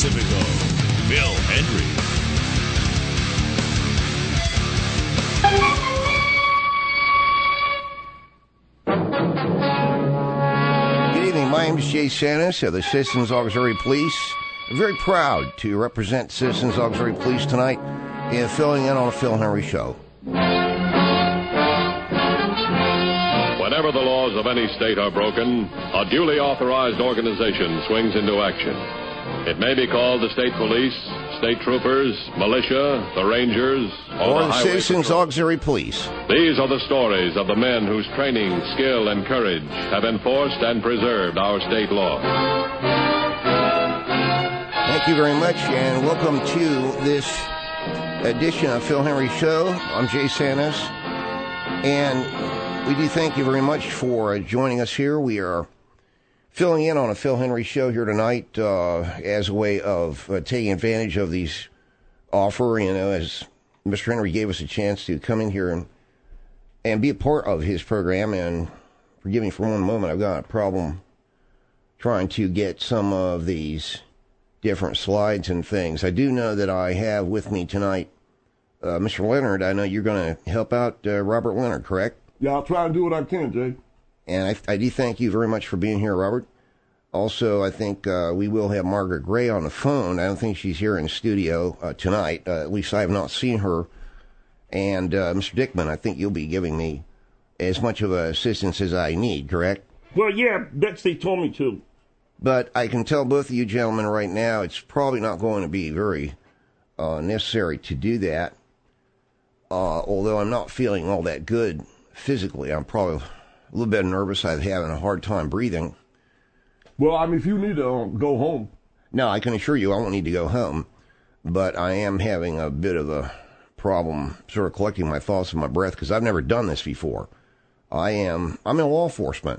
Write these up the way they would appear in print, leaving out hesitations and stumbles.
Pacifico, Phil Hendry. Good evening. My name is Jay Santos of the Citizens Auxiliary Police. I'm very proud to represent Citizens Auxiliary Police tonight in filling in on a Phil Henry show. Whenever the laws of any state are broken, a duly authorized organization swings into action. It may be called the state police, state troopers, militia, the rangers, or the highway Citizens patrol. Auxiliary Police. These are the stories of the men whose training, skill, and courage have enforced and preserved our state law. Thank you very much, and welcome to this edition of Phil Henry Show. I'm Jay Santos, and we do thank you very much for joining us here. We are filling in on a Phil Henry Show here tonight as a way of taking advantage of these offer, as Mr. Henry gave us a chance to come in here and be a part of his program. And forgive me for one moment, I've got a problem trying to get some of these different slides and things. I do know that I have with me tonight Mr. Leonard. I know you're going to help out Robert Leonard, correct? Yeah, I'll try and do what I can, Jay. And I do thank you very much for being here, Robert. Also, I think we will have Margaret Gray on the phone. I don't think she's here in the studio tonight. At least I have not seen her. And Mr. Dickman, I think you'll be giving me as much of assistance as I need, correct? Well, yeah, Betsy told me to. But I can tell both of you gentlemen right now it's probably not going to be very necessary to do that. Although I'm not feeling all that good physically. I'm probably a little bit nervous. I'm having a hard time breathing. Well, I mean, if you need to go home. No, I can assure you I won't need to go home. But I am having a bit of a problem sort of collecting my thoughts and my breath because I've never done this before. I'm in law enforcement.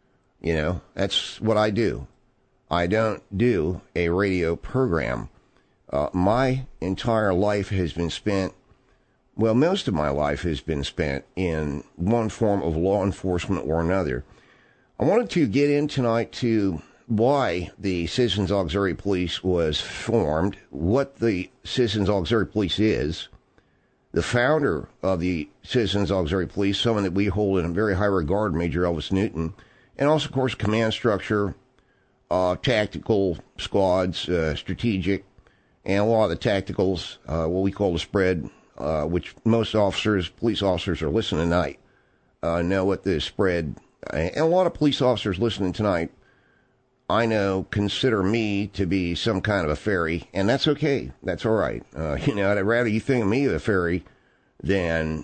That's what I do. I don't do a radio program. My entire life has been spent, well, most of my life has been spent in one form of law enforcement or another. I wanted to get in tonight to why the Citizens Auxiliary Police was formed, what the Citizens Auxiliary Police is, the founder of the Citizens Auxiliary Police, someone that we hold in very high regard, Major Elvis Newton, and also, of course, command structure, tactical squads, strategic, and a lot of the tacticals, what we call the spread, which most police officers are listening tonight, know what the spread, and a lot of police officers listening tonight, I know, consider me to be some kind of a fairy, and that's okay. That's all right. I'd rather you think of me as a fairy than,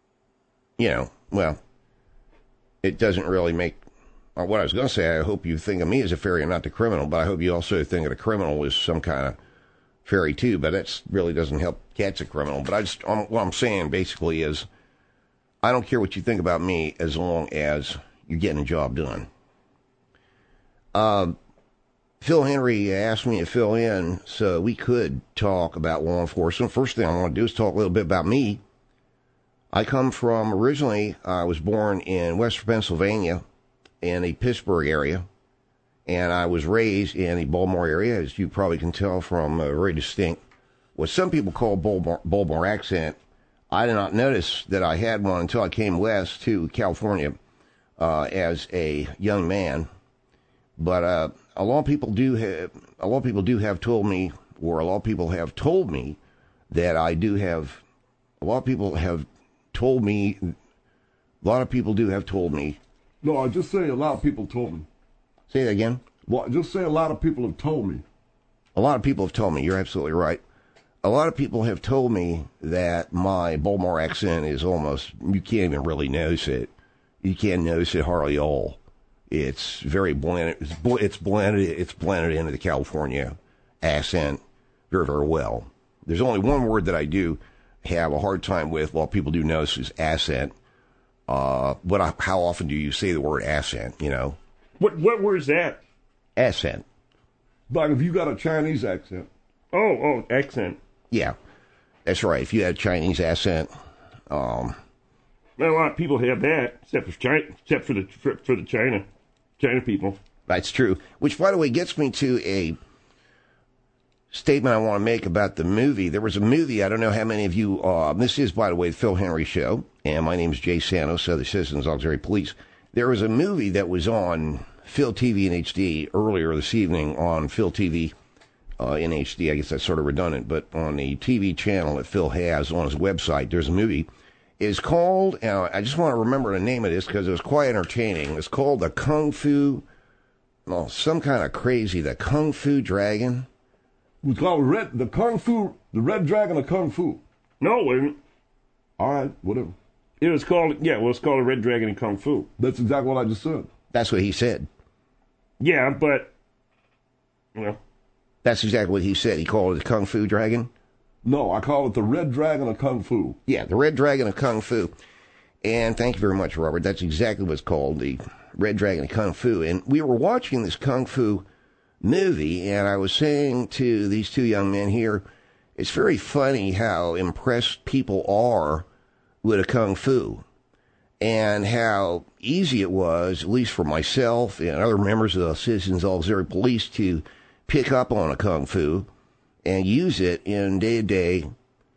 well, it doesn't really make, what I was going to say, I hope you think of me as a fairy and not the criminal, but I hope you also think of the criminal as some kind of fairy too, but that really doesn't help catch a criminal. But what I'm saying basically is, I don't care what you think about me as long as you're getting the job done. Phil Henry asked me to fill in so we could talk about law enforcement. First thing I want to do is talk a little bit about me. I come from, originally, I was born in Western Pennsylvania in the Pittsburgh area, and I was raised in the Baltimore area, as you probably can tell from a very distinct, what some people call Baltimore accent. I did not notice that I had one until I came west to California as a young man. But a lot of people do have told me, or a lot of people have told me that I do have. A lot of people have told me. A lot of people do have told me. No, I just say a lot of people told me. Say that again. Well, just say a lot of people have told me. A lot of people have told me. You're absolutely right. A lot of people have told me that my Baltimore accent is almost, you can't even really notice it. You can't notice it hardly at all. It's very blended. It's blended into the California accent very, very well. There's only one word that I do have a hard time with. A lot of people do notice is accent. How often do you say the word accent? What word is that? Accent. Like if you got a Chinese accent. Oh, accent. Yeah, that's right. If you had a Chinese accent, well, a lot of people have that, except for the China people. That's true. Which, by the way, gets me to a statement I want to make about the movie. There was a movie, I don't know how many of you, this is, by the way, the Phil Henry Show, and my name is Jay Santos of the Citizens Auxiliary Police. There was a movie that was on Phil TV in HD earlier this evening on Phil TV in HD. I guess that's sort of redundant, but on the TV channel that Phil has on his website, there's a movie. It's called, I just want to remember the name of this because it was quite entertaining. It's called the Kung Fu, some kind of crazy, the Kung Fu Dragon. We call it the Red Dragon of Kung Fu. No, it wasn't. All right, whatever. It's called the Red Dragon in Kung Fu. That's exactly what I just said. That's what he said. Yeah, but, That's exactly what he said. He called it the Kung Fu Dragon. No, I call it the Red Dragon of Kung Fu. Yeah, the Red Dragon of Kung Fu. And thank you very much, Robert. That's exactly what it's called, the Red Dragon of Kung Fu. And we were watching this Kung Fu movie, and I was saying to these two young men here, it's very funny how impressed people are with a Kung Fu and how easy it was, at least for myself and other members of the Citizens Auxiliary Police, to pick up on a Kung Fu and use it in day-to-day,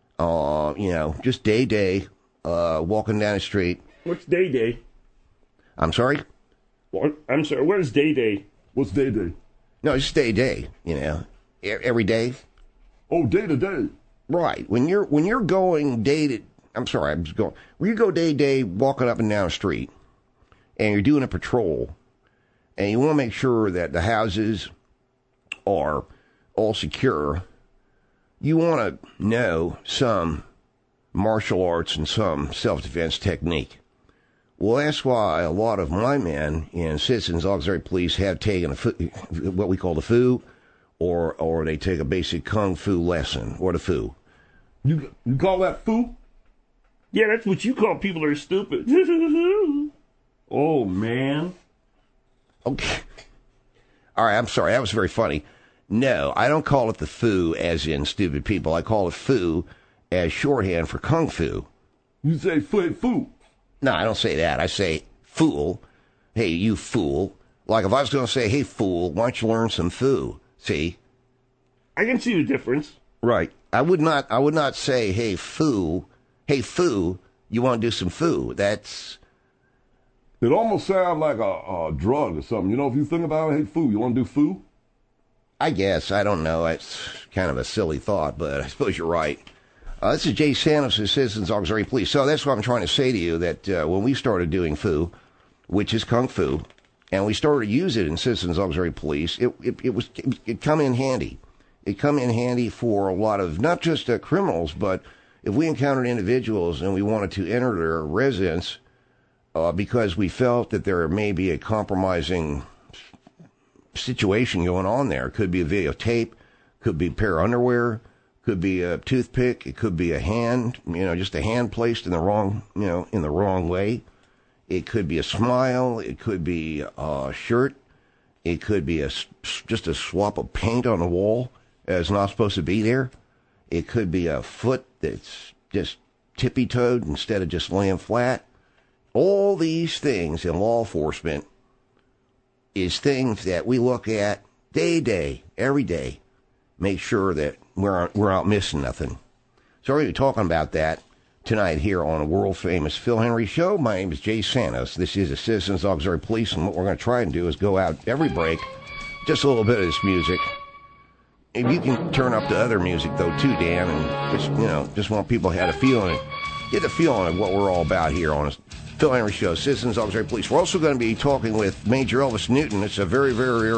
just day-to-day, walking down the street. What's day-day? I'm sorry? What? I'm sorry, where's day-day? What's day-day? No, it's day-to-day, every day. Oh, day-to-day. Right. When you're going when you go day-to-day walking up and down the street, and you're doing a patrol, and you want to make sure that the houses are all secure, you want to know some martial arts and some self-defense technique. Well, that's why a lot of my men in Citizens Auxiliary Police have taken what we call the Fu, or they take a basic Kung Fu lesson, or the Fu. You call that Fu? Yeah, that's what you call people that are stupid. Oh, man. Okay. All right, I'm sorry. That was very funny. No, I don't call it the Fu as in stupid people. I call it Fu as shorthand for Kung Fu. You say Fu. No, I don't say that. I say fool. Hey, you fool. Like if I was going to say, hey, fool, why don't you learn some Fu? See? I can see the difference. Right. I would not say, hey, Fu, you want to do some Fu. That's... It almost sounds like a drug or something. If you think about it, hey, Fu, you want to do Fu? I guess. I don't know. It's kind of a silly thought, but I suppose you're right. This is Jay Santos of Citizens Auxiliary Police. So that's what I'm trying to say to you, that when we started doing Fu, which is Kung Fu, and we started to use it in Citizens Auxiliary Police, it come in handy. It come in handy for a lot of, not just criminals, but if we encountered individuals and we wanted to enter their residence because we felt that there may be a compromising situation going on there. It could be a videotape, could be a pair of underwear, could be a toothpick, it could be a hand, just a hand placed in the wrong, in the wrong way. It could be a smile, it could be a shirt, it could be just a swap of paint on the wall that's not supposed to be there. It could be a foot that's just tippy-toed instead of just laying flat. All these things in law enforcement is things that we look at day to day, every day, make sure that we're out missing nothing. So we're going to be talking about that tonight here on a world-famous Phil Henry Show. My name is Jay Santos. This is the Citizens Auxiliary Police, and what we're going to try and do is go out every break, just a little bit of this music. And you can turn up the other music, though, too, Dan, and just want people to have a feeling, get the feeling of what we're all about here on a Phil Henry Show, Citizens Auxiliary Police. We're also going to be talking with Major Elvis Newton. It's a very, very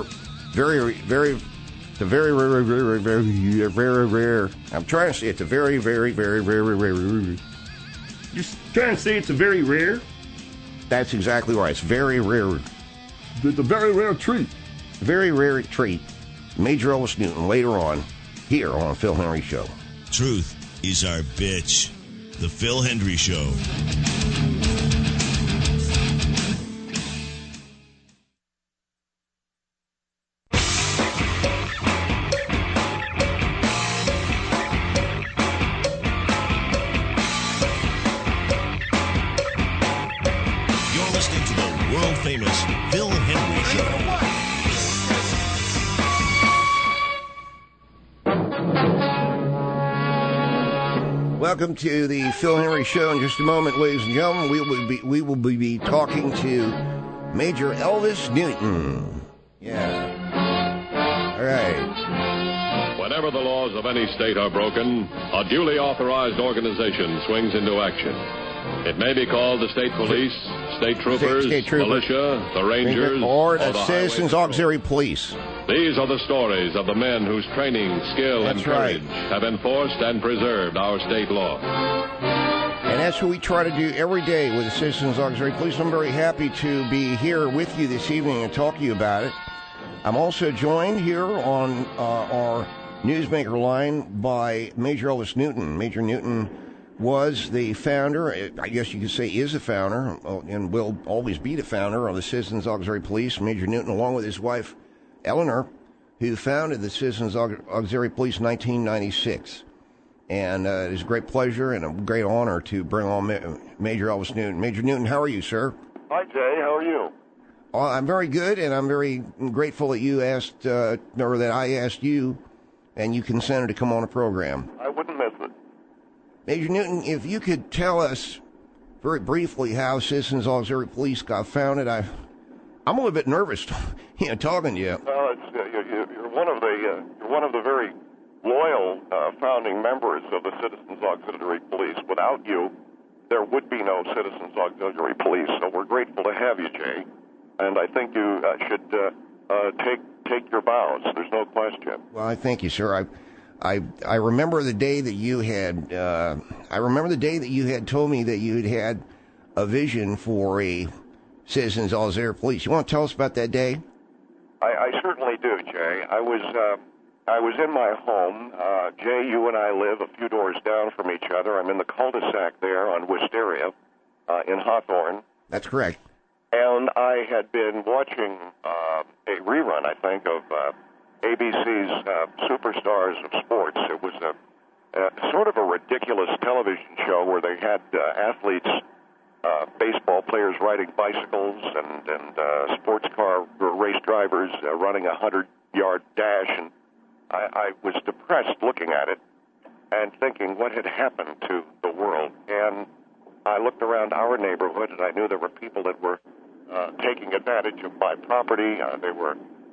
rare. I'm trying to say it's a very, very, very, very rare. You're trying to say it's a very rare? That's exactly right. It's very rare. It's a very rare treat. Very rare treat. Major Elvis Newton later on here on Phil Henry Show. Truth is our bitch. The Phil Henry Show. You're listening to the world-famous Phil Henry Show. Welcome to the Phil Henry Show. In just a moment, ladies and gentlemen, we will be talking to Major Elvis Newton. Yeah. All right. Whenever the laws of any state are broken, a duly authorized organization swings into action. It may be called the state police, state troopers, militia, the Rangers, or the the Citizens Auxiliary Police. These are the stories of the men whose training, skill, and courage have enforced and preserved our state law. And that's what we try to do every day with the Citizens Auxiliary Police. I'm very happy to be here with you this evening and talk to you about it. I'm also joined here on our Newsmaker line by Major Elvis Newton. Major Newton was the founder, I guess you could say is the founder, and will always be the founder of the Citizens Auxiliary Police. Major Newton, along with his wife, Eleanor, who founded the Citizens Auxiliary Police in 1996. And it is a great pleasure and a great honor to bring on Major Elvis Newton. Major Newton, how are you, sir? Hi, Jay. How are you? I'm very good, and I'm very grateful that you asked, or that I asked you, and you consented to come on the program. I wouldn't miss it. Major Newton, if you could tell us very briefly how Citizens Auxiliary Police got founded. I'm a little bit nervous, talking to you. Well, you're one of the very loyal founding members of the Citizens Auxiliary Police. Without you, there would be no Citizens Auxiliary Police. So we're grateful to have you, Jay. And I think you should take your bows. There's no question. Well, I thank you, sir. I remember the day that you had. I remember the day that you had told me that you had a vision for a Citizens Auxiliary Police. You want to tell us about that day? I certainly do, Jay. I was in my home. Jay, you and I live a few doors down from each other. I'm in the cul-de-sac there on Wisteria in Hawthorne. That's correct. And I had been watching a rerun, I think, of ABC's Superstars of Sports. It was a sort of a ridiculous television show where they had athletes, baseball players riding bicycles, and sports car race drivers running a 100-yard dash. And I was depressed looking at it and thinking what had happened to the world. And I looked around our neighborhood, and I knew there were people that were taking advantage of my property. They were...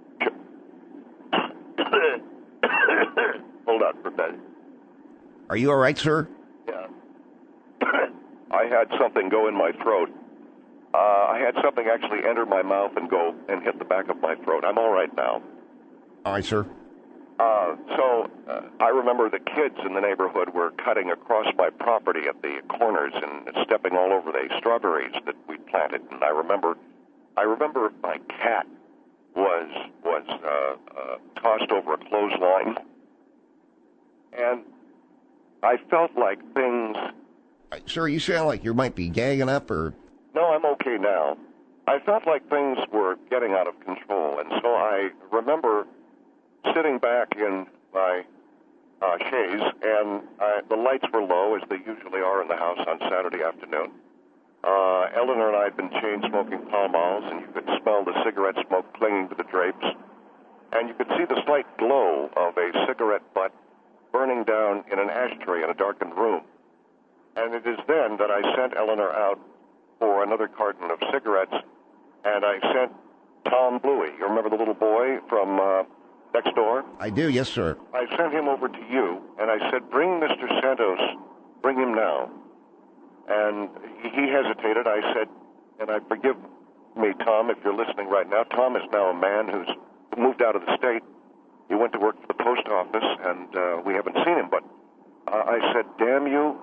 Hold on for a minute. Are you all right, sir? Yeah. I had something go in my throat. I had something actually enter my mouth and go and hit the back of my throat. I'm all right now. All right, sir. So I remember the kids in the neighborhood were cutting across my property at the corners and stepping all over the strawberries that we planted. And I remember my cat was tossed over a clothesline, and I felt like things... Sir, you sound like you might be gagging up, or... No, I'm okay now. I felt like things were getting out of control, and so I remember sitting back in my chaise, and the lights were low, as they usually are in the house on Saturday afternoon. Eleanor and I had been chain-smoking Pall Malls, and you could smell the cigarette smoke clinging to the drapes. And you could see the slight glow of a cigarette butt burning down in an ashtray in a darkened room. And it is then that I sent Eleanor out for another carton of cigarettes, and I sent Tom Bluey. You remember the little boy from next door? I do, yes, sir. I sent him over to you, and I said, bring Mr. Santos, bring him now. And he hesitated. I said, and I forgive me, Tom, if you're listening right now. Tom is now a man who's moved out of the state. He went to work for the post office, and we haven't seen him. But I said, damn you,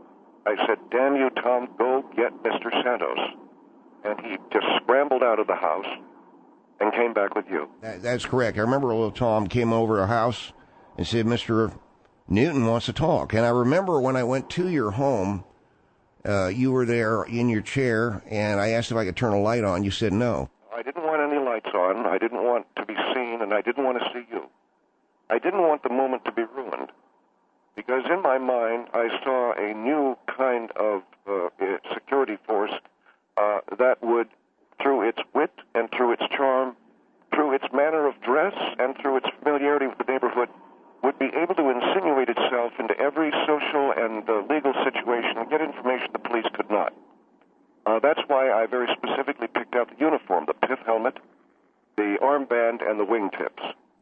Tom, go get Mr. Santos. And he just scrambled out of the house and came back with you. That's correct. I remember little Tom came over to our house and said, Mr. Newton wants to talk. And I remember when I went to your home, you were there in your chair, and I asked if I could turn a light on. You said no. I didn't want any lights on. I didn't want to be seen, and I didn't want to see you. I didn't want the moment to be ruined, because in my mind I saw a new kind of security force that would, through its wit and through its charm, through its manner of dress and through its familiarity with the neighborhood, would be able to insinuate itself into every social and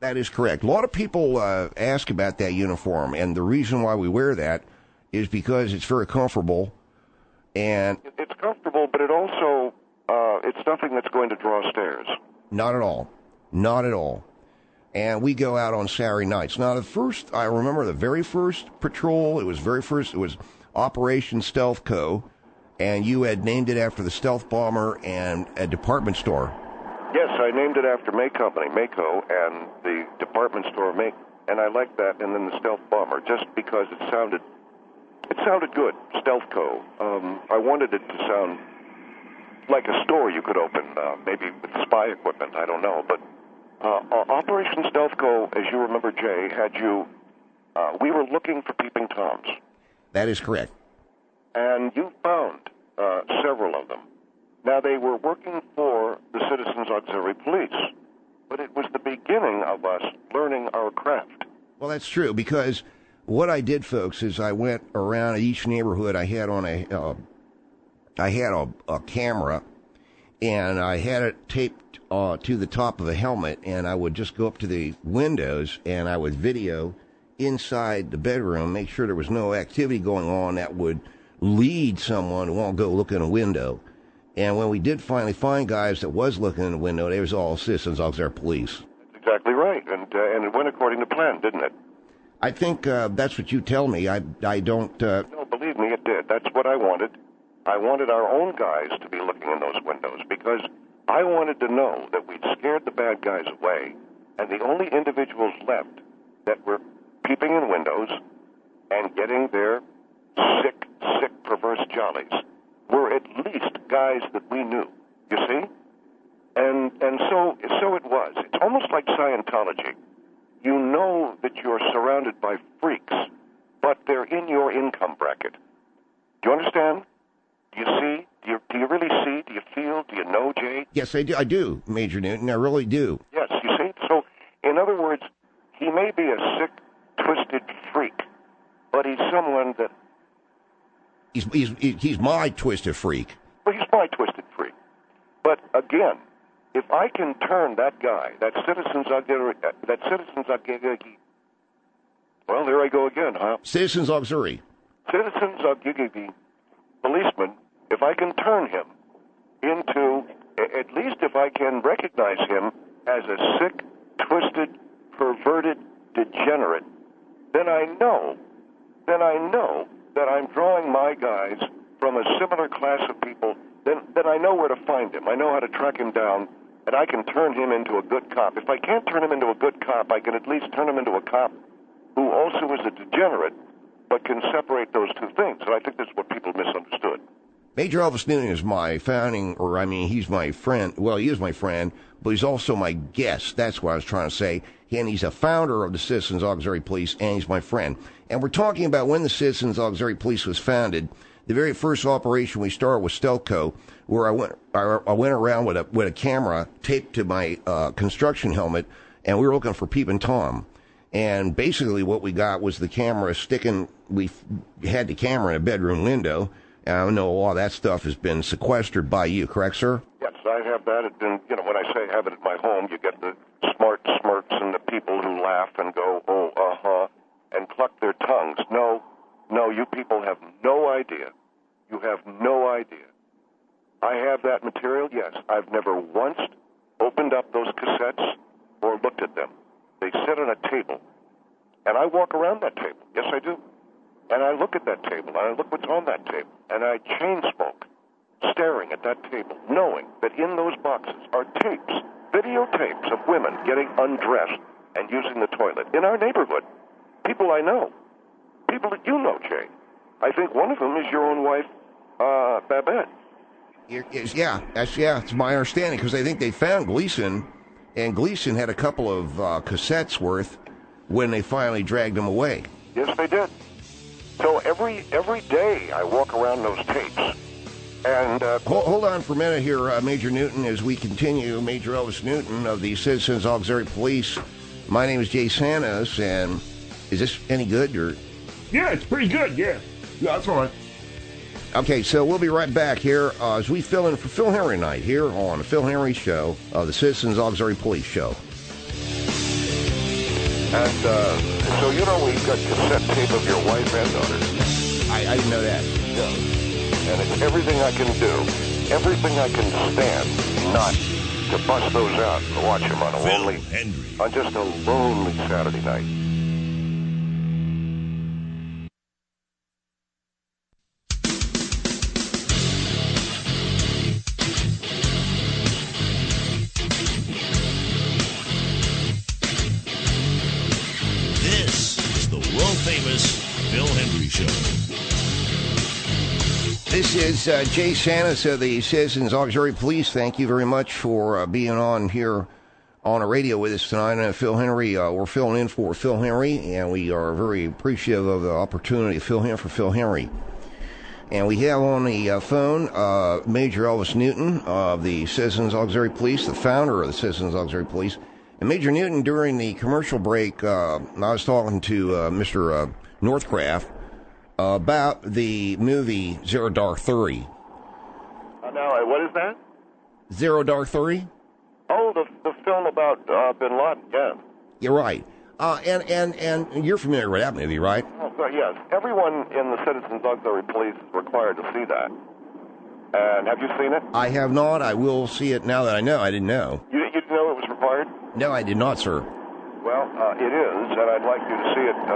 That is correct. A lot of people ask about that uniform, and the reason why we wear that is because it's very comfortable. And it's comfortable, but it also it's nothing that's going to draw stares. Not at all. Not at all. And we go out on Saturday nights. Now, I remember the very first patrol, it was Operation Stealth Co., and you had named it after the stealth bomber and a department store. Yes, I named it after May Company, Mayco, and the department store, May, and I liked that, and then the stealth bomber, just because it sounded good, Stealth Co. I wanted it to sound like a store you could open, maybe with spy equipment, I don't know, but Operation Stealth Co., as you remember, Jay, we were looking for peeping Toms. That is correct. And you found several of them. Now, they were working for the Citizens Auxiliary Police, but it was the beginning of us learning our craft. Well, that's true, because what I did, folks, is I went around each neighborhood. I had on a camera, and I had it taped to the top of a helmet, and I would just go up to the windows, and I would video inside the bedroom, make sure there was no activity going on that would lead someone to want to go look in a window. And when we did finally find guys that was looking in the window, they was all Citizens Auxiliary Police. That's exactly right, and it went according to plan, didn't it? I think that's what you tell me. I don't... No, believe me, it did. That's what I wanted. I wanted our own guys to be looking in those windows, because I wanted to know that we'd scared the bad guys away, and the only individuals left that were peeping in windows and getting their sick, perverse jollies were at least guys that we knew, you see? And so it was. It's almost like Scientology. You know that you're surrounded by freaks, but they're in your income bracket. Do you understand? Do you see? Do you really see? Do you feel? Do you know, Jay? Yes, I do, Major Newton. I really do. Yes, you see? So, in other words, he may be a sick, twisted freak, but he's someone that... He's my twisted freak. Well, he's my twisted freak. But, again, if I can turn that guy, that Citizens Auxiliary... Well, there I go again, huh? Citizens Auxiliary. Citizens Auxiliary policeman, if I can turn him into, at least if I can recognize him as a sick, twisted, perverted degenerate, then I know that I'm drawing my guys from a similar class of people, then I know where to find him. I know how to track him down, and I can turn him into a good cop. If I can't turn him into a good cop, I can at least turn him into a cop who also is a degenerate, but can separate those two things. And I think that's what people misunderstood. Major Elvis Newton is my he's my friend. Well, he is my friend, but he's also my guest. That's what I was trying to say. And he's a founder of the Citizens Auxiliary Police, and he's my friend. And we're talking about when the Citizens Auxiliary Police was founded. The very first operation we started was Stealth Co., where I went around with a camera taped to my construction helmet, and we were looking for Peeping Tom. And basically what we got was the camera sticking. We had the camera in a bedroom window. And I know all that stuff has been sequestered by you, correct, sir? Yes, I have that. And, when I say have it at my home, you get the smart smirks and the people who laugh and go, oh, uh-huh, and cluck their tongues. No, you people have no idea. You have no idea. I have that material, yes. I've never once opened up those cassettes or looked at them. They sit on a table, and I walk around that table. Yes, I do. And I look at that table, and I look what's on that table, and I chain smoke, staring at that table, knowing that in those boxes are tapes, videotapes of women getting undressed and using the toilet in our neighborhood. People I know. People that you know, Jay. I think one of them is your own wife, Babette. It's my understanding, because I think they found Gleason, and Gleason had a couple of cassettes worth when they finally dragged him away. Yes, they did. So every day I walk around those tapes. And hold on for a minute here, Major Newton, as we continue. Major Elvis Newton of the Citizens Auxiliary Police. My name is Jay Santos, and is this any good? Or? Yeah, it's pretty good, yeah. Yeah, that's all right. Okay, so we'll be right back here as we fill in for Phil Henry Night here on the Phil Henry Show of the Citizens Auxiliary Police Show. And so, we've got cassette tape of your wife and daughter. I didn't know that. Yeah. And it's everything I can do, everything I can stand not to bust those out and watch them on on just a lonely Saturday night. This is the world-famous Phil Hendrie Show. This is Jay Sanis of the Citizens Auxiliary Police. Thank you very much for being on here on a radio with us tonight. And Phil Hendrie, we're filling in for Phil Hendrie, and we are very appreciative of the opportunity to fill in for Phil Hendrie. And we have on the phone Major Elvis Newton of the Citizens Auxiliary Police, the founder of the Citizens Auxiliary Police. And Major Newton, during the commercial break, I was talking to Mr. Northcraft about the movie Zero Dark 30. Now, what is that? Zero Dark 30? Oh, the film about Bin Laden, yeah. You're right. And you're familiar with that movie, right? Oh, yes. Everyone in the Citizens Auxiliary Police is required to see that. And have you seen it? I have not. I will see it now that I know. I didn't know. You didn't know it was required? No, I did not, sir. Well, it is, and I'd like you to see it.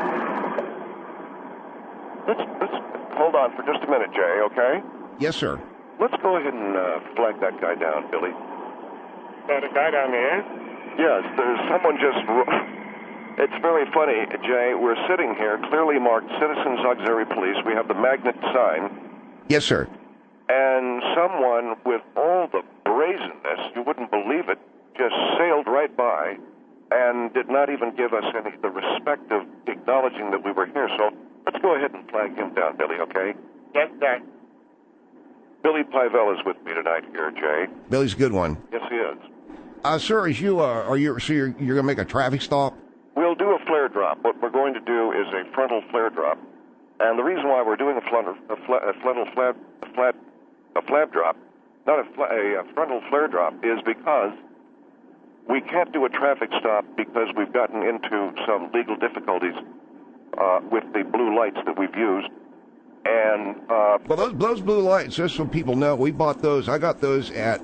Let's hold on for just a minute, Jay, okay? Yes, sir. Let's go ahead and flag that guy down, Billy. Got a guy down there? Yes, there's someone just... It's very funny, Jay. We're sitting here, clearly marked Citizens Auxiliary Police. We have the magnet sign. Yes, sir. And someone with all the brazenness, you wouldn't believe it, just sailed right by and did not even give us any the respect of acknowledging that we were here. So let's go ahead and flag him down, Billy, okay? Yes, sir. Billy Pivell is with me tonight here, Jay. Billy's a good one. Yes, he is. Sir, as you you're going to make a traffic stop? We'll do a flare drop. What we're going to do is a frontal flare drop. And the reason why we're doing a frontal flap drop, not a frontal flare drop, is because we can't do a traffic stop because we've gotten into some legal difficulties with the blue lights that we've used. And well, those blue lights, just so people know, we bought those. I got those at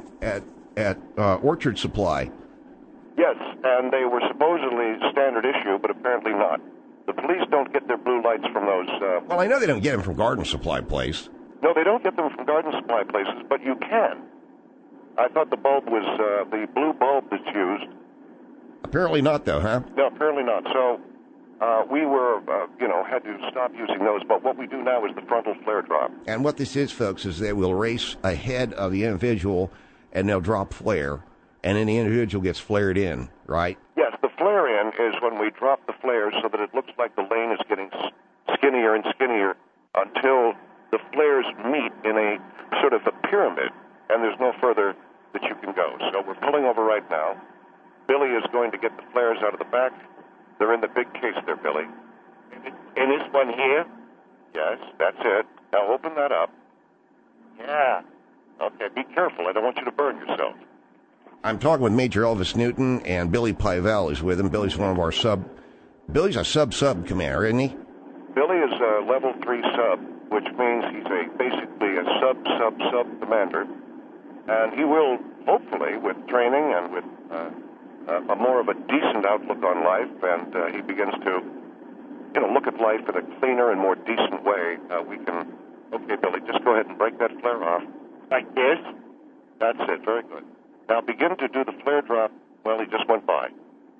Orchard Supply. Yes, and they were supposedly standard issue, but apparently not. The police don't get their blue lights from those. Well, I know they don't get them from Garden Supply Place. No, they don't get them from garden supply places, but you can. I thought the bulb was the blue bulb that's used. Apparently not, though, huh? No, apparently not. So we were, had to stop using those. But what we do now is the frontal flare drop. And what this is, folks, is they will race ahead of the individual, and they'll drop flare, and then the individual gets flared in, right? Yes, the flare in is when we drop the flares so that it looks like the lane is getting skinnier and skinnier until the flares meet in a sort of a pyramid, and there's no further that you can go. So we're pulling over right now. Billy is going to get the flares out of the back. They're in the big case there, Billy. In this one here? Yes, that's it. Now open that up. Yeah. Okay, be careful. I don't want you to burn yourself. I'm talking with Major Elvis Newton, and Billy Pivell is with him. Billy's one of our Billy's a sub commander, isn't he? Billy is a level 3 sub, which means he's basically a sub commander. And he will, hopefully, with training and with a more of a decent outlook on life, and he begins to, look at life in a cleaner and more decent way, we can... Okay, Billy, just go ahead and break that flare off. Like this? That's it. Very good. Now begin to do the flare drop. Well, he just went by.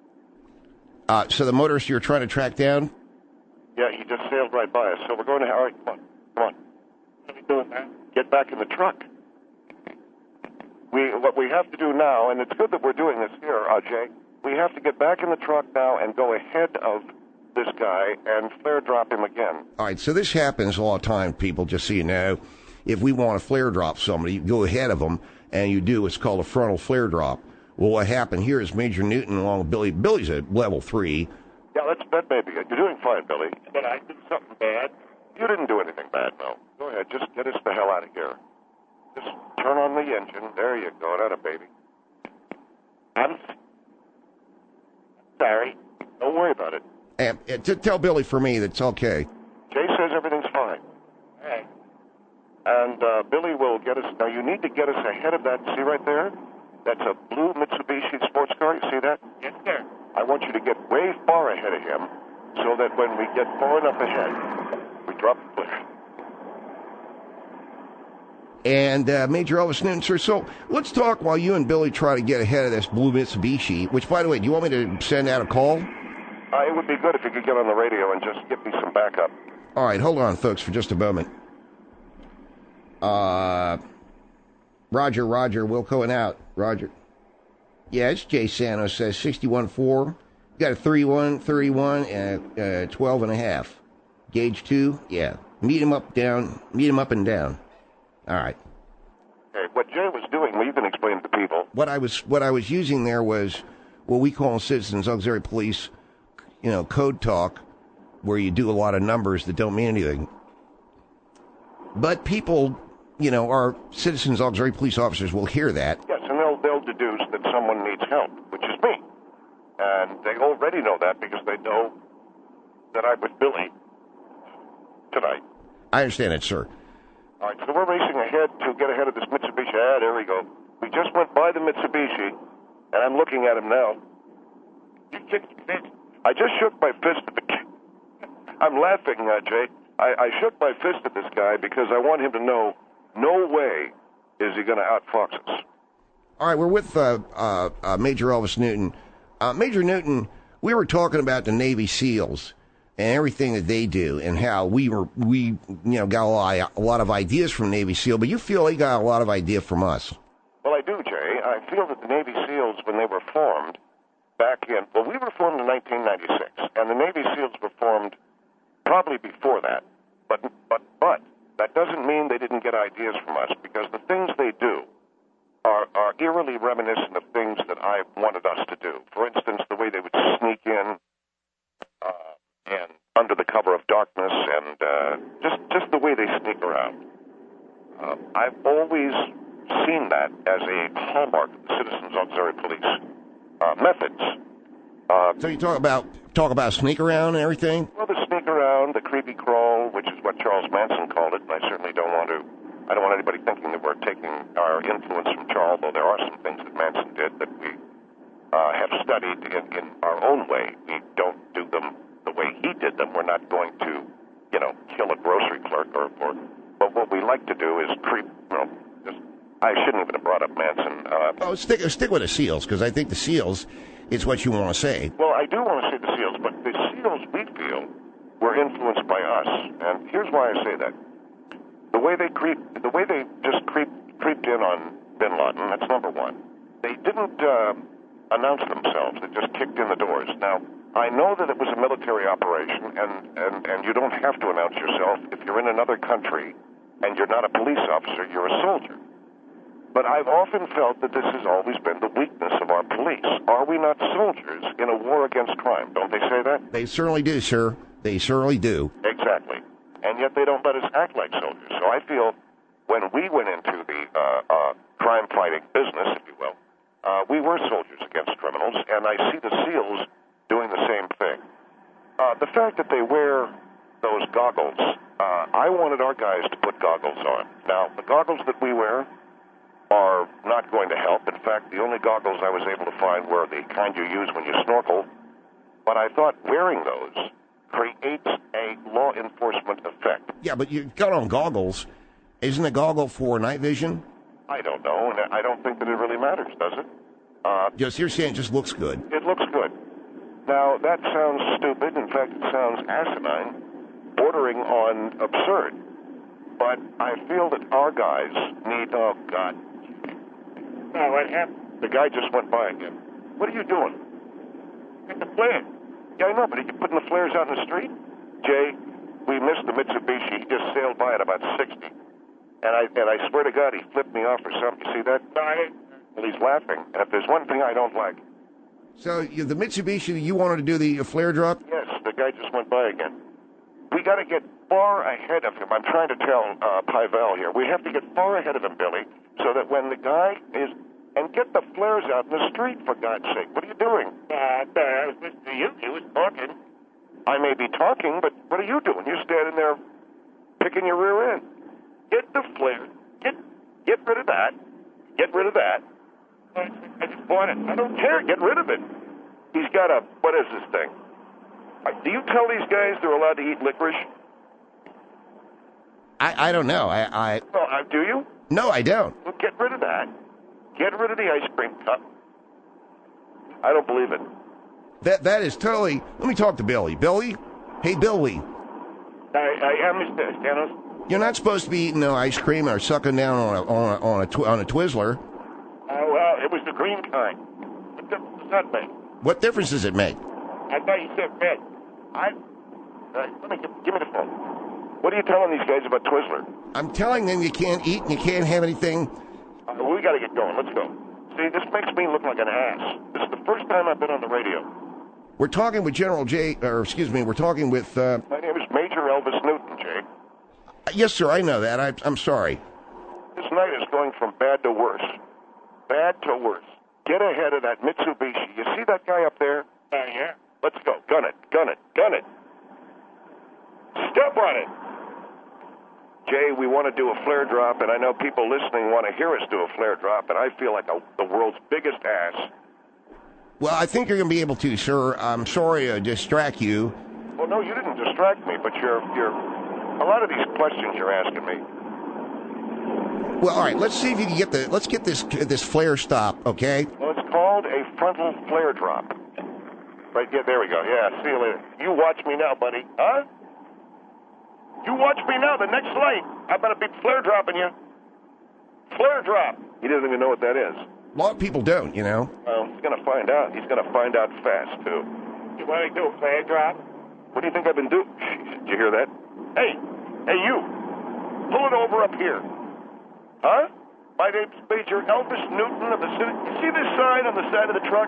So the motorist you're trying to track down? Yeah, he just sailed right by us. So we're going to... All right, come on. What are we doing now? Get back in the truck. What we have to do now, and it's good that we're doing this here, Jay, we have to get back in the truck now and go ahead of this guy and flare drop him again. All right, so this happens a lot of times, people, just so you know. If we want to flare drop somebody, you go ahead of them, and you do what's called a frontal flare drop. Well, what happened here is Major Newton along with Billy. Billy's at level 3. Yeah, that may be good. You're doing fine, Billy. Did I do something bad? You didn't do anything bad, no. Go ahead, just get us the hell out of here. Just turn on the engine. There you go. That a baby. I'm sorry. Don't worry about it. And tell Billy for me that's okay. Jay says everything's fine. All right. And Billy will get us. Now, you need to get us ahead of that. See right there? That's a blue Mitsubishi sports car. You see that? Yes, sir. I want you to get way far ahead of him so that when we get far enough ahead, we drop the cliff. And Major Elvis Newton, sir. So let's talk while you and Billy try to get ahead of this blue Mitsubishi, which, by the way, do you want me to send out a call? It would be good if you could get on the radio and just give me some backup. All right, hold on, folks, for just a moment. Roger, Wilco and out. Roger. Yeah, it's Jay Santos, says 61.4. Got a 31, and 12 and a half. Gauge 2, yeah. Meet him up and down. All right. Okay, what Jay was doing, well, you can explain to people. What I was using there was what we call in Citizens Auxiliary Police, code talk, where you do a lot of numbers that don't mean anything. But people, our Citizens Auxiliary Police officers will hear that. Yes, and they'll deduce that someone needs help, which is me. And they already know that because they know that I'm with Billy tonight. I understand it, sir. All right, so we're racing ahead to get ahead of this Mitsubishi. There we go. We just went by the Mitsubishi, and I'm looking at him now. You shook your fist. I just shook my fist at the kid. I'm laughing, Jay. I shook my fist at this guy because I want him to know no way is he going to outfox us. All right, we're with Major Elvis Newton. Major Newton, we were talking about the Navy SEALs and everything that they do, and how we got a lot of ideas from Navy SEAL, but you feel they got a lot of idea from us. Well, I do, Jay. I feel that the Navy SEALs, when they were formed we were formed in 1996, and the Navy SEALs were formed probably before that. But that doesn't mean they didn't get ideas from us, because the things they do are eerily reminiscent of things that I wanted us to do. For instance, the way they would sneak in and under the cover of darkness, and just the way they sneak around. I've always seen that as a hallmark of the Citizens Auxiliary Police methods. So you talk about sneak around and everything? Well, the sneak around, the creepy crawl, which is what Charles Manson called it, and I certainly don't want anybody thinking that we're taking our influence from Charles, though there are some things that Manson did that we have studied in our own way. We don't do them the way he did them. We're not going to, kill a grocery clerk but what we like to do is creep, I shouldn't even have brought up Manson. Stick with the SEALs, because I think the SEALs is what you want to say. Well, I do want to say the SEALs, but the SEALs, we feel, were influenced by us. And here's why I say that. The way they just creeped in on bin Laden, that's number one. They didn't announce themselves. They just kicked in the doors. Now, I know that it was a military operation, and you don't have to announce yourself. If you're in another country and you're not a police officer, you're a soldier. But I've often felt that this has always been the weakness of our police. Are we not soldiers in a war against crime? Don't they say that? They certainly do, sir. They certainly do. Exactly. And yet they don't let us act like soldiers. So I feel when we went into the crime-fighting business, if you will, we were soldiers against criminals, and I see the SEALs doing the same thing. The fact that they wear those goggles, I wanted our guys to put goggles on. Now, the goggles that we wear are not going to help. In fact, the only goggles I was able to find were the kind you use when you snorkel. But I thought wearing those creates a law enforcement effect. Yeah, but you've got on goggles. Isn't a goggle for night vision? I don't know, and I don't think that it really matters, does it? You're saying it just looks good. It looks good. Now, that sounds stupid. In fact, it sounds asinine, bordering on absurd. But I feel that our guys need... Oh, God. Oh, what happened? The guy just went by again. What are you doing? It's a flare. Yeah, I know, but are you putting the flares out in the street? Jay, we missed the Mitsubishi. He just sailed by at about 60. And I swear to God, he flipped me off or something. You see that? Sorry. Well, he's laughing. And if there's one thing I don't like... So the Mitsubishi, you wanted to do the flare drop? Yes, the guy just went by again. We got to get far ahead of him. I'm trying to tell Pivel here. We have to get far ahead of him, Billy, so that when the guy is and get the flares out in the street, for God's sake. What are you doing? I was listening to you. You was talking. I may be talking, but what are you doing? You're standing there picking your rear end. Get the flare. Get rid of that. Get rid of that. I just bought it. I don't care. Get rid of it. He's got a, what is this thing? Do you tell these guys they're allowed to eat licorice? I don't know. Do you? No, I don't. Well, get rid of that. Get rid of the ice cream cup. I don't believe it. That is totally. Let me talk to Billy. Billy, hey Billy. I am Mr. Stanos. You're not supposed to be eating no ice cream or sucking down on a Twizzler. Well, it was the green kind. What difference does that make? What difference does it make? I thought you said red. Give me the phone. What are you telling these guys about Twizzler? I'm telling them you can't eat and you can't have anything. We got to get going. Let's go. See, this makes me look like an ass. This is the first time I've been on the radio. We're talking with we're talking with... My name is Major Elvis Newton, Jay. Yes, sir, I know that. I'm sorry. This night is going from bad to worse. Bad to worse. Get ahead of that Mitsubishi. You see that guy up there? Yeah. Let's go. Gun it. Gun it. Gun it. Step on it. Jay, we want to do a flare drop, and I know people listening want to hear us do a flare drop, and I feel like the world's biggest ass. Well, I think you're going to be able to, sir. I'm sorry to distract you. Well, no, you didn't distract me, but you're a lot of these questions you're asking me. Well, all right, let's see if you can let's get this flare stop, okay? Well, it's called a frontal flare drop. Right, yeah, there we go. Yeah, see you later. You watch me now, buddy. Huh? You watch me now, the next light. I'm going to be flare dropping you. Flare drop. He doesn't even know what that is. A lot of people don't, you know. Well, he's going to find out. He's going to find out fast, too. You want to do a flare drop? What do you think I've been doing? Did you hear that? Hey, you. Pull it over up here. Huh? My name's Major Elvis Newton of the city. You see this sign on the side of the truck?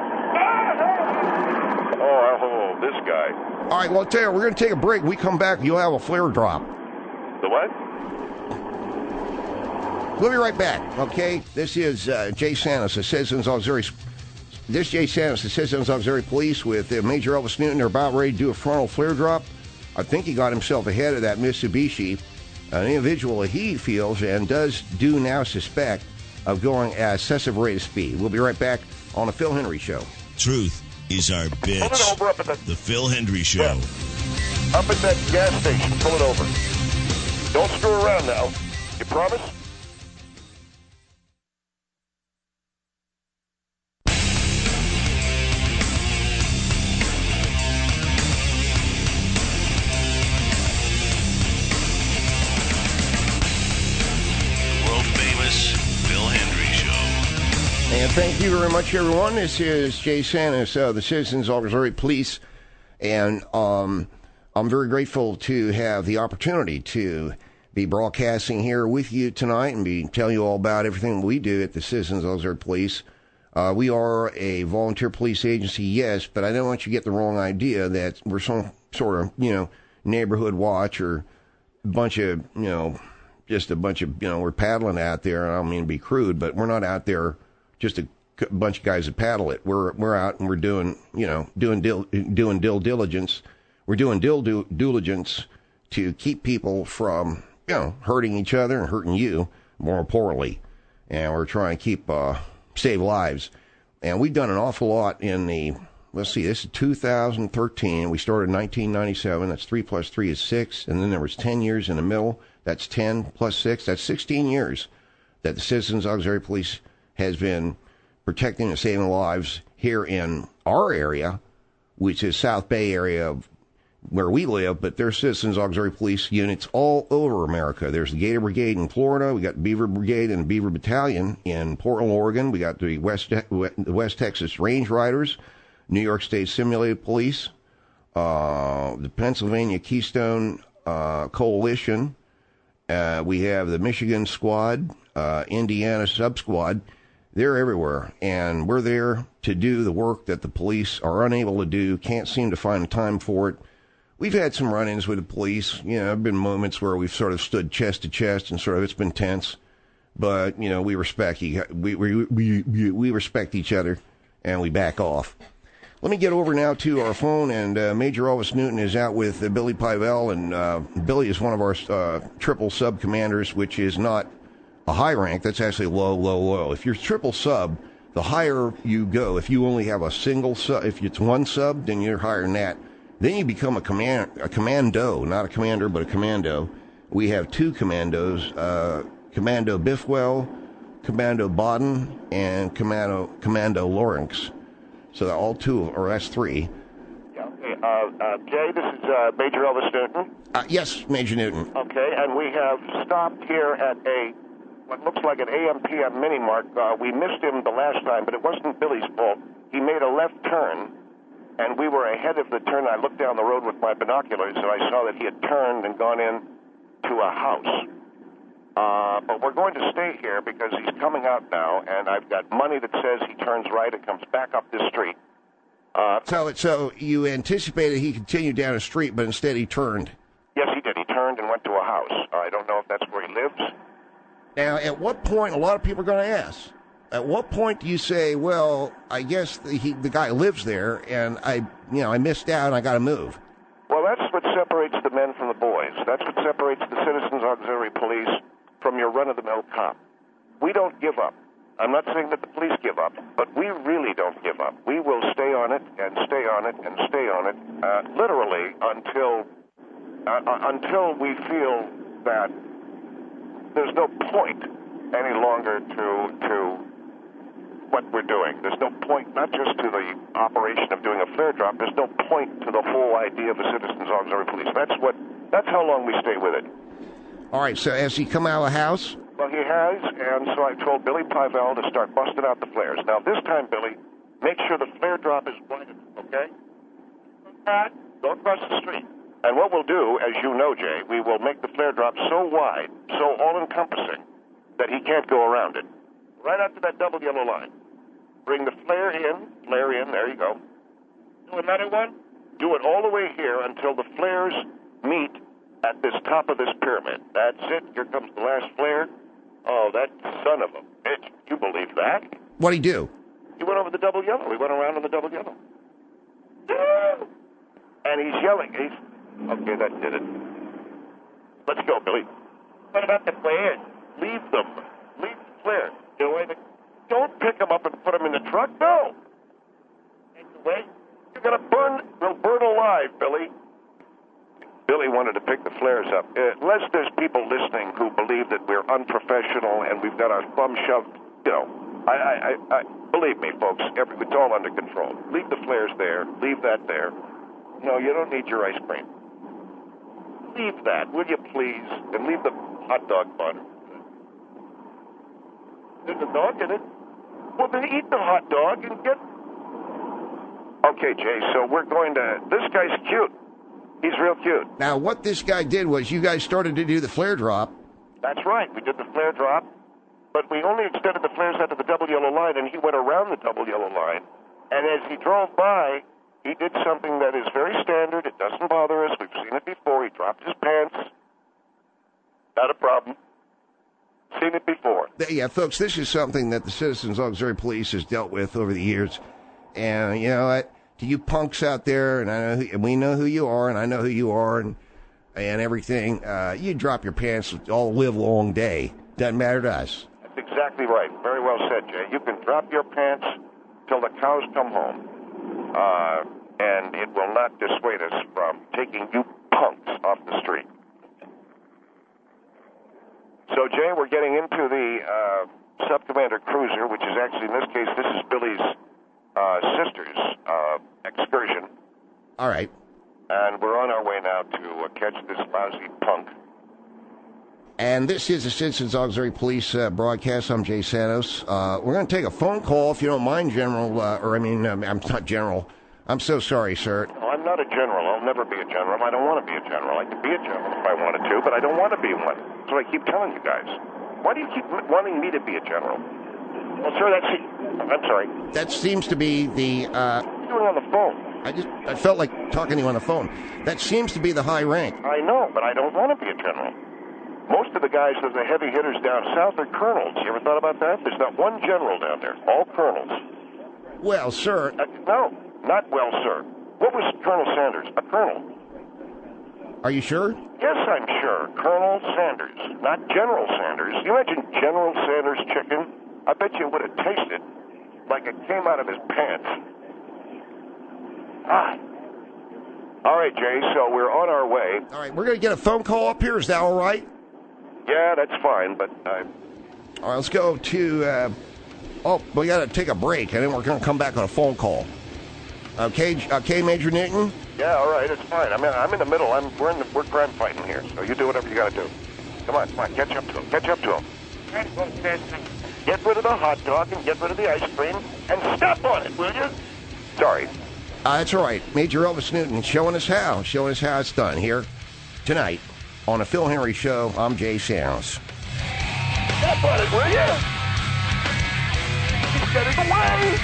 Oh, this guy. All right, well, I'll tell you, we're going to take a break. When we come back, you'll have a flare drop. The what? We'll be right back, okay? This is Jay Santos, the Citizens Auxiliary. This Jay Santos, the Citizens Auxiliary Police, with Major Elvis Newton. They're about ready to do a frontal flare drop. I think he got himself ahead of that Mitsubishi, an individual that he feels and do now suspect of going at excessive rate of speed. We'll be right back on the Phil Hendrie Show. Truth is our bitch. Pull it over up at the Phil Hendrie Show. Yeah. Up at that gas station. Pull it over. Don't screw around now. You promise? And thank you very much, everyone. This is Jay Santos, the Citizens Auxiliary Police, and I'm very grateful to have the opportunity to be broadcasting here with you tonight and be telling you all about everything we do at the Citizens Auxiliary Police. We are a volunteer police agency, yes, but I don't want you to get the wrong idea that we're some sort of, neighborhood watch or a bunch of, just a bunch of, we're paddling out there. I don't mean to be crude, but we're not out there just a bunch of guys that paddle it. We're out and we're doing, doing due diligence. We're doing due diligence to keep people from, hurting each other and hurting you more importantly. And we're trying to keep, save lives. And we've done an awful lot in this is 2013. We started in 1997. That's 3 plus 3 is 6. And then there was 10 years in the middle. That's 10 plus 6. That's 16 years that the Citizens Auxiliary Police has been protecting and saving lives here in our area, which is South Bay area of where we live, but there's Citizens Auxiliary Police units all over America. There's the Gator Brigade in Florida. We got the Beaver Brigade and the Beaver Battalion in Portland, Oregon. We got the West Texas Range Riders, New York State Simulated Police, the Pennsylvania Keystone Coalition. We have the Michigan Squad, Indiana Sub Squad. They're everywhere, and we're there to do the work that the police are unable to do, can't seem to find the time for it. We've had some run-ins with the police. There have been moments where we've sort of stood chest to chest and sort of it's been tense. but we respect we respect each other, and we back off. Let me get over now to our phone, and Major Elvis Newton is out with Billy Pivell, and Billy is one of our triple sub commanders, which is not a high rank. That's actually low. If you're triple sub, the higher you go. If you only have a single sub, if it's one sub, then you're higher than that. Then you become a commando, not a commander, but a commando. We have two commandos, Commando Biffwell, Commando Baden, and Commando Lawrence. So all two, or that's three. Yeah, okay. Jay, this is Major Elvis Newton. Yes, Major Newton. Okay, and we have stopped here at what looks like an AM/PM mini mart. We missed him the last time, but it wasn't Billy's fault. He made a left turn, and we were ahead of the turn. I looked down the road with my binoculars, and I saw that he had turned and gone in to a house. But we're going to stay here because he's coming out now, and I've got money that says he turns right and comes back up this street. So you anticipated he continued down the street, but instead he turned. Yes, he did. He turned and went to a house. I don't know if that's where he lives. Now, at what point, a lot of people are going to ask, at what point do you say, well, I guess the guy lives there, and I missed out, and I got to move? Well, that's what separates the men from the boys. That's what separates the Citizens Auxiliary Police from your run-of-the-mill cop. We don't give up. I'm not saying that the police give up, but we really don't give up. We will stay on it and stay on it and stay on it, literally until we feel that there's no point any longer to what we're doing. There's no point, not just to the operation of doing a flare drop. There's no point to the whole idea of the Citizens Auxiliary Police. That's how long we stay with it. All right, so has he come out of the house? Well, he has, and so I told Billy Pivell to start busting out the flares. Now, this time, Billy, make sure the flare drop is wide, okay? Don't cross the street. And what we'll do, as you know, Jay, we will make the flare drop so wide, so all-encompassing, that he can't go around it. Right up to that double yellow line. Bring the flare in, there you go. Do another one. Do it all the way here until the flares meet at this top of this pyramid. That's it. Here comes the last flare. Oh, that son of a bitch. You believe that? What'd he do? He went over the double yellow. He went around on the double yellow. And he's yelling. Okay, that did it. Let's go, Billy. What about the flares? Leave them. Leave the flares. Don't pick them up and put them in the truck. No. Take away. You're going to burn. We'll burn alive, Billy. Billy wanted to pick the flares up. Unless there's people listening who believe that we're unprofessional and we've got our thumb shoved, I believe me, folks, it's all under control. Leave the flares there. Leave that there. No, you don't need your ice cream. Leave that, will you please? And leave the hot dog bun. There's a dog in it. Well, then eat the hot dog and get... Okay, Jay, so we're going to... This guy's cute. He's real cute. Now, what this guy did was you guys started to do the flare drop. That's right. We did the flare drop, but we only extended the flares out to the double yellow line, and he went around the double yellow line. And as he drove by, he did something that is very standard. It doesn't bother us. We've seen it before. He dropped his pants. Not a problem. Seen it before. Yeah, folks, this is something that the Citizens Auxiliary Police has dealt with over the years. And, you know what? To you punks out there, and we know who you are, and I know who you are, and everything, you drop your pants all live long day. Doesn't matter to us. That's exactly right. Very well said, Jay. You can drop your pants till the cows come home, and it will not dissuade us from taking you punks off the street. So, Jay, we're getting into the Sub-Commander Cruiser, which is actually, in this case, this is Billy's sister's excursion. All right. And we're on our way now to catch this lousy punk. And this is the Citizens Auxiliary Police broadcast. I'm Jay Santos. We're going to take a phone call, if you don't mind, General. I'm not General. I'm so sorry, sir. No, I'm not a general. I'll never be a general. I don't want to be a general. I could be a general if I wanted to, but I don't want to be one. That's what I keep telling you guys. Why do you keep wanting me to be a general? Well, sir, I'm sorry. That seems to be the... What are you doing on the phone? I felt like talking to you on the phone. That seems to be the high rank. I know, but I don't want to be a general. Most of the guys that are the heavy hitters down south are colonels. You ever thought about that? There's not one general down there. All colonels. Well, sir. No, not well, sir. What was Colonel Sanders? A colonel. Are you sure? Yes, I'm sure. Colonel Sanders, not General Sanders. You imagine General Sanders chicken? I bet you would have tasted like it came out of his pants. Ah. All right, Jay, so we're on our way. All right, we're going to get a phone call up here. Is that all right? Yeah, that's fine, but... All right, let's go to... we got to take a break, and then we're going to come back on a phone call. Okay, Major Newton? Yeah, all right, it's fine. I'm in the middle. We're crime fighting here, so you do whatever you got to do. Come on, catch up to him. Get rid of the hot dog and get rid of the ice cream, and step on it, will you? Sorry. That's all right. Major Elvis Newton showing us how it's done here tonight on the Phil Henry Show. I'm Jay Sands. Step on it, will you? He's getting away.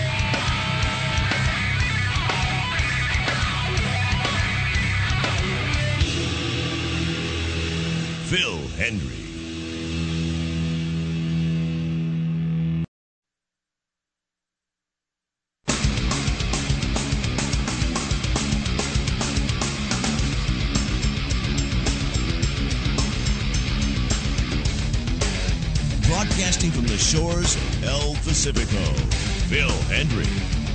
Phil Henry. Broadcasting from the shores of El Pacifico, Phil Henry.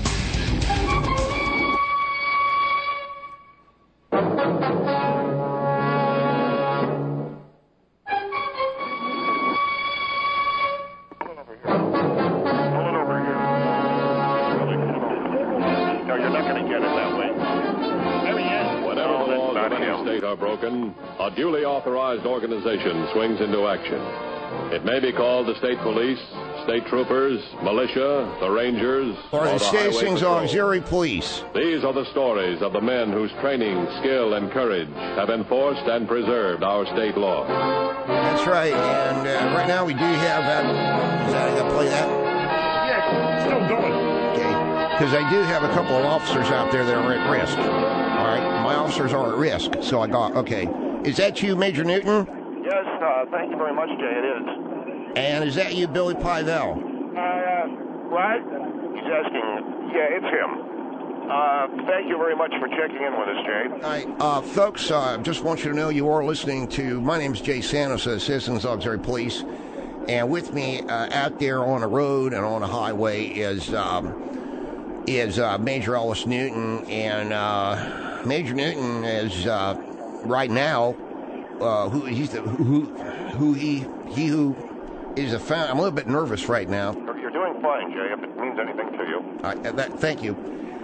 A duly authorized organization swings into action. It may be called the state police, state troopers, militia, the rangers, or the Citizens Patrol. Auxiliary Police. These are the stories of the men whose training, skill, and courage have enforced and preserved our state laws. That's right, and right now we do have that. Is that going to play that? Yeah, still going. Okay, because I do have a couple of officers out there that are at risk. All right, my officers are at risk, so I got, okay. Is that you, Major Newton? Yes, thank you very much, Jay, it is. And is that you, Billy Pivell? What? He's asking, yeah, it's him. Thank you very much for checking in with us, Jay. All right, folks, just want you to know you are listening to, my name's Jay Santos of the Citizens Auxiliary Police, and with me out there on the road and on the highway is Major Ellis Newton, and Major Newton is right now who is a fan. I'm a little bit nervous right now. You're doing fine, Jay, if it means anything to you. Thank you.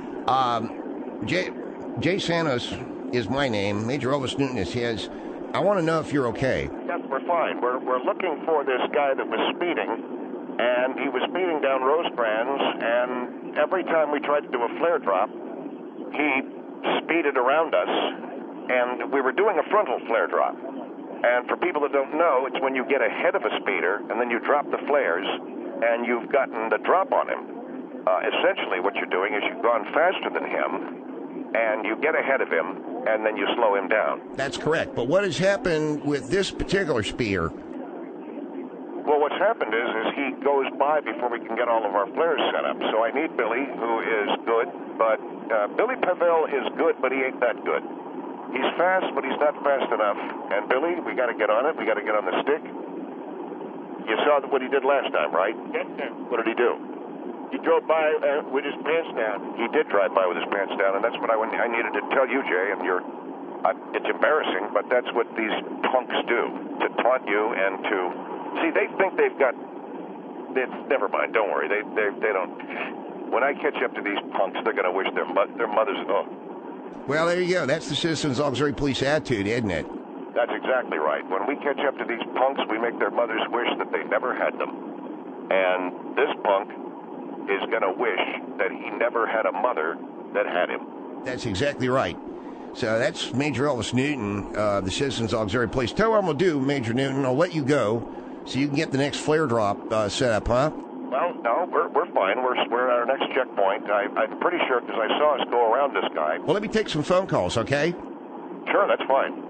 Jay Santos is my name. Major Elvis Newton is his. I want to know if you're okay. Yes, we're fine. We're looking for this guy that was speeding, and he was speeding down Rosecrans, and every time we tried to do a flare drop, he speeded around us, and we were doing a frontal flare drop. And for people that don't know, it's when you get ahead of a speeder, and then you drop the flares, and you've gotten the drop on him. Essentially, what you're doing is you've gone faster than him, and you get ahead of him, and then you slow him down. That's correct. But what has happened with this particular speeder? Well, what's happened is he goes by before we can get all of our flares set up. So I need Billy, who is good, but Billy Pavel is good, but he ain't that good. He's fast, but he's not fast enough. And Billy, we got to get on it. We got to get on the stick. You saw what he did last time, right? Yes, sir. What did he do? He drove by with his pants down. He did drive by with his pants down, and that's what I needed to tell you, Jay. And it's embarrassing, but that's what these punks do, to taunt you and to see. They think they've got. Never mind. Don't worry. They don't. When I catch up to these punks, they're going to wish their mothers. Oh. Well, there you go. That's the Citizens Auxiliary Police attitude, isn't it? That's exactly right. When we catch up to these punks, we make their mothers wish that they never had them. And this punk is going to wish that he never had a mother that had him. That's exactly right. So that's Major Elvis Newton, the Citizens Auxiliary Police. Tell me what I'm going to do, Major Newton. I'll let you go so you can get the next flare drop set up, huh? Well, no, we're fine. We're at our next checkpoint. I'm pretty sure because I saw us go around this guy. Well, let me take some phone calls, okay? Sure, that's fine.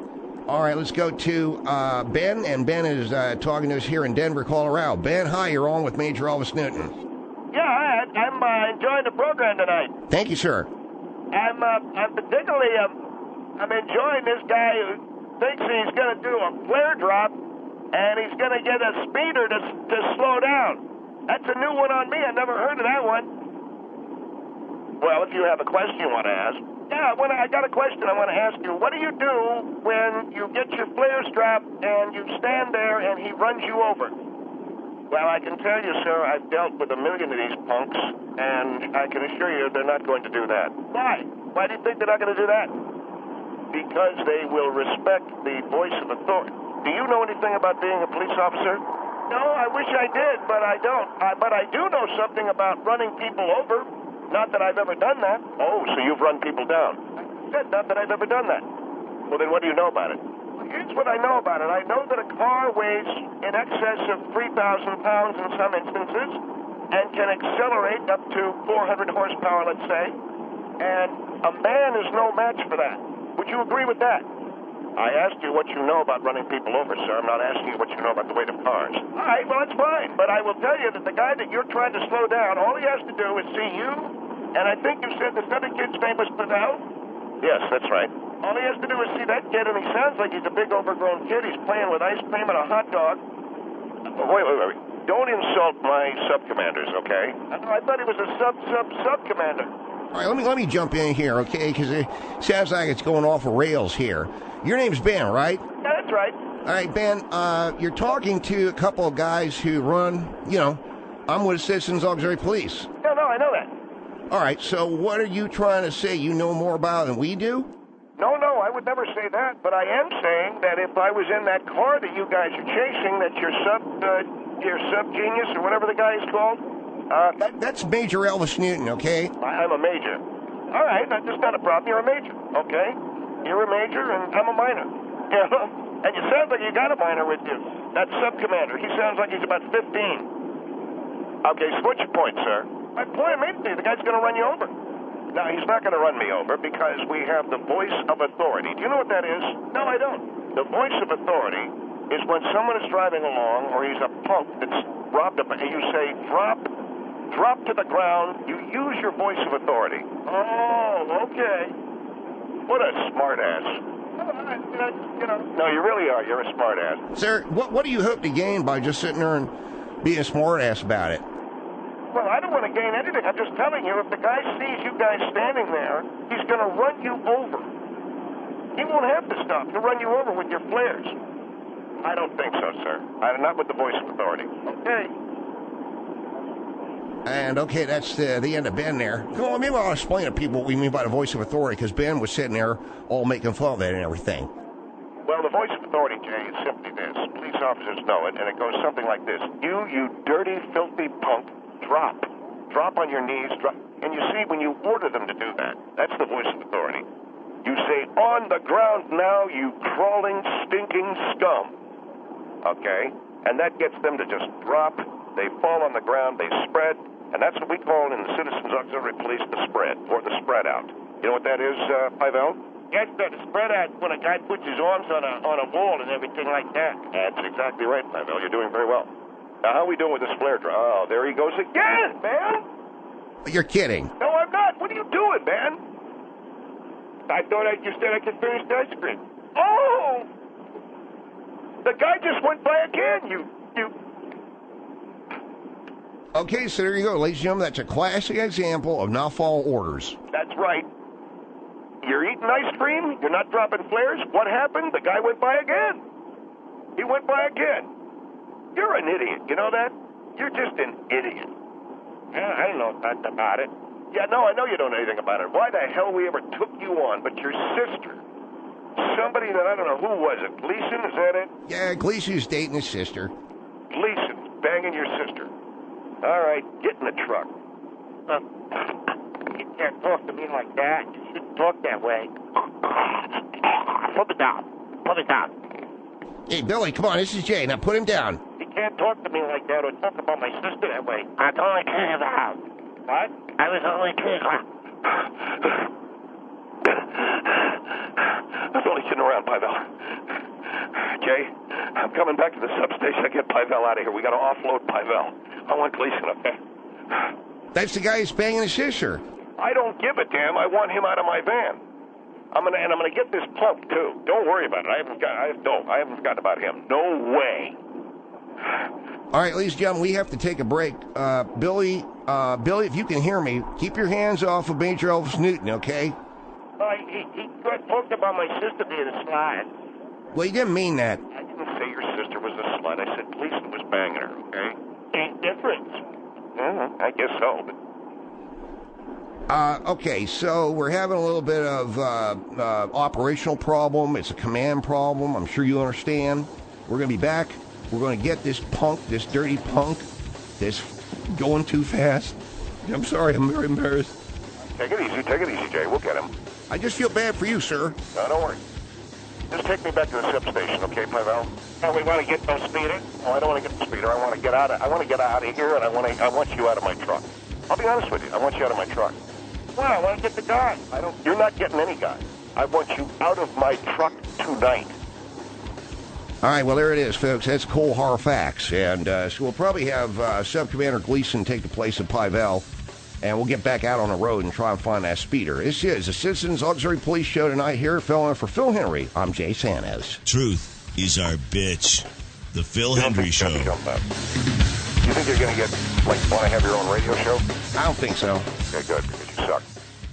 All right, let's go to Ben, and Ben is talking to us here in Denver, Colorado. Ben, hi, you're on with Major Elvis Newton. Yeah, I'm enjoying the program tonight. Thank you, sir. I'm particularly I'm enjoying this guy who thinks he's going to do a flare drop, and he's going to get a speeder to slow down. That's a new one on me. I've never heard of that one. Well, if you have a question you want to ask. Yeah, I got a question I want to ask you. What do you do when you get your flare strap and you stand there and he runs you over? Well, I can tell you, sir, I've dealt with a million of these punks, and I can assure you they're not going to do that. Why? Why do you think they're not going to do that? Because they will respect the voice of authority. Do you know anything about being a police officer? No, I wish I did, but I don't. But I do know something about running people over. Not that I've ever done that. Oh, so you've run people down. I said not that I've ever done that. Well, then what do you know about it? Well, here's what I know about it. I know that a car weighs in excess of 3,000 pounds in some instances and can accelerate up to 400 horsepower, let's say. And a man is no match for that. Would you agree with that? I asked you what you know about running people over, sir. I'm not asking you what you know about the weight of cars. All right, well, that's fine. But I will tell you that the guy that you're trying to slow down, all he has to do is see you, and I think you said this other kid's name was Pavel? Yes, that's right. All he has to do is see that kid, and he sounds like he's a big overgrown kid. He's playing with ice cream and a hot dog. Wait. Don't insult my sub-commanders, okay? I thought he was a sub-commander. All right, let me jump in here, okay? Because it sounds like it's going off the rails here. Your name's Ben, right? Yeah, that's right. All right, Ben, you're talking to a couple of guys who run, I'm with Citizens Auxiliary Police. No, I know that. All right, so what are you trying to say you know more about than we do? No, I would never say that, but I am saying that if I was in that car that you guys are chasing, that your sub-genius or whatever the guy is called... That's Major Elvis Newton, okay? I'm a major. All right, that's just not a problem. You're a major, okay? You're a major, and I'm a minor. And you sound like you got a minor with you. That sub-commander, he sounds like he's about 15. Okay, so what's your point, sir? My point may be the guy's going to run you over. No, he's not going to run me over because we have the voice of authority. Do you know what that is? No, I don't. The voice of authority is when someone is driving along or he's a punk that's robbed and you say, drop to the ground. You use your voice of authority. Oh, okay. What a smart ass. No, you really are. You're a smart ass. Sir, what do you hope to gain by just sitting there and being a smart ass about it? Well, I don't want to gain anything. I'm just telling you, if the guy sees you guys standing there, he's going to run you over. He won't have to stop. He'll run you over with your flares. I don't think so, sir. Not with the voice of authority. Okay. And, okay, that's the end of Ben there. Well, maybe I'll explain to people what we mean by the voice of authority, because Ben was sitting there all making fun of it and everything. Well, the voice of authority, Jay, is simply this. Police officers know it, and it goes something like this. You dirty, filthy punk, drop. Drop on your knees. Drop. And you see, when you order them to do that, that's the voice of authority. You say, on the ground now, you crawling, stinking scum. Okay? And that gets them to just drop. They fall on the ground. They spread. And that's what we call in the Citizens Auxiliary Police the spread, or the spread out. You know what that is, Pavel? Yes, sir. The spread out when a guy puts his arms on a wall and everything like that. That's exactly right, Pavel. You're doing very well. Now, how are we doing with this flare drive? Oh, there he goes again, man! You're kidding. No, I'm not. What are you doing, man? I thought you said I could finish the ice cream. Oh! The guy just went by again, you... Okay, so there you go, ladies and gentlemen. That's a classic example of not following orders. That's right. You're eating ice cream. You're not dropping flares. What happened? The guy went by again. He went by again. You're an idiot. You know that? You're just an idiot. Yeah, I don't know nothing about it. Yeah, no, I know you don't know anything about it. Why the hell we ever took you on? But your sister. Somebody that I don't know who was it. Gleason, is that it? Yeah, Gleason's dating his sister. Gleason's banging your sister. All right, get in the truck. You can't talk to me like that. You shouldn't talk that way. Put it down. Put it down. Hey, Billy, come on. This is Jay. Now put him down. You can't talk to me like that or talk about my sister that way. That's all I care about. What? I was only kidding. I was only kidding around, Pavel. Jay. I'm coming back to the substation to get Pivell out of here. We got to offload Pivell. I want Gleason up there. That's the guy who's banging his sister. I don't give a damn. I want him out of my van. I'm gonna get this punk too. Don't worry about it. I haven't forgotten about him. No way. All right, ladies and gentlemen, we have to take a break. Billy, if you can hear me, keep your hands off of Major Elvis Newton, okay? He talked about my sister being a slut. Well, you didn't mean that. I didn't say your sister was a slut. I said Gleason was banging her, okay? Ain't different. I guess so, but... Okay, so we're having a little bit of operational problem. It's a command problem. I'm sure you understand. We're going to be back. We're going to get this punk, this dirty punk, this going too fast. I'm sorry, I'm very embarrassed. Take it easy, Jay. We'll get him. I just feel bad for you, sir. No, don't worry. Just take me back to the substation, okay, Pivell? Oh, we want to get no speeder? Oh, I don't want to get the speeder. I want to get out of here, and I want you out of my truck. I'll be honest with you. I want you out of my truck. Well, I want to get the guy. You're not getting any guy. I want you out of my truck tonight. All right, well, there it is, folks. That's cold hard facts. And so we'll probably have Sub-Commander Gleason take the place of Pivell, and we'll get back out on the road and try and find that speeder. This is the Citizens Auxiliary Police Show tonight here. For Phil Henry, I'm Jay Sanez. Truth is our bitch. The Phil Henry Show. You think you're going to want to have your own radio show? I don't think so. Okay, good, because you suck.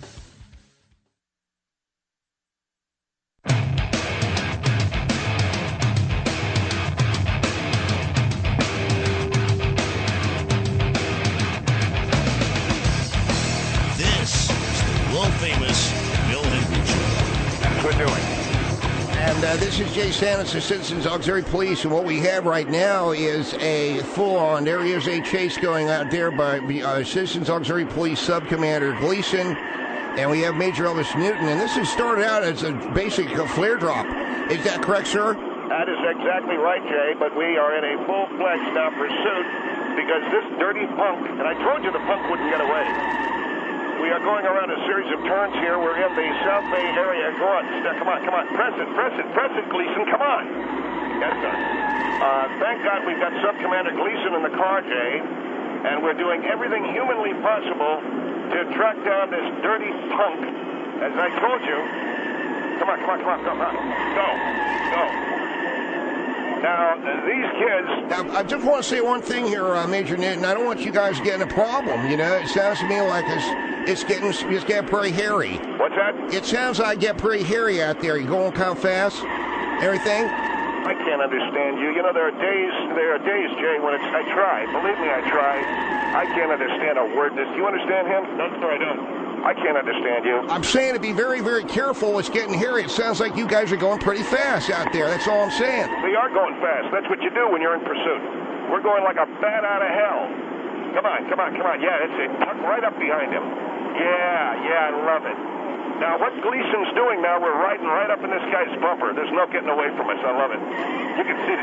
This is the world-famous Phil Henry Show. That's what we're doing. And this is Jay Sanez, the Citizens Auxiliary Police, and what we have right now is a full-on, there is a chase going out there by Citizens Auxiliary Police Sub-Commander Gleason, and we have Major Elvis Newton, and this has started out as a basic flare drop. Is that correct, sir? That is exactly right, Jay, but we are in a full-fledged now pursuit because this dirty punk, and I told you the punk wouldn't get away. We are going around a series of turns here. We're in the South Bay area. Go on, come on. Press it, Gleason, come on. Yes, sir. Thank God we've got Sub-Commander Gleason in the car, Jay, and we're doing everything humanly possible to track down this dirty punk. As I told you, come on, go. Now, these kids... Now, I just want to say one thing here, Major Newton. I don't want you guys getting a problem, you know? It sounds to me like it's getting pretty hairy. What's that? It sounds like get pretty hairy out there. You going kind of fast? Everything? I can't understand you. You know, there are days, Jay, when I try. Believe me, I try. I can't understand a word. Do you understand him? No, sir, I don't. I can't understand you. I'm saying to be very, very careful. It's getting hairy. It sounds like you guys are going pretty fast out there. That's all I'm saying. We are going fast. That's what you do when you're in pursuit. We're going like a bat out of hell. Come on. Yeah, that's it. Tuck right up behind him. Yeah, I love it. Now, what Gleason's doing now, we're riding right up in this guy's bumper. There's no getting away from us. I love it. You can see it.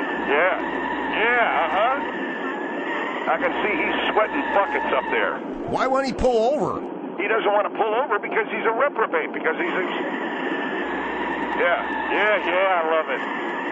Yeah, I can see he's sweating buckets up there. Why won't he pull over? He doesn't want to pull over because he's a reprobate, because he's a... Yeah, I love it.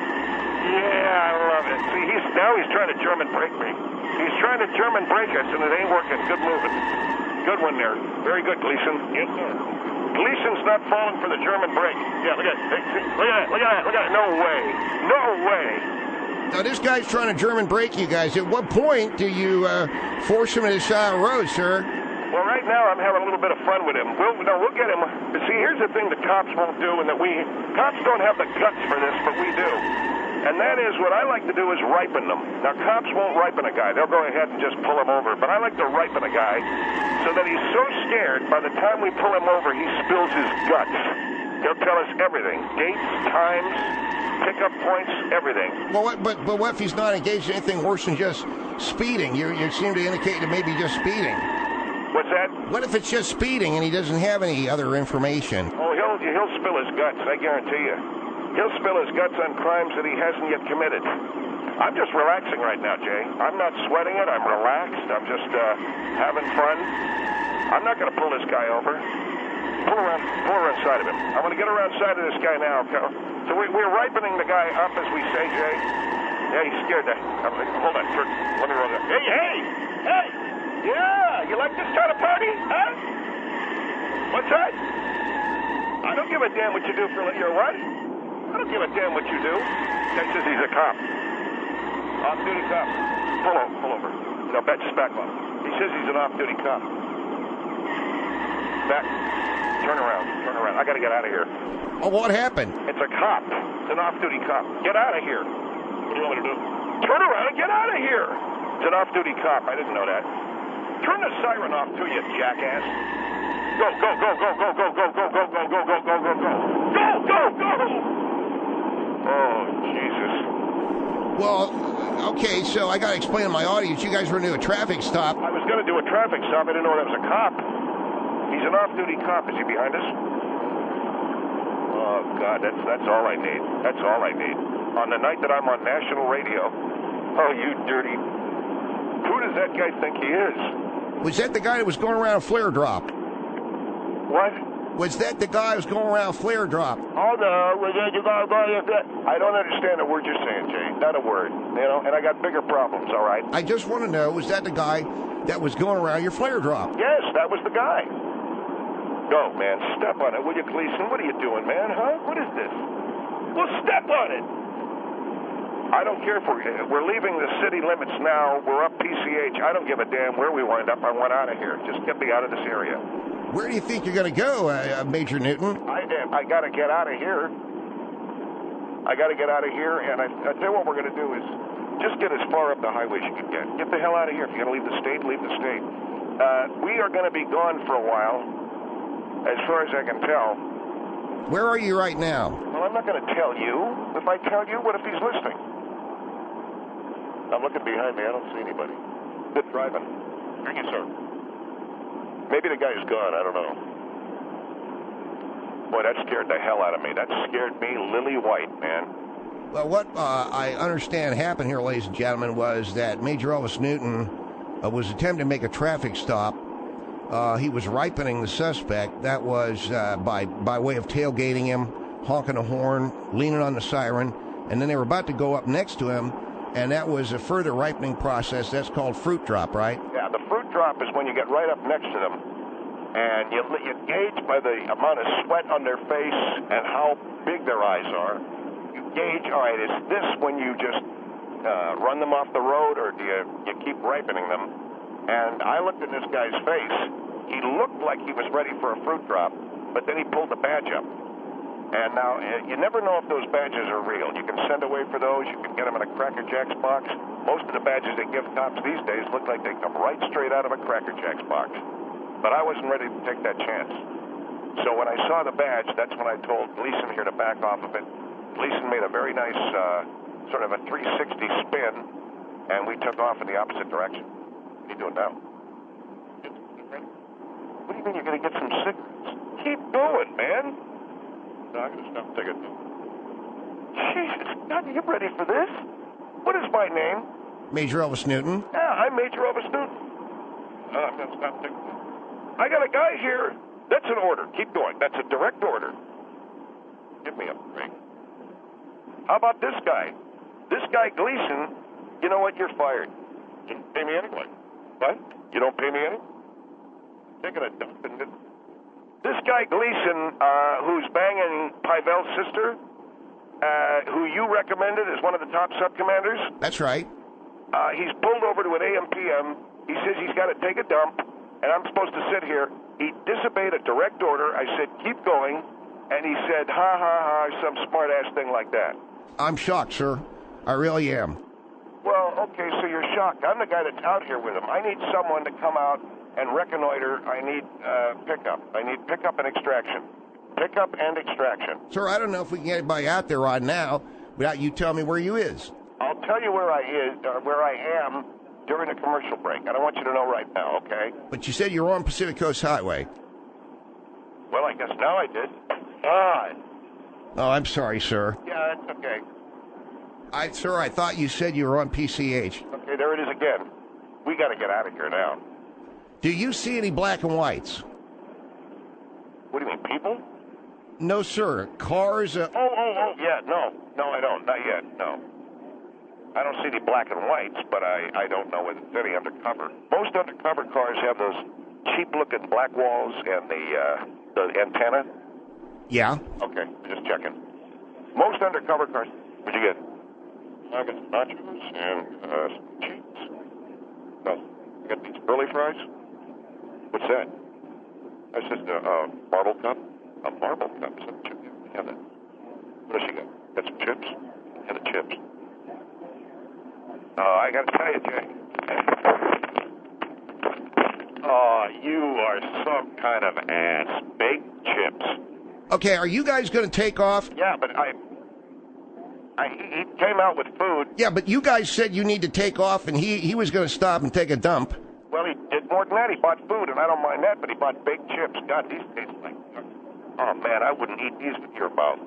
See, he's trying to German brake me. He's trying to German brake us, and it ain't working. Good moving. Good one there. Very good, Gleason. Yes, sir. Gleason's not falling for the German brake. Yeah, look at that. No way. Now, this guy's trying to German brake you guys. At what point do you force him to the side of the road, sir? Well, right now I'm having a little bit of fun with him. We'll get him. See, here's the thing the cops won't do, and that cops don't have the guts for this, but we do. And that is, what I like to do is ripen them. Now, cops won't ripen a guy. They'll go ahead and just pull him over. But I like to ripen a guy so that he's so scared, by the time we pull him over, he spills his guts. He'll tell us everything. Dates, times, pickup points, everything. Well, but what if he's not engaged in anything worse than just speeding? You seem to indicate that maybe just speeding. What's that? What if it's just speeding and he doesn't have any other information? Oh, he'll spill his guts, I guarantee you. He'll spill his guts on crimes that he hasn't yet committed. I'm just relaxing right now, Jay. I'm not sweating it. I'm relaxed. I'm just having fun. I'm not going to pull this guy over. Pull around side of him. I'm going to get around side of this guy now. So we're ripening the guy up, as we say, Jay. Yeah, he's scared. Hold on, sir. Let me roll that. Hey! Yeah, you like this kind of party, huh? What's that? I don't give a damn what you do for your what? I don't give a damn what you do. Guy says he's a cop. Off-duty cop. Pull over. No, just back off. He says he's an off-duty cop. Back. Turn around. I gotta get out of here. Oh, what happened? It's a cop. It's an off-duty cop. Get out of here. What do you want me to do? Turn around and get out of here. It's an off-duty cop. I didn't know that. Turn the siren off too, you jackass. Go. Oh, Jesus. Well, okay, so I got to explain to my audience, you guys were going to do a traffic stop. I was going to do a traffic stop. I didn't know that was a cop. He's an off-duty cop. Is he behind us? Oh, God, that's all I need. That's all I need. On the night that I'm on national radio. Oh, you dirty. Who does that guy think he is? Was that the guy that was going around flare drop? What? Was that the guy who was going around flare drop? Oh, no. I don't understand a word you're saying, Jay. Not a word. And I got bigger problems, all right? I just want to know, was that the guy that was going around your flare drop? Yes, that was the guy. Go, man. Step on it, will you, Gleason? What are you doing, man, huh? What is this? Well, step on it. I don't care if we're leaving the city limits now. We're up PCH. I don't give a damn where we wind up. I want out of here. Just get me out of this area. Where do you think you're going to go, Major Newton? I got to get out of here. And I tell you what we're going to do is just get as far up the highway as you can get. Get the hell out of here. If you're going to leave the state, leave the state. We are going to be gone for a while, as far as I can tell. Where are you right now? Well, I'm not going to tell you. If I tell you, what if he's listening? I'm looking behind me. I don't see anybody. Good driving. Thank you, sir. Maybe the guy's gone. I don't know. Boy, that scared the hell out of me. That scared me lily white, man. Well, what I understand happened here, ladies and gentlemen, was that Major Elvis Newton was attempting to make a traffic stop. He was ripening the suspect. That was by way of tailgating him, honking a horn, leaning on the siren, and then they were about to go up next to him, and that was a further ripening process. That's called fruit drop, right? Yeah, the fruit drop is when you get right up next to them, and you gauge by the amount of sweat on their face and how big their eyes are. You gauge, all right, is this when you just run them off the road, or do you keep ripening them? And I looked at this guy's face. He looked like he was ready for a fruit drop, but then he pulled the badge up. And now, you never know if those badges are real. You can send away for those. You can get them in a Cracker Jacks box. Most of the badges they give cops these days look like they come right straight out of a Cracker Jacks box. But I wasn't ready to take that chance. So when I saw the badge, that's when I told Gleason here to back off of it. Gleason made a very nice sort of a 360 spin, and we took off in the opposite direction. What are you doing now? What do you mean you're going to get some cigarettes? Keep going, man. No, I'm going to stop taking them. Jesus, God, are you ready for this? What is my name? Major Elvis Newton. Yeah, I'm Major Elvis Newton. I'm going to stop taking them. I got a guy here. That's an order. Keep going. That's a direct order. Give me a break. How about this guy? This guy, Gleason, you know what? You're fired. You don't pay me anyway. What? You don't pay me anyway? Taking a dump in it. This guy, Gleason, who's banging Pivel's sister, who you recommended as one of the top sub-commanders. That's right. He's pulled over to an AM/PM. He says he's got to take a dump, and I'm supposed to sit here. He disobeyed a direct order. I said, keep going. And he said, ha, ha, ha, some smart-ass thing like that. I'm shocked, sir. I really am. Well, okay, so you're shocked. I'm the guy that's out here with him. I need someone to come out and reconnoiter. I need pickup. I need pickup and extraction. Pickup and extraction. Sir, I don't know if we can get anybody out there right now without you telling me where you is. I'll tell you where I am during a commercial break. I don't want you to know right now, okay? But you said you were on Pacific Coast Highway. Well, I guess now I did. God. Oh, I'm sorry, sir. Yeah, that's okay. Sir, I thought you said you were on PCH. Okay, there it is again. We got to get out of here now. Do you see any black and whites? What do you mean, people? No, sir. Cars. Yeah, no, I don't. Not yet, no. I don't see any black and whites, but I don't know whether it's any undercover. Most undercover cars have those cheap-looking black walls and the antenna. Yeah. Okay, just checking. Most undercover cars. What'd you get? I got some nachos and some cheese. No, I got these curly fries. What's that? That's just a marble cup. A marble cup. Is that a chip? Yeah, that. What else you got? Got some chips? And the chips. I got to tell you, Jay. Oh, you are some kind of ass. Baked chips. Okay, are you guys going to take off? Yeah, but he came out with food. Yeah, but you guys said you need to take off, and he was going to stop and take a dump. Well, he did more than that. He bought food, and I don't mind that, but he bought baked chips. God, these taste like... Oh, man, I wouldn't eat these with your mouth.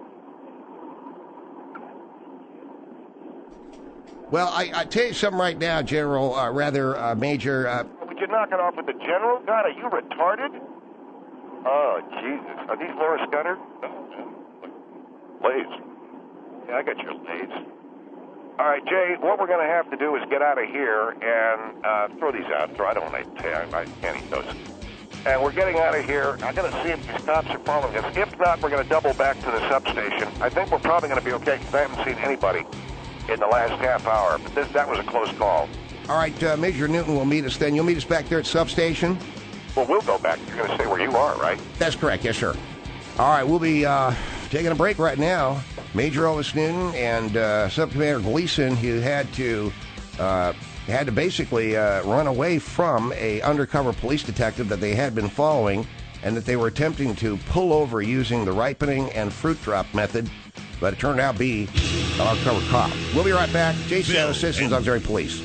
Well, I tell you something right now, General, Major... Would you knock it off with the General? God, are you retarded? Oh, Jesus. Are these Laura Scudder? No, Lays. Yeah, I got your Lays. All right, Jay, what we're going to have to do is get out of here and throw these out. I don't want to I can't eat those. And we're getting out of here. I'm going to see if these cops are following us. If not, we're going to double back to the substation. I think we're probably going to be okay because I haven't seen anybody in the last half hour. But that was a close call. All right, Major Newton will meet us then. You'll meet us back there at substation? Well, we'll go back. You're going to stay where you are, right? That's correct. Yes, sir. All right, we'll be taking a break right now. Major Elvis Newton and Subcommander Gleason, who had to basically run away from a undercover police detective that they had been following and that they were attempting to pull over using the ripening and fruit drop method, but it turned out to be an undercover cop. We'll be right back. Jason Santos, Citizens Auxiliary Police.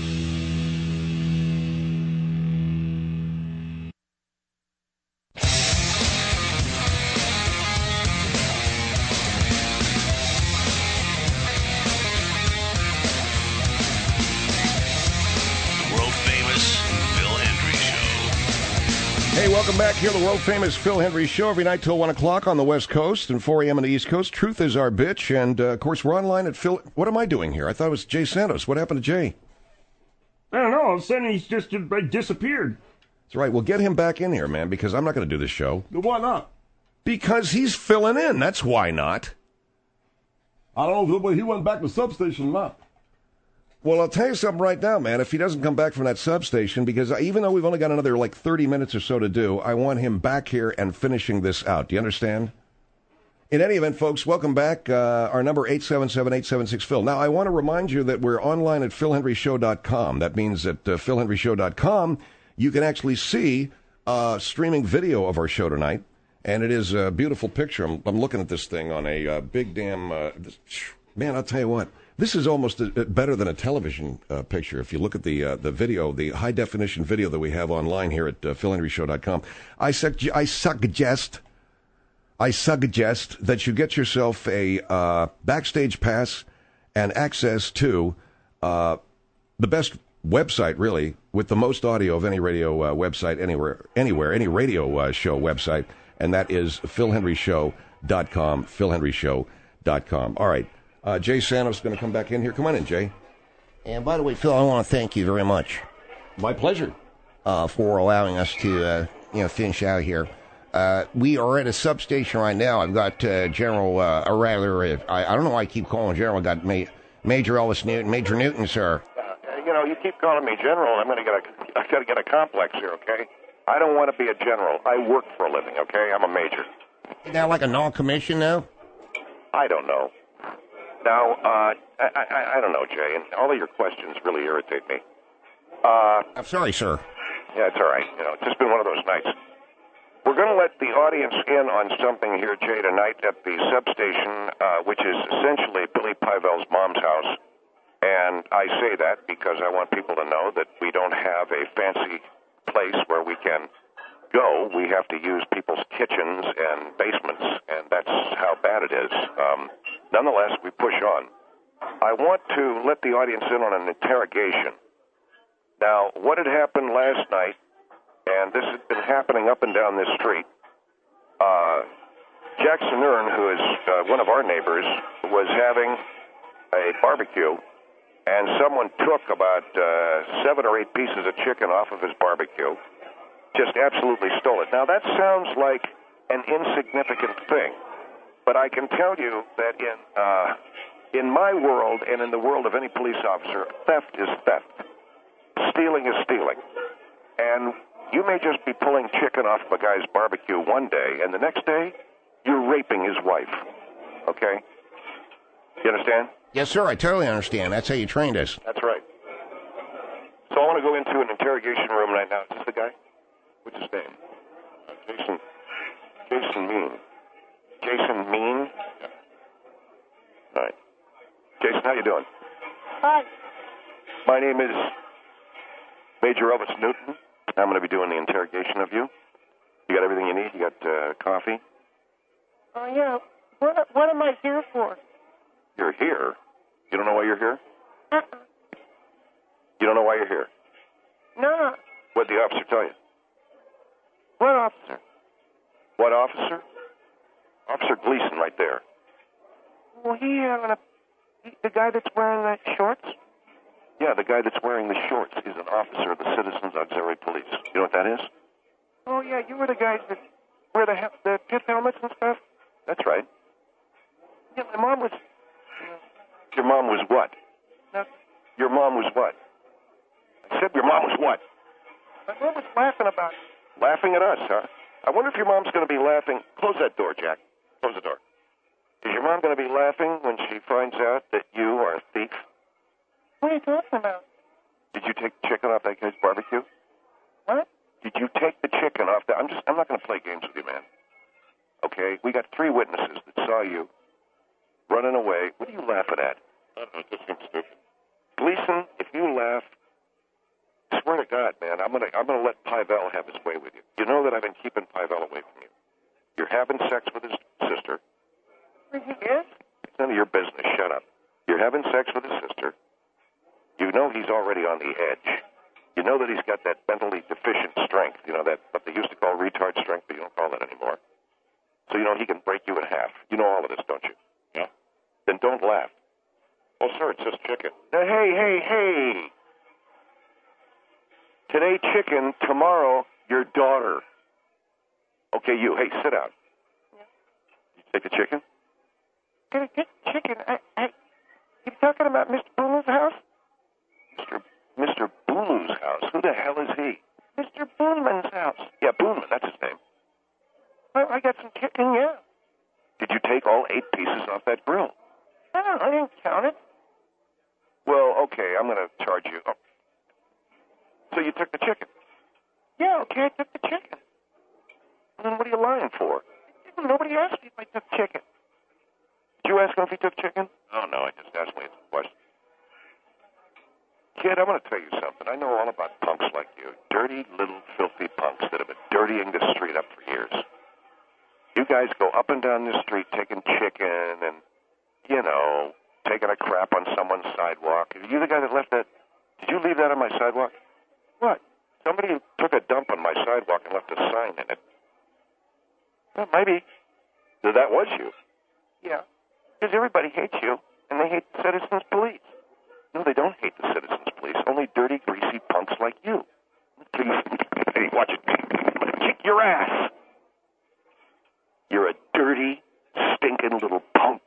Welcome back here to the world-famous Phil Hendry Show every night till 1 o'clock on the West Coast and 4 a.m. on the East Coast. Truth is our bitch. And, of course, we're online at Phil... What am I doing here? I thought it was Jay Santos. What happened to Jay? I don't know. All of a sudden, he's just disappeared. That's right. Well, get him back in here, man, because I'm not going to do this show. Why not? Because he's filling in. That's why not. I don't know if he went back to substation or not. Well, I'll tell you something right now, man. If he doesn't come back from that substation, because even though we've only got another 30 minutes or so to do, I want him back here and finishing this out. Do you understand? In any event, folks, welcome back. Our number 877-876-PHIL. Now, I want to remind you that we're online at philhenryshow.com. That means at philhenryshow.com, you can actually see streaming video of our show tonight. And it is a beautiful picture. I'm looking at this thing on a big damn... man, I'll tell you what. This is almost better than a television picture. If you look at the video, the high-definition video that we have online here at philhenryshow.com, I suggest that you get yourself a backstage pass and access to the best website, really, with the most audio of any radio website anywhere, any radio show website, and that is philhenryshow.com, philhenryshow.com. All right. Jay Santos is going to come back in here. Come on in, Jay. And by the way, Phil, I want to thank you very much. My pleasure. For allowing us to, finish out here. We are at a substation right now. I've got General, I don't know why I keep calling General. I've got Major Elvis Newton. Major Newton, sir. You keep calling me General. I got to get a complex here, okay? I don't want to be a general. I work for a living, okay? I'm a major. Isn't that like a non-commission, though? I don't know. Now, I don't know, Jay, and all of your questions really irritate me. I'm sorry, sir. Yeah, it's all right. It's just been one of those nights. We're going to let the audience in on something here, Jay, tonight at the substation, which is essentially Billy Pyvel's mom's house. And I say that because I want people to know that we don't have a fancy place where we can go. We have to use people's kitchens and basements, and that's how bad it is. Nonetheless, we push on. I want to let the audience in on an interrogation. Now, what had happened last night, and this has been happening up and down this street, Jackson Earn, who is one of our neighbors, was having a barbecue, and someone took about 7 or 8 pieces of chicken off of his barbecue. Just absolutely stole it. Now, that sounds like an insignificant thing, but I can tell you that in my world and in the world of any police officer, theft is theft. Stealing is stealing. And you may just be pulling chicken off of a guy's barbecue one day, and the next day, you're raping his wife. Okay? You understand? Yes, sir. I totally understand. That's how you trained us. That's right. So I want to go into an interrogation room right now. Is this the guy? What's his name? Jason Mean. Jason Mean? Yeah. All right. Jason, how you doing? Hi. My name is Major Elvis Newton. I'm going to be doing the interrogation of you. You got everything you need? You got coffee? Oh, yeah. What am I here for? You're here? You don't know why you're here? Uh-uh. You don't know why you're here? No. What'd the officer tell you? What officer? What officer? Officer Gleason right there. Well, the guy that's wearing the shorts? Yeah, the guy that's wearing the shorts is an officer of the Citizens Auxiliary Police. You know what that is? Oh, yeah, you were the guys that wear the pith helmets and stuff? That's right. Yeah, my mom was... Your mom was what? Nothing. Your mom was what? I said your mom was what? My mom was laughing about it. Laughing at us, huh? I wonder if your mom's going to be laughing. Close that door, Jack. Close the door. Is your mom going to be laughing when she finds out that you are a thief? What are you talking about? Did you take the chicken off that guy's barbecue? What? Did you take the chicken off that? I'm not going to play games with you, man. Okay? We got 3 witnesses that saw you running away. What are you laughing at? I don't know. It just seems stupid. Gleason, if you laugh, I swear to God, man, I'm gonna let Pyvel have his way with you. You know that I've been keeping Pyvel away from you. You're having sex with his sister. He is? It's none of your business. Shut up. You're having sex with his sister. You know he's already on the edge. You know that he's got that mentally deficient strength. You know that what they used to call retard strength, but you don't call that anymore. So you know he can break you in half. You know all of this, don't you? Yeah. Then don't laugh. Oh, sir, it's just chicken. Hey. Today, chicken. Tomorrow, your daughter. Okay, you. Hey, sit down. Yeah. You take the chicken? Gonna get chicken. You talking about Mr. Bulu's house? Mr. Bulu's house? Who the hell is he? Mr. Boonman's house. Yeah, Boonman. That's his name. Well, I got some chicken, yeah. Did you take all 8 pieces off that grill? I didn't count it. Well, okay, I'm going to charge you. Oh. So you took the chicken? Yeah, okay, I took the chicken. Then what are you lying for? Nobody asked me if I took chicken. Did you ask him if he took chicken? Oh, no, I just asked him a question. Kid, I'm going to tell you something. I know all about punks like you. Dirty, little, filthy punks that have been dirtying the street up for years. You guys go up and down the street taking chicken and, you know, taking a crap on someone's sidewalk. Are you the guy that left that? Did you leave that on my sidewalk? What? Somebody took a dump on my sidewalk and left a sign in it. Well, maybe. That was you. Yeah. Because everybody hates you, and they hate the Citizens Police. No, they don't hate the Citizens Police. Only dirty, greasy punks like you. Hey, watch it. I'm going to kick your ass. You're a dirty, stinking little punk.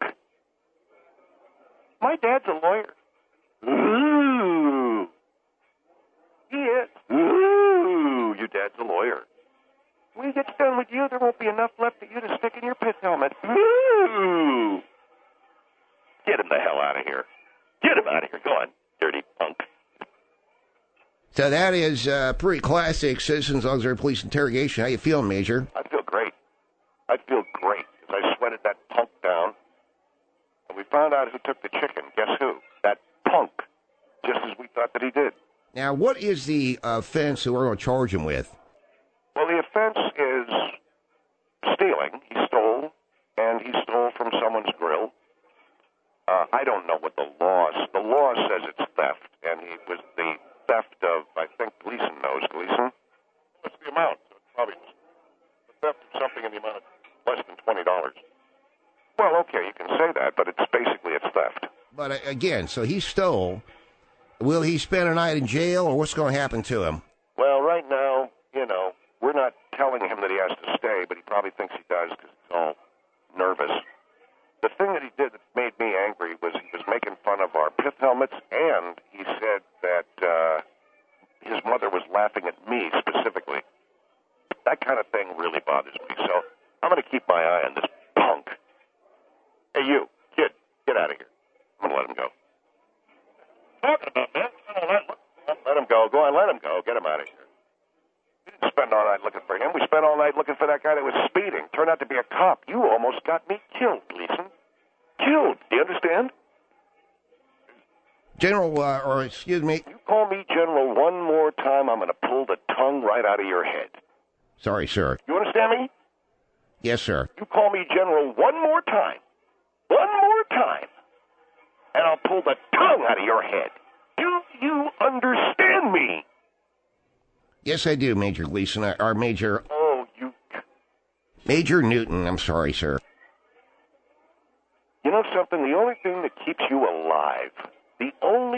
My dad's a lawyer. Ooh. He is. Ooh, your dad's a lawyer. When he gets done with you, there won't be enough left for you to stick in your pith helmet. Ooh. Get him the hell out of here. Get him out of here. Go on, dirty punk. So that is pretty classic Citizens Auxiliary Police interrogation. How you feeling, Major? I feel great. I feel great because I sweated that punk down. And we found out who took the chicken. Guess who? That punk. Just as we thought that he did. Now, what is the offense that we're going to charge him with? Well, the offense is stealing. He stole, and he stole from someone's grill. I don't know what the law says it's theft, and it was the theft of, I think Gleason knows. Gleason? What's the amount? Probably the theft of something in the amount of less than $20. again, so he stole. Will he spend a night in jail, or what's going to happen to him? Well, right now, we're not telling him that he has to stay, but he probably thinks he does because he's all nervous. The thing that he did that made me angry was he was making fun of our pith helmets, and he said that his mother was laughing at me specifically. That kind of thing really bothers me, so I'm going to keep my eye on this punk. Hey, you, kid, get out of here. I'm going to let him go. Talking about, man? Let him go. Go on, let him go. Get him out of here. We didn't spend all night looking for him. We spent all night looking for that guy that was speeding. Turned out to be a cop. You almost got me killed, Gleason. Killed. Do you understand? General, or excuse me. You call me General one more time, I'm going to pull the tongue right out of your head. Sorry, sir. You understand me? Yes, sir. You call me General one more time, and I'll pull the tongue out of your head. Do you understand me? Yes, I do, Major Gleason. Our Major... Oh, you... Major Newton, I'm sorry, sir. You know something? The only thing that keeps you alive, man,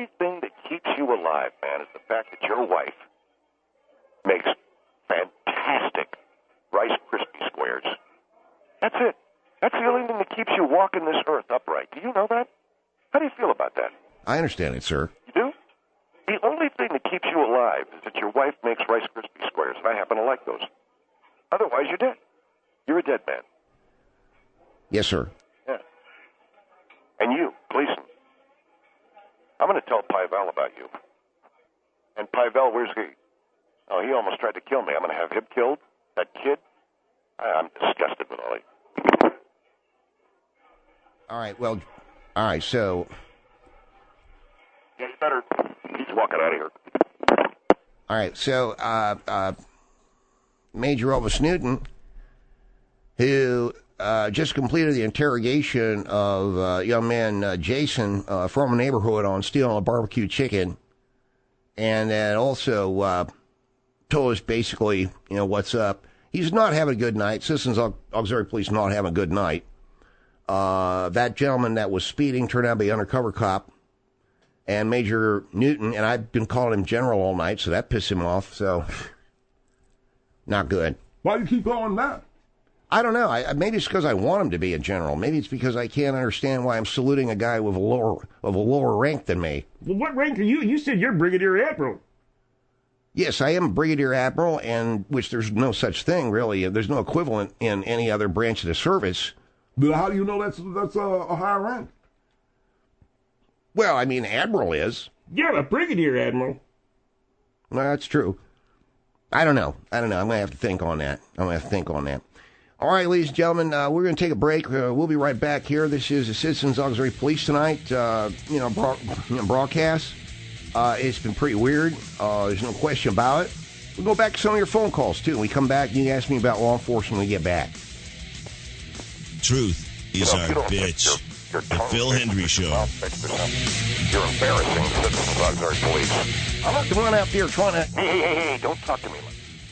is the fact that your wife makes fantastic Rice Krispie squares. That's it. That's the only thing that keeps you walking this earth upright. Do you know that? How do you feel about that? I understand it, sir. You do? The only thing that keeps you alive is that your wife makes Rice Krispie squares, and I happen to like those. Otherwise, you're dead. You're a dead man. Yes, sir. Yeah. And you, Gleason, I'm going to tell Pyvel about you. And Pyvel, where's he? Oh, he almost tried to kill me. I'm going to have him killed? That kid? I'm disgusted with all he... All right, so... Yeah, you better... He's walking out of here. All right, so, Major Elvis Newton, who just completed the interrogation of young man Jason from a neighborhood on stealing a barbecue chicken, and then also told us basically, what's up. He's not having a good night. Citizens Auxiliary Police not having a good night. That gentleman that was speeding turned out to be an undercover cop. And Major Newton, and I've been calling him General all night, so that pissed him off. So, not good. Why do you keep calling that? I don't know. Maybe it's because I want him to be a general. Maybe it's because I can't understand why I'm saluting a guy with a lower rank than me. Well, what rank are you? You said you're Brigadier Admiral. Yes, I am Brigadier Admiral, and which there's no such thing, really. There's no equivalent in any other branch of the service. But how do you know that's a higher rank? Well, I mean, Admiral is. Yeah, a Brigadier Admiral. No, that's true. I don't know. I'm going to have to think on that. All right, ladies and gentlemen, we're going to take a break. We'll be right back here. This is the Citizens Auxiliary Police tonight, broadcast. It's been pretty weird. There's no question about it. We'll go back to some of your phone calls, too. When we come back, you can ask me about law enforcement when we get back. Truth is our bitch. The Phil Hendry Show. You're embarrassing Citizens Auxiliary Police. I'm not the one out there trying to... Hey, don't talk to me like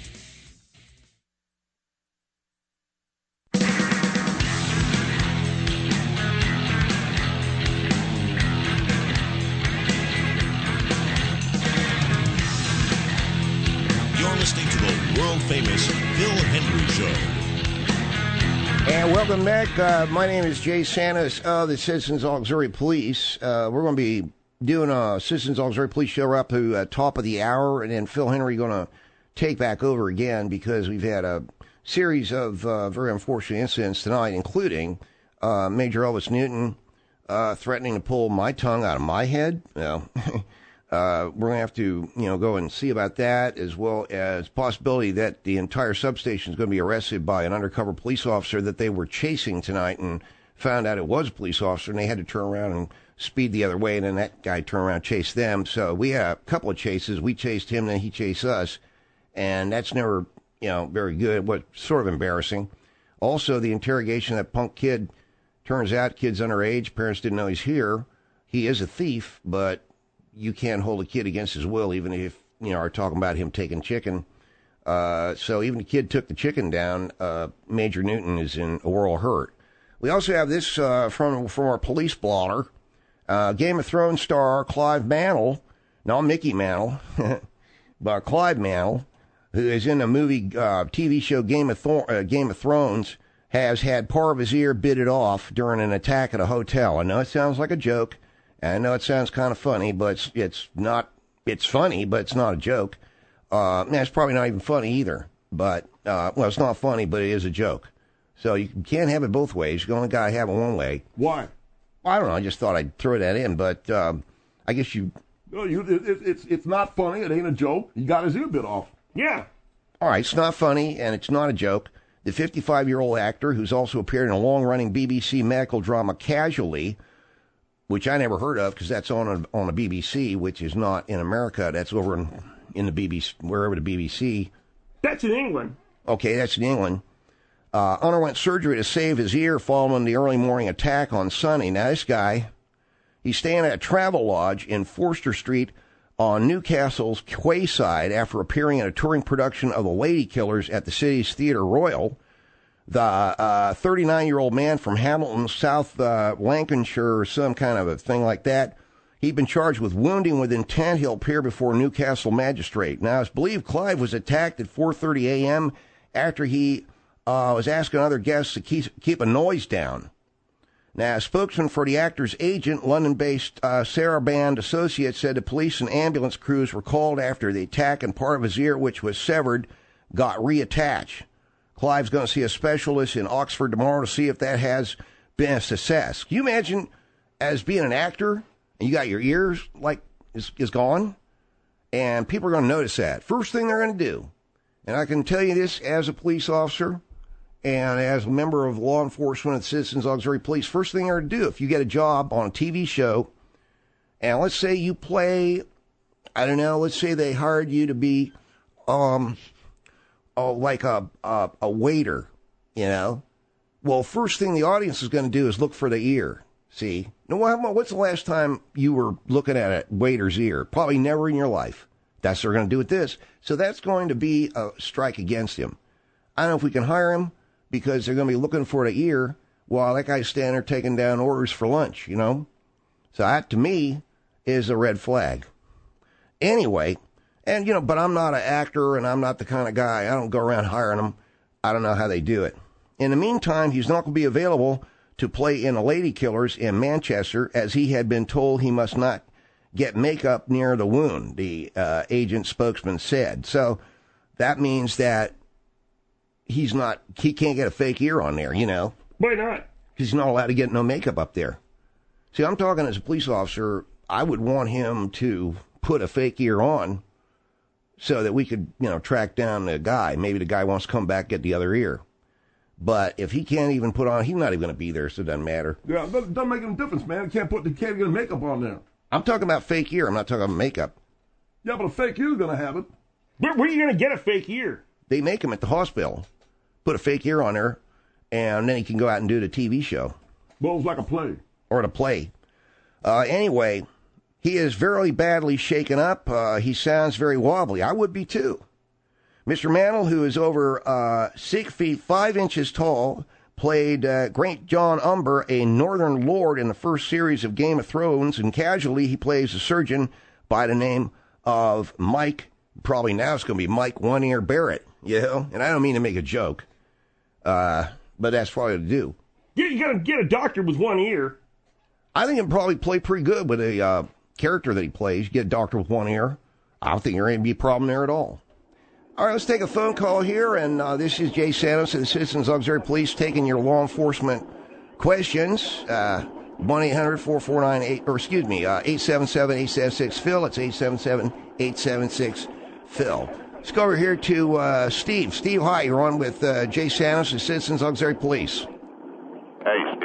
You're listening to the world-famous Phil Hendry Show. And welcome back. My name is Jay Santos of the Citizens Auxiliary Police. We're going to be doing a Citizens Auxiliary Police show up to top of the hour, and then Phil Henry going to take back over again because we've had a series of very unfortunate incidents tonight, including Major Elvis Newton threatening to pull my tongue out of my head. We're going to have to, go and see about that, as well as possibility that the entire substation is going to be arrested by an undercover police officer that they were chasing tonight and found out it was a police officer, and they had to turn around and speed the other way, and then that guy turned around and chased them. So we had a couple of chases. We chased him, then he chased us, and that's never, very good. What sort of embarrassing. Also, the interrogation of that punk kid, turns out kid's underage. Parents didn't know he's here. He is a thief, but you can't hold a kid against his will, even if, are talking about him taking chicken. So even the kid took the chicken down, Major Newton is in a world of hurt. We also have this from our police blotter. Game of Thrones star Clive Mantle, not Mickey Mantle, but Clive Mantle, who is in the movie TV show Game of Thrones, has had part of his ear bitted off during an attack at a hotel. I know it sounds like a joke. And I know it sounds kind of funny, but it's not. It's funny, but it's not a joke. It's probably not even funny either. But, it's not funny, but it is a joke. So you can't have it both ways. You can only got to have it one way. Why? I don't know. I just thought I'd throw that in, but I guess you... No, it's not funny. It ain't a joke. He got his ear bit off. Yeah. All right, it's not funny, and it's not a joke. The 55-year-old actor, who's also appeared in a long-running BBC medical drama Casualty, which I never heard of because that's on a BBC, which is not in America. That's over in the BBC, wherever the BBC. That's in England. Okay, that's in England. Underwent surgery to save his ear following the early morning attack on Sunday. Now, this guy, he's staying at a travel lodge in Forster Street on Newcastle's Quayside after appearing in a touring production of The Lady Killers at the city's Theatre Royal. The 39-year-old man from Hamilton, South Lancashire, or some kind of a thing like that, he'd been charged with wounding with intent. He'll appear before a Newcastle magistrate. Now, it's believed Clive was attacked at 4:30 a.m. after he was asking other guests to keep a noise down. Now, a spokesman for the actor's agent, London-based Saraband Associates, said the police and ambulance crews were called after the attack and part of his ear, which was severed, got reattached. Clive's going to see a specialist in Oxford tomorrow to see if that has been a success. Can you imagine as being an actor and you got your ears like is gone? And people are going to notice that. First thing they're going to do, and I can tell you this as a police officer and as a member of law enforcement and Citizens Auxiliary Police, first thing they're going to do if you get a job on a TV show, and let's say you play, I don't know, let's say they hired you to be like a waiter, you know. Well, first thing the audience is going to do is look for the ear. See? Now, what's the last time you were looking at a waiter's ear? Probably never in your life. That's what they're going to do with this. So that's going to be a strike against him. I don't know if we can hire him because they're going to be looking for the ear while that guy's standing there taking down orders for lunch, you know. So that, to me, is a red flag. Anyway... And, you know, but I'm not an actor and I'm not the kind of guy. I don't go around hiring them. I don't know how they do it. In the meantime, he's not going to be available to play in The Lady Killers in Manchester, as he had been told he must not get makeup near the wound, the agent spokesman said. So that means that he can't get a fake ear on there, you know. Why not? Because he's not allowed to get no makeup up there. See, I'm talking as a police officer, I would want him to put a fake ear on so that we could, you know, track down the guy. Maybe the guy wants to come back, get the other ear. But if he can't even put on, he's not even going to be there, so it doesn't matter. Yeah, it doesn't make any difference, man. He can't get makeup on there. I'm talking about fake ear. I'm not talking about makeup. Yeah, but a fake ear's going to have it. Where are you going to get a fake ear? They make them at the hospital. Put a fake ear on there, and then he can go out and do the TV show. Well, it's like a play. Or the play. Anyway... He is very badly shaken up. He sounds very wobbly. I would be, too. Mr. Mantle, who is over 6 feet 5 inches tall, played Great John Umber, a northern lord in the first series of Game of Thrones, and casually he plays a surgeon by the name of Mike. Probably now it's going to be Mike One Ear Barrett, you know? And I don't mean to make a joke, but that's probably what to do. Yeah, you got to get a doctor with one ear. I think he'll probably play pretty good with a... character that he plays. You get a doctor with one ear. I don't think there ain't be a problem there at all. All right, let's take a phone call here, and this is Jay Santos of the Citizens Auxiliary Police taking your law enforcement questions. 1-800-449-8, or excuse me, 877-876-PHIL. It's 877-876-PHIL. Let's go over here to Steve. Steve, hi. You're on with Jay Santos of Citizens Auxiliary Police. Hey, Steve.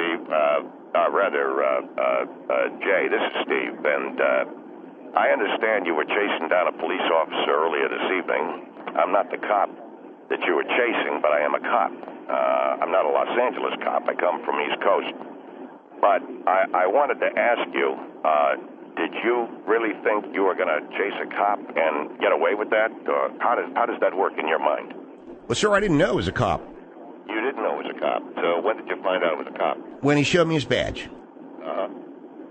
Jay, this is Steve, and I understand you were chasing down a police officer earlier this evening. I'm not the cop that you were chasing, but I am a cop. I'm not a Los Angeles cop. I come from East Coast. But I wanted to ask you, did you really think you were going to chase a cop and get away with that? Or how does that work in your mind? Well, sir, I didn't know it was a cop. You didn't know it was a cop. So when did you find out it was a cop? When he showed me his badge.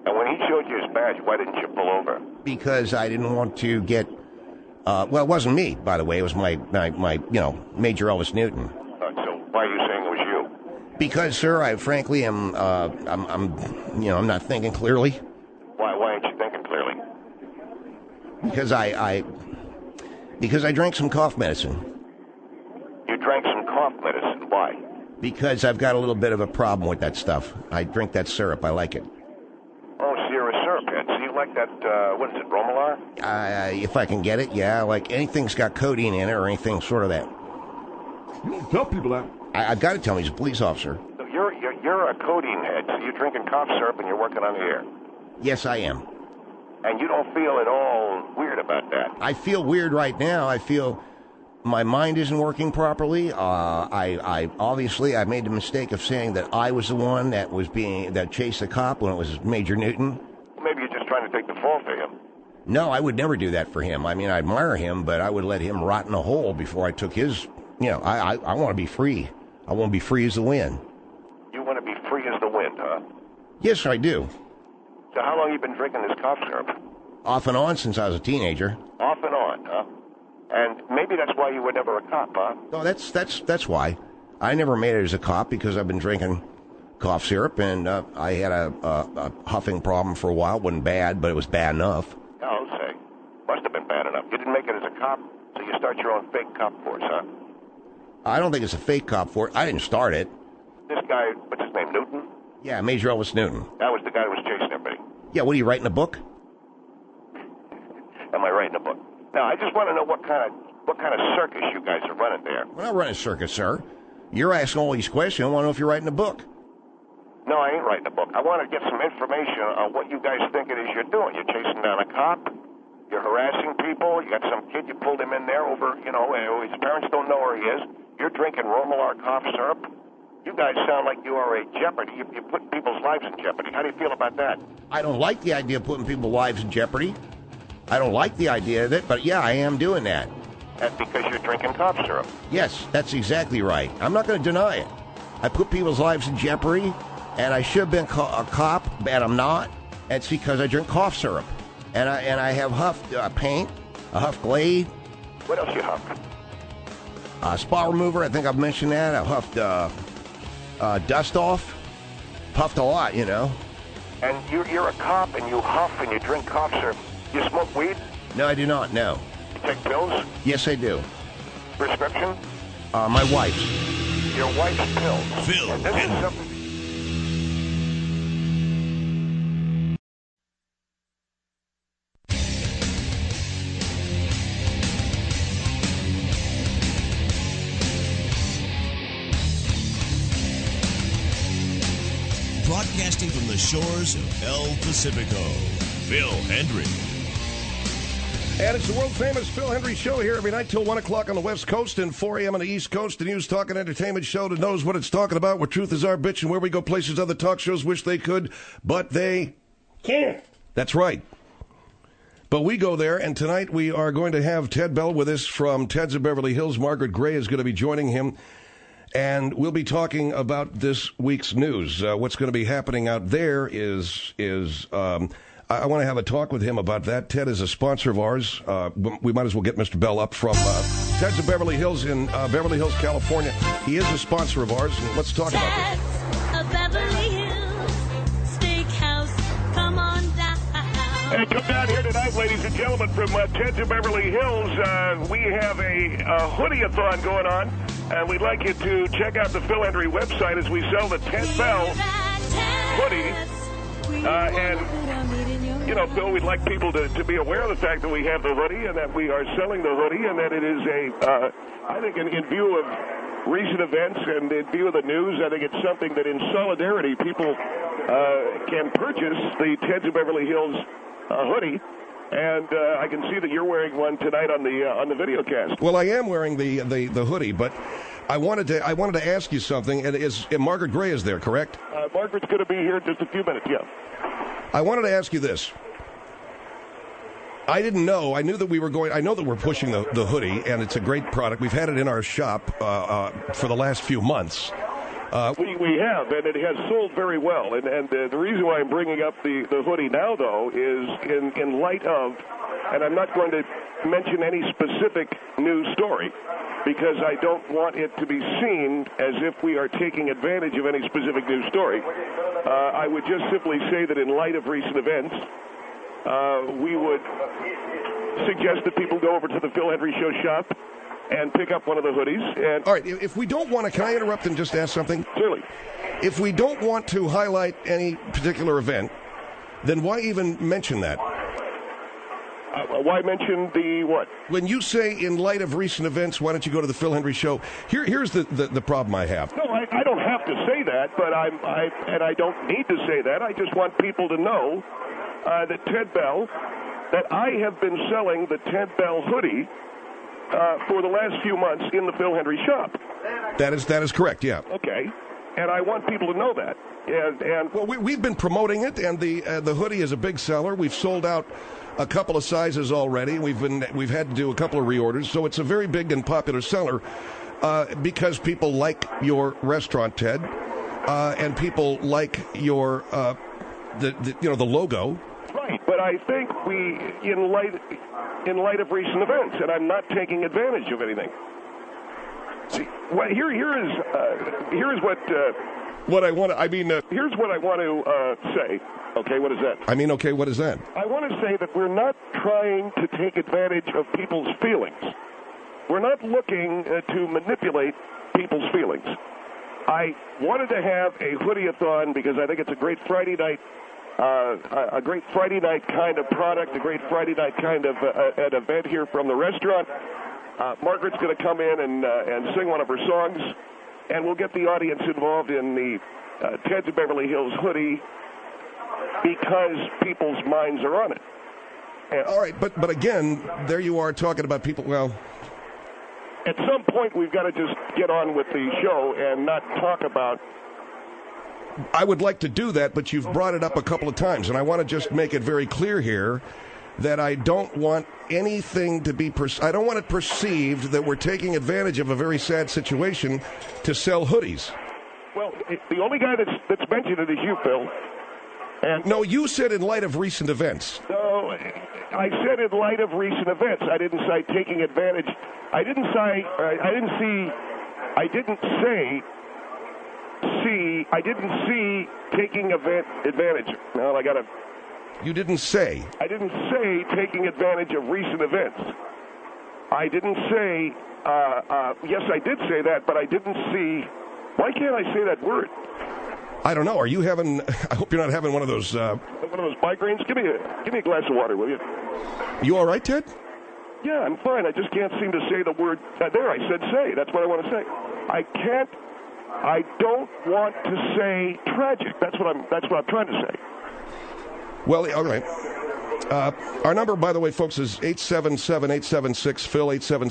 And when he showed you his badge, why didn't you pull over? Because I didn't want to get. Well, it wasn't me, by the way. It was my Major Elvis Newton. So why are you saying it was you? Because, sir, I frankly am. I'm not thinking clearly. Why aren't you thinking clearly? Because I drank some cough medicine. You drank some cough medicine. Why? Because I've got a little bit of a problem with that stuff. I drink that syrup. I like it. Oh, so you're a syrup head. So you like that, what is it, Romalar? If I can get it, yeah. Like anything's got codeine in it or anything sort of that. You don't tell people that. I've got to tell him he's a police officer. So you're a codeine head, so you're drinking cough syrup and you're working on the air. Yes, I am. And you don't feel at all weird about that? I feel weird right now. I feel my mind isn't working properly. I obviously I made the mistake of saying that I was the one that chased the cop when it was Major Newton. Maybe you're just trying to take the fall for him. No, I would never do that for him. I mean, I admire him, but I would let him rot in a hole before I took his. I want to be free. I want to be free as the wind. You want to be free as the wind, huh? Yes, I do. So how long have you been drinking this cough syrup? Off and on since I was a teenager. Off and on, huh? And maybe that's why you were never a cop, huh? No, that's why. I never made it as a cop because I've been drinking cough syrup, and I had a huffing problem for a while. It wasn't bad, but it was bad enough. Oh, say. Must have been bad enough. You didn't make it as a cop, so you start your own fake cop force, huh? I don't think it's a fake cop force. I didn't start it. This guy, what's his name, Newton? Yeah, Major Elvis Newton. That was the guy who was chasing everybody. Yeah, what are you writing a book? Am I writing a book? Now, I just want to know what kind of circus you guys are running there. We're not running a circus, sir. You're asking all these questions. I want to know if you're writing a book. No, I ain't writing a book. I want to get some information on what you guys think it is you're doing. You're chasing down a cop. You're harassing people. You got some kid. You pulled him in there over, his parents don't know where he is. You're drinking Romalar cough syrup. You guys sound like you are a jeopardy. You put people's lives in jeopardy. How do you feel about that? I don't like the idea of putting people's lives in jeopardy. I don't like the idea of it, but yeah, I am doing that. That's because you're drinking cough syrup. Yes, that's exactly right. I'm not going to deny it. I put people's lives in jeopardy, and I should have been a cop, but I'm not. It's because I drink cough syrup. And I have huffed paint, a huffed Glade. What else you huffed? Spot remover, I think I've mentioned that. I huffed dust off. Puffed a lot, And you're a cop, and you huff, and you drink cough syrup. You smoke weed? No, I do not, no. You take pills? Yes, I do. Prescription? My wife's. Your wife's pills. Phil Hendry. Broadcasting from the shores of El Pacifico, Phil Hendry. And it's the world-famous Phil Hendry Show here every night till 1 o'clock on the West Coast and 4 a.m. on the East Coast. The news, talk, and entertainment show that knows what it's talking about, where truth is our bitch, and where we go places other talk shows wish they could, but they can't. That's right. But we go there, and tonight we are going to have Ted Bell with us from Ted's of Beverly Hills. Margaret Gray is going to be joining him. And we'll be talking about this week's news. What's going to be happening out there is I want to have a talk with him about that. Ted is a sponsor of ours. We might as well get Mr. Bell up from Ted's of Beverly Hills in Beverly Hills, California. He is a sponsor of ours, and let's talk about this. Ted's of Beverly Hills Steakhouse, come on down. And come down here tonight, ladies and gentlemen, from Ted's of Beverly Hills. We have a hoodie-a-thon going on. And we'd like you to check out the Phil Hendry website as we sell the Ted Bell hoodie. And, Phil, we'd like people to be aware of the fact that we have the hoodie and that we are selling the hoodie and that it is I think in view of recent events and in view of the news, I think it's something that in solidarity people can purchase the Ted's of Beverly Hills hoodie. And I can see that you're wearing one tonight on the video cast. Well, I am wearing the hoodie, but I wanted to ask you something. And Margaret Gray is there, correct? Margaret's going to be here in just a few minutes. Yeah. I wanted to ask you this. I didn't know. I knew that we were going. I know that we're pushing the hoodie, and it's a great product. We've had it in our shop for the last few months. We have, and it has sold very well. And the reason why I'm bringing up the hoodie now, though, is in light of, and I'm not going to mention any specific news story, because I don't want it to be seen as if we are taking advantage of any specific news story. I would just simply say that in light of recent events, we would suggest that people go over to the Phil Hendry Show shop and pick up one of the hoodies. And all right, if we don't want to, can I interrupt and just ask something? Certainly. If we don't want to highlight any particular event, then why even mention that? Why mention the what? When you say in light of recent events, why don't you go to the Phil Hendry Show? Here's the problem I have. No, I don't have to say that, but I don't need to say that. I just want people to know that Ted Bell, that I have been selling the Ted Bell hoodie for the last few months in the Phil Hendry shop. That is correct, yeah. Okay, and I want people to know that. And well, we've been promoting it, and the hoodie is a big seller. We've sold out a couple of sizes already. We've had to do a couple of reorders, so it's a very big and popular seller because people like your restaurant, Ted, and people like your the logo. Right, but I think in light of recent events, and I'm not taking advantage of anything. See, well, here's what I want. Here's what I want to say. Okay, what is that? Okay, what is that? I want to say that we're not trying to take advantage of people's feelings. We're not looking to manipulate people's feelings. I wanted to have a hoodie-a-thon because I think it's a great Friday night. A great Friday night kind of product, a great Friday night kind of an event here from the restaurant. Margaret's going to come in and sing one of her songs, and we'll get the audience involved in the Ted's of Beverly Hills hoodie because people's minds are on it. And all right, but again, there you are talking about people. Well, at some point we've got to just get on with the show and not talk about. I would like to do that, but you've brought it up a couple of times, and I want to just make it very clear here that I don't want anything to be I don't want it perceived that we're taking advantage of a very sad situation to sell hoodies. Well, the only guy that's mentioned it is you, Phil. And no, you said in light of recent events. No, I said in light of recent events. I didn't say taking advantage. I didn't say taking advantage. No, I got to. You didn't say. I didn't say taking advantage of recent events. I didn't say. Yes, I did say that, but I didn't see. Why can't I say that word? I don't know. Are you having? I hope you're not having one of those. One of those migraines. Give me a glass of water, will you? You all right, Ted? Yeah, I'm fine. I just can't seem to say the word. There, I said say. That's what I want to say. I can't. I don't want to say tragic. That's what I'm trying to say. Well, all right. Our number, by the way, folks, is 877-876-PHIL,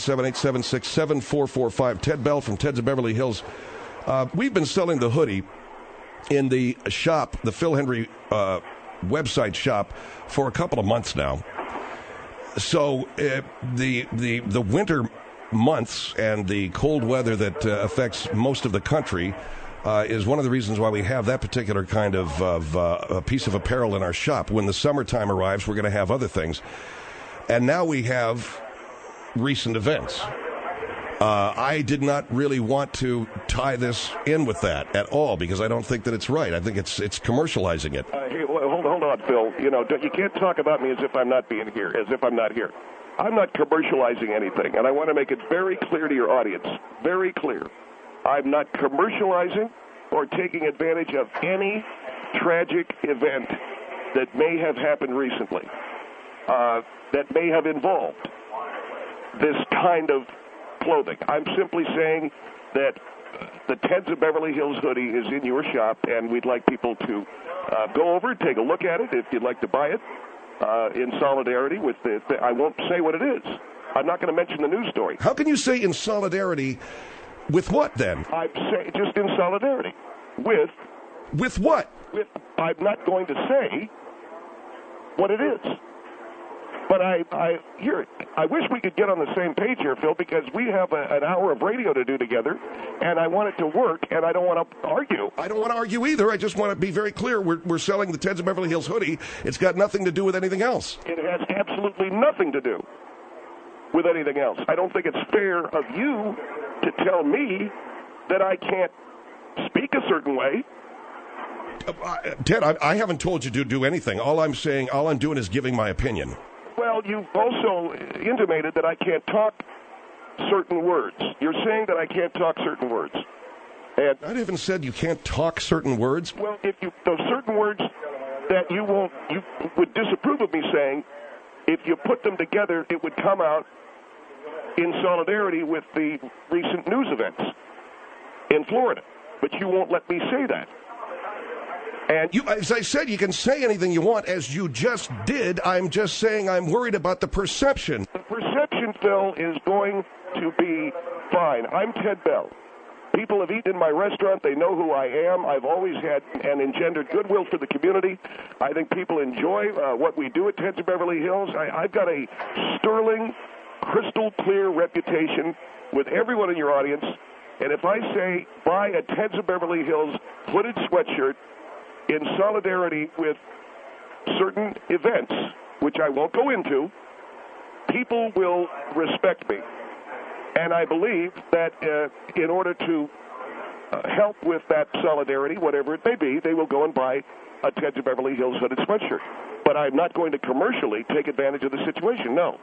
877-876-7445. Ted Bell from Ted's of Beverly Hills. We've been selling the hoodie in the shop, the Phil Hendry website shop, for a couple of months now. So the winter months and the cold weather that affects most of the country is one of the reasons why we have that particular kind of a piece of apparel in our shop. When the summertime arrives, we're going to have other things. And now we have recent events. I did not really want to tie this in with that at all because I don't think that it's right. I think it's commercializing it. Hey, hold on, Phil. You can't talk about me as if I'm not being here, as if I'm not here. I'm not commercializing anything, and I want to make it very clear to your audience, very clear. I'm not commercializing or taking advantage of any tragic event that may have happened recently, that may have involved this kind of clothing. I'm simply saying that the Ted's of Beverly Hills hoodie is in your shop, and we'd like people to go over, take a look at it if you'd like to buy it in solidarity with I won't say what it is. I'm not going to mention the news story. How can you say in solidarity with what, then? I'm saying just in solidarity with... With what? I'm not going to say what it is. But I wish we could get on the same page here, Phil, because we have an hour of radio to do together, and I want it to work, and I don't want to argue. I don't want to argue either. I just want to be very clear. We're selling the Teds of Beverly Hills hoodie. It's got nothing to do with anything else. It has absolutely nothing to do with anything else. I don't think it's fair of you to tell me that I can't speak a certain way. Ted, I haven't told you to do anything. All I'm doing is giving my opinion. Well, you've also intimated that I can't talk certain words. You're saying that I can't talk certain words. And I haven't said you can't talk certain words. Well, if those certain words that you would disapprove of me saying, if you put them together, it would come out in solidarity with the recent news events in Florida. But you won't let me say that. And as I said, you can say anything you want, as you just did. I'm just saying I'm worried about the perception. The perception, Phil, is going to be fine. I'm Ted Bell. People have eaten in my restaurant. They know who I am. I've always had and engendered goodwill for the community. I think people enjoy what we do at Teds of Beverly Hills. I've got a sterling, crystal clear reputation with everyone in your audience. And if I say buy a Teds of Beverly Hills hooded sweatshirt in solidarity with certain events, which I won't go into, people will respect me. And I believe that in order to help with that solidarity, whatever it may be, they will go and buy a Teds of Beverly Hills hooded sweatshirt. But I'm not going to commercially take advantage of the situation, no.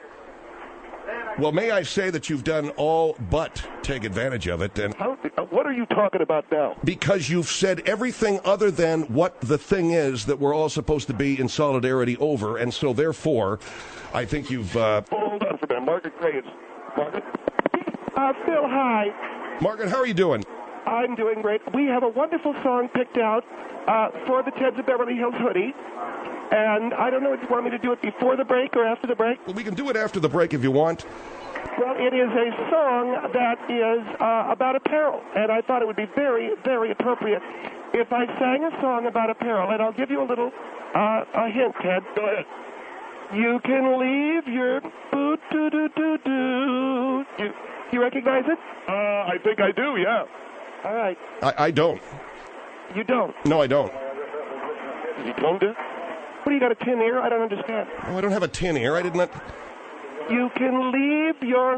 Well, may I say that you've done all but take advantage of it. And what are you talking about now? Because you've said everything other than what the thing is that we're all supposed to be in solidarity over. And so, therefore, I think you've... Hold on for a minute. Margaret Gray is... Margaret? Phil, hi. Margaret, how are you doing? I'm doing great. We have a wonderful song picked out for the Teds of Beverly Hills hoodie. And I don't know if you want me to do it before the break or after the break. Well, we can do it after the break if you want. Well, it is a song that is about apparel, and I thought it would be very, very appropriate if I sang a song about apparel. And I'll give you a little a hint, Ted. Go ahead. You can leave your boot, do-do-do-do. You recognize it? I think I do, yeah. All right. I don't. You don't? No, I don't. You toned it? What, do you got a tin ear? I don't understand. Oh, I don't have a tin ear. I did not... You can leave your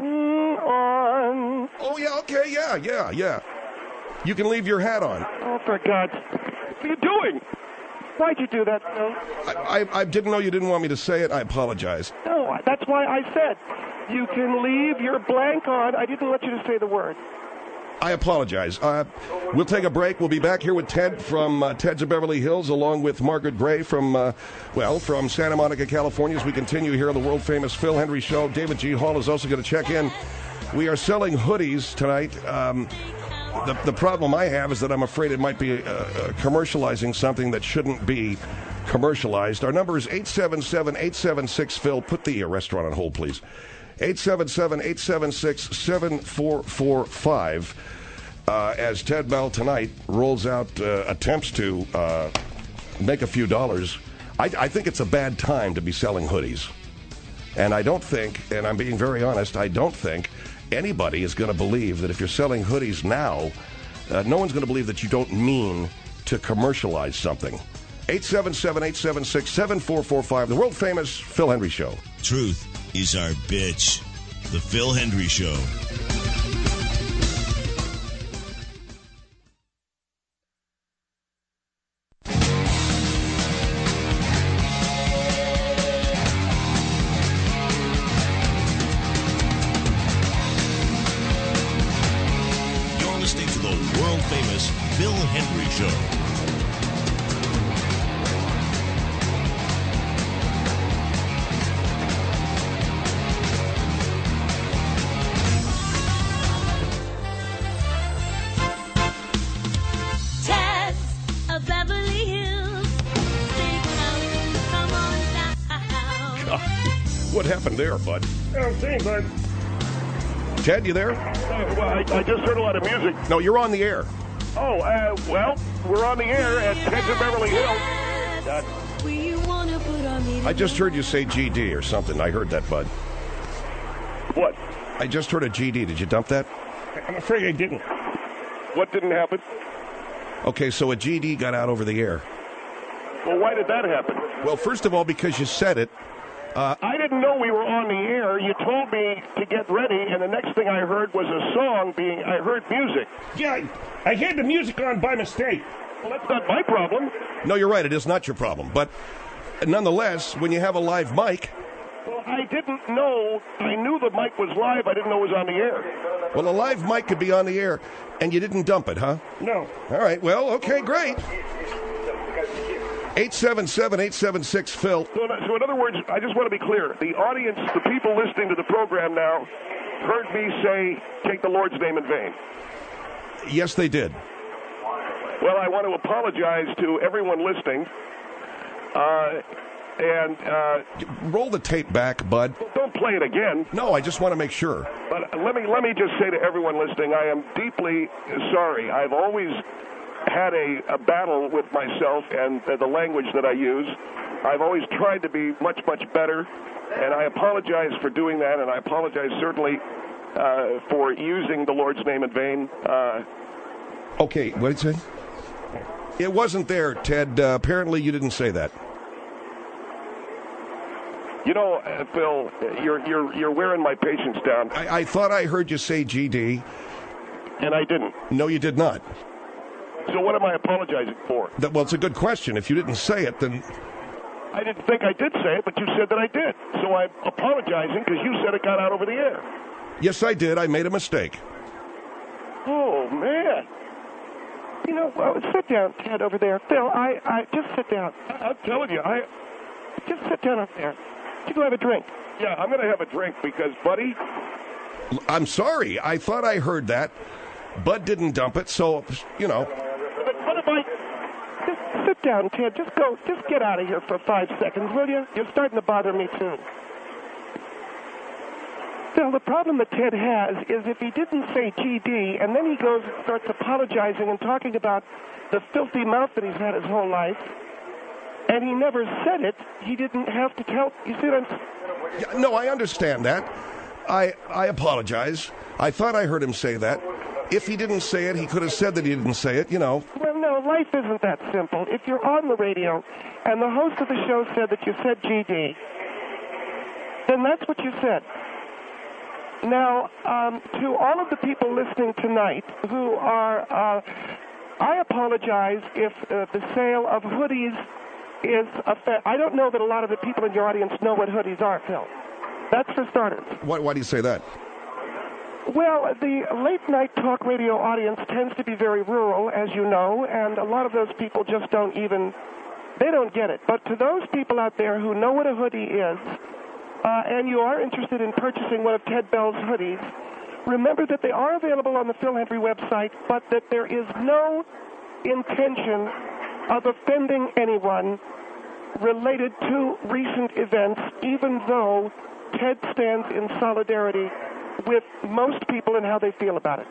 on. Oh, yeah, okay, yeah. You can leave your hat on. Oh, for God's... What are you doing? Why'd you do that, Phil? I didn't know you didn't want me to say it. I apologize. No, that's why I said, you can leave your blank on. I didn't want you to say the word. I apologize. We'll take a break. We'll be back here with Ted from Teds of Beverly Hills, along with Margaret Gray from Santa Monica, California, as we continue here on the world-famous Phil Hendry Show. David G. Hall is also going to check in. We are selling hoodies tonight. The problem I have is that I'm afraid it might be commercializing something that shouldn't be commercialized. Our number is 877-876-PHIL. Put the restaurant on hold, please. 877-876-7445. As Ted Bell tonight rolls out attempts to make a few dollars, I think it's a bad time to be selling hoodies. And I don't think, and I'm being very honest, I don't think anybody is going to believe that if you're selling hoodies now, no one's going to believe that you don't mean to commercialize something. 877-876-7445, the world-famous Phil Hendry Show. Truth is our bitch. The Phil Hendry Show. You're listening to the world-famous Phil Hendry Show. What happened there, bud? Oh, see, bud. Ted, you there? Well, I just heard a lot of music. No, you're on the air. Oh, well, we're on the air at Teds of Beverly Hills. We wanna put our for me to I just heard you say GD or something. I heard that, Bud. What? I just heard a GD. Did you dump that? I'm afraid I didn't. What didn't happen? Okay, so a GD got out over the air. Well, why did that happen? Well, first of all, because you said it. I didn't know we were on the air. You told me to get ready, and the next thing I heard was a song being. I heard music. Yeah, I had the music on by mistake. Well, that's not my problem. No, you're right. It is not your problem. But nonetheless, when you have a live mic. Well, I didn't know. I knew the mic was live. I didn't know it was on the air. Well, a live mic could be on the air, and you didn't dump it, huh? No. All right. Well, okay, great. 877-876-PHIL. So in other words, I just want to be clear. The audience, the people listening to the program now, heard me say, take the Lord's name in vain. Yes, they did. Well, I want to apologize to everyone listening. Roll the tape back, Bud. Don't play it again. No, I just want to make sure. But let me just say to everyone listening, I am deeply sorry. I've always had a battle with myself and the language that I use. I've always tried to be much, much better, and I apologize for doing that, and I apologize certainly for using the Lord's name in vain. Okay, what did you say? It wasn't there, Ted. Apparently you didn't say that. You know, Phil, you're wearing my patience down. I thought I heard you say GD. And I didn't. No, you did not. So what am I apologizing for? Well, it's a good question. If you didn't say it, then... I didn't think I did say it, but you said that I did. So I'm apologizing because you said it got out over the air. Yes, I did. I made a mistake. Oh, man. You know, sit down, Ted, over there. Phil, I just sit down. I'm telling you, Just sit down up there. You go have a drink. Yeah, I'm going to have a drink because, buddy... I'm sorry. I thought I heard that. Bud didn't dump it, so, you know... What if I... Just sit down, Ted. Just get out of here for 5 seconds, will you? You're starting to bother me, too. Phil, the problem that Ted has is if he didn't say GD, and then he goes and starts apologizing and talking about the filthy mouth that he's had his whole life, and he never said it, he didn't have to tell... You see what I'm... Yeah, no, I understand that. I apologize. I thought I heard him say that. If he didn't say it, he could have said that he didn't say it, you know. Well, no, life isn't that simple. If you're on the radio and the host of the show said that you said GD, then that's what you said. Now, to all of the people listening tonight who are, I apologize if the sale of hoodies is I don't know that a lot of the people in your audience know what hoodies are, Phil. That's for starters. Why do you say that? Well, the late-night talk radio audience tends to be very rural, as you know, and a lot of those people just don't get it. But to those people out there who know what a hoodie is, and you are interested in purchasing one of Ted Bell's hoodies, remember that they are available on the Phil Hendry website, but that there is no intention of offending anyone related to recent events, even though Ted stands in solidarity with most people and how they feel about it.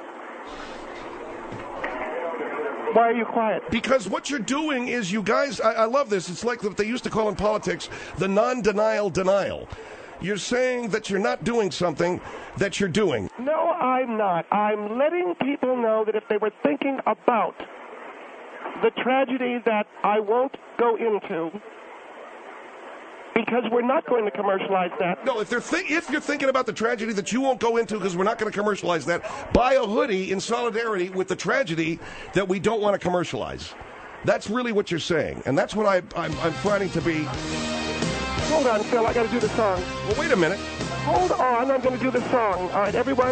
Why are you quiet? Because what you're doing is, you guys, I love this. It's like what they used to call in politics the non-denial denial. You're saying that you're not doing something that you're doing. No, I'm not. I'm letting people know that if they were thinking about the tragedy that I won't go into, because we're not going to commercialize that. No, if you're thinking about the tragedy that you won't go into because we're not going to commercialize that, buy a hoodie in solidarity with the tragedy that we don't want to commercialize. That's really what you're saying, and that's what I'm trying to be. Hold on, Phil. I got to do the song. Well, wait a minute. Hold on. I'm going to do the song. All right, everyone.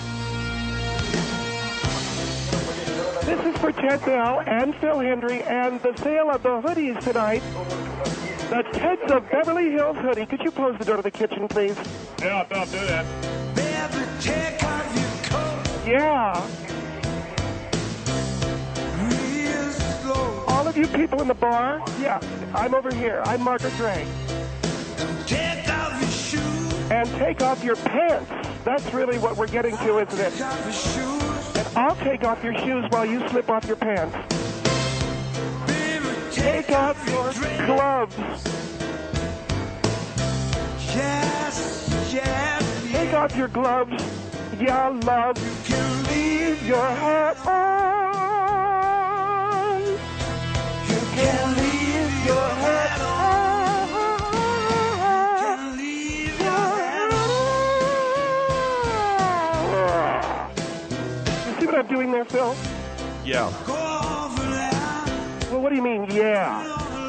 This is for Ted Bell and Phil Hendry and the sale of the hoodies tonight. The Ted's of Beverly Hills hoodie. Could you close the door to the kitchen, please? Yeah, I'll do that. Baby, take off your coat. Yeah. Real slow. All of you people in the bar, yeah, I'm over here. I'm Margaret Gray. Take off your shoes. And take off your pants. That's really what we're getting to, isn't it? Take off your shoes. And I'll take off your shoes while you slip off your pants. Baby, Take off your gloves. Take off your gloves. Yeah, love. You can leave your hat on. You can leave your hat on. You can leave your hat on. You see what I'm doing there, Phil? Yeah. Well, what do you mean, yeah?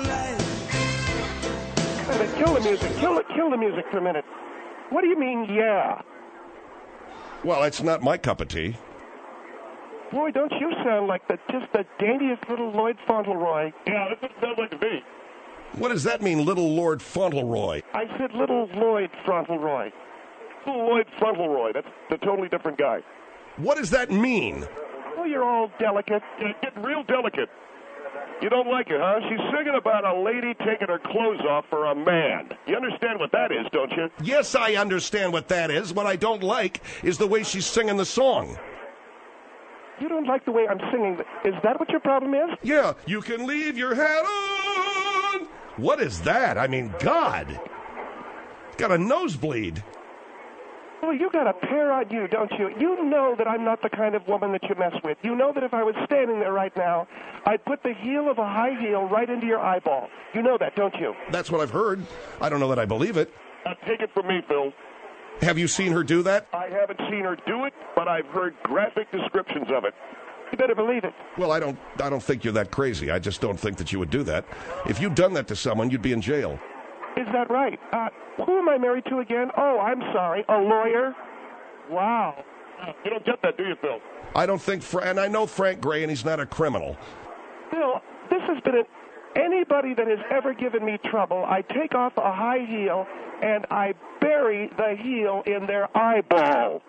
Kill the music. Kill the music for a minute. What do you mean, yeah? Well, it's not my cup of tea. Boy, don't you sound like just the daintiest little Lloyd Fauntleroy. Yeah, that's what it sounds like to me. What does that mean, Little Lord Fauntleroy? I said little Lloyd Fauntleroy. Little Lloyd Fauntleroy. That's a totally different guy. What does that mean? Oh, you're all delicate. Yeah, getting real delicate. You don't like it, huh? She's singing about a lady taking her clothes off for a man. You understand what that is, don't you? Yes, I understand what that is. What I don't like is the way she's singing the song. You don't like the way I'm singing. Is that what your problem is? Yeah, you can leave your hat on. What is that? I mean, God. Got a nosebleed. Well, you got a pair on you, don't you? You know that I'm not the kind of woman that you mess with. You know that if I was standing there right now, I'd put the heel of a high heel right into your eyeball. You know that, don't you? That's what I've heard. I don't know that I believe it. Take it from me, Phil. Have you seen her do that? I haven't seen her do it, but I've heard graphic descriptions of it. You better believe it. Well, I don't think you're that crazy. I just don't think that you would do that. If you'd done that to someone, you'd be in jail. Is that right? Who am I married to again? Oh, I'm sorry. A lawyer? Wow. You don't get that, do you, Phil? I don't think, and I know Frank Gray, and he's not a criminal. Phil, this has been anybody that has ever given me trouble, I take off a high heel and I bury the heel in their eyeball.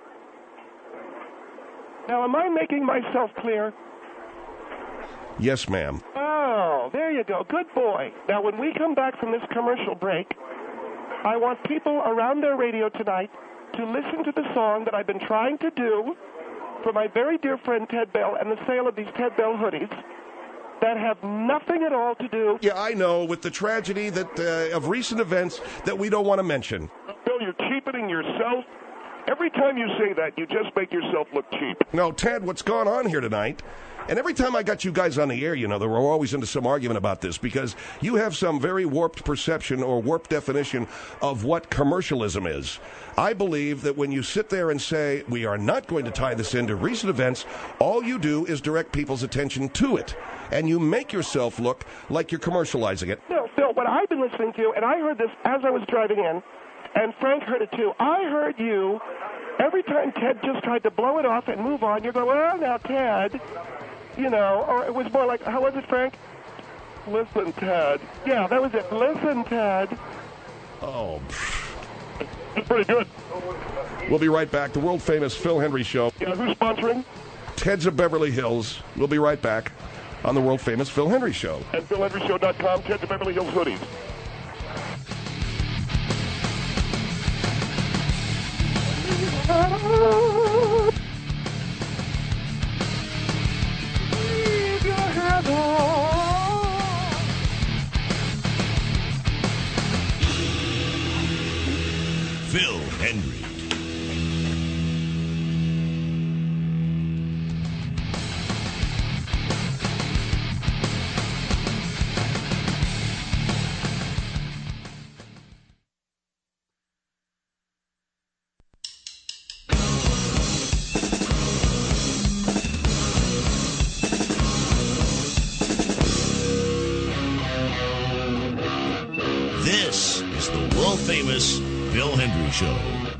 Now, am I making myself clear? Yes, ma'am. Oh, there you go. Good boy. Now, when we come back from this commercial break, I want people around their radio tonight to listen to the song that I've been trying to do for my very dear friend Ted Bell and the sale of these Ted Bell hoodies that have nothing at all to do. Yeah, I know, with the tragedy that of recent events that we don't want to mention. Phil, you're cheapening yourself. Every time you say that, you just make yourself look cheap. No, Ted, what's going on here tonight? And every time I got you guys on the air, we're always into some argument about this because you have some very warped perception or warped definition of what commercialism is. I believe that when you sit there and say, we are not going to tie this into recent events, all you do is direct people's attention to it. And you make yourself look like you're commercializing it. No, Phil, what I've been listening to, and I heard this as I was driving in, and Frank heard it too. I heard you, every time Ted just tried to blow it off and move on, you're going, well, now, Ted, or it was more like, how was it, Frank? Listen, Ted. Yeah, that was it. Listen, Ted. Oh, that's pretty good. We'll be right back. The world-famous Phil Hendrie Show. Yeah, who's sponsoring? Ted's of Beverly Hills. We'll be right back on the world-famous Phil Hendrie Show. At PhilHendrieShow.com, Ted's of Beverly Hills hoodies. Leave your head on. Phil Hendrie. This is the world-famous Phil Hendrie Show.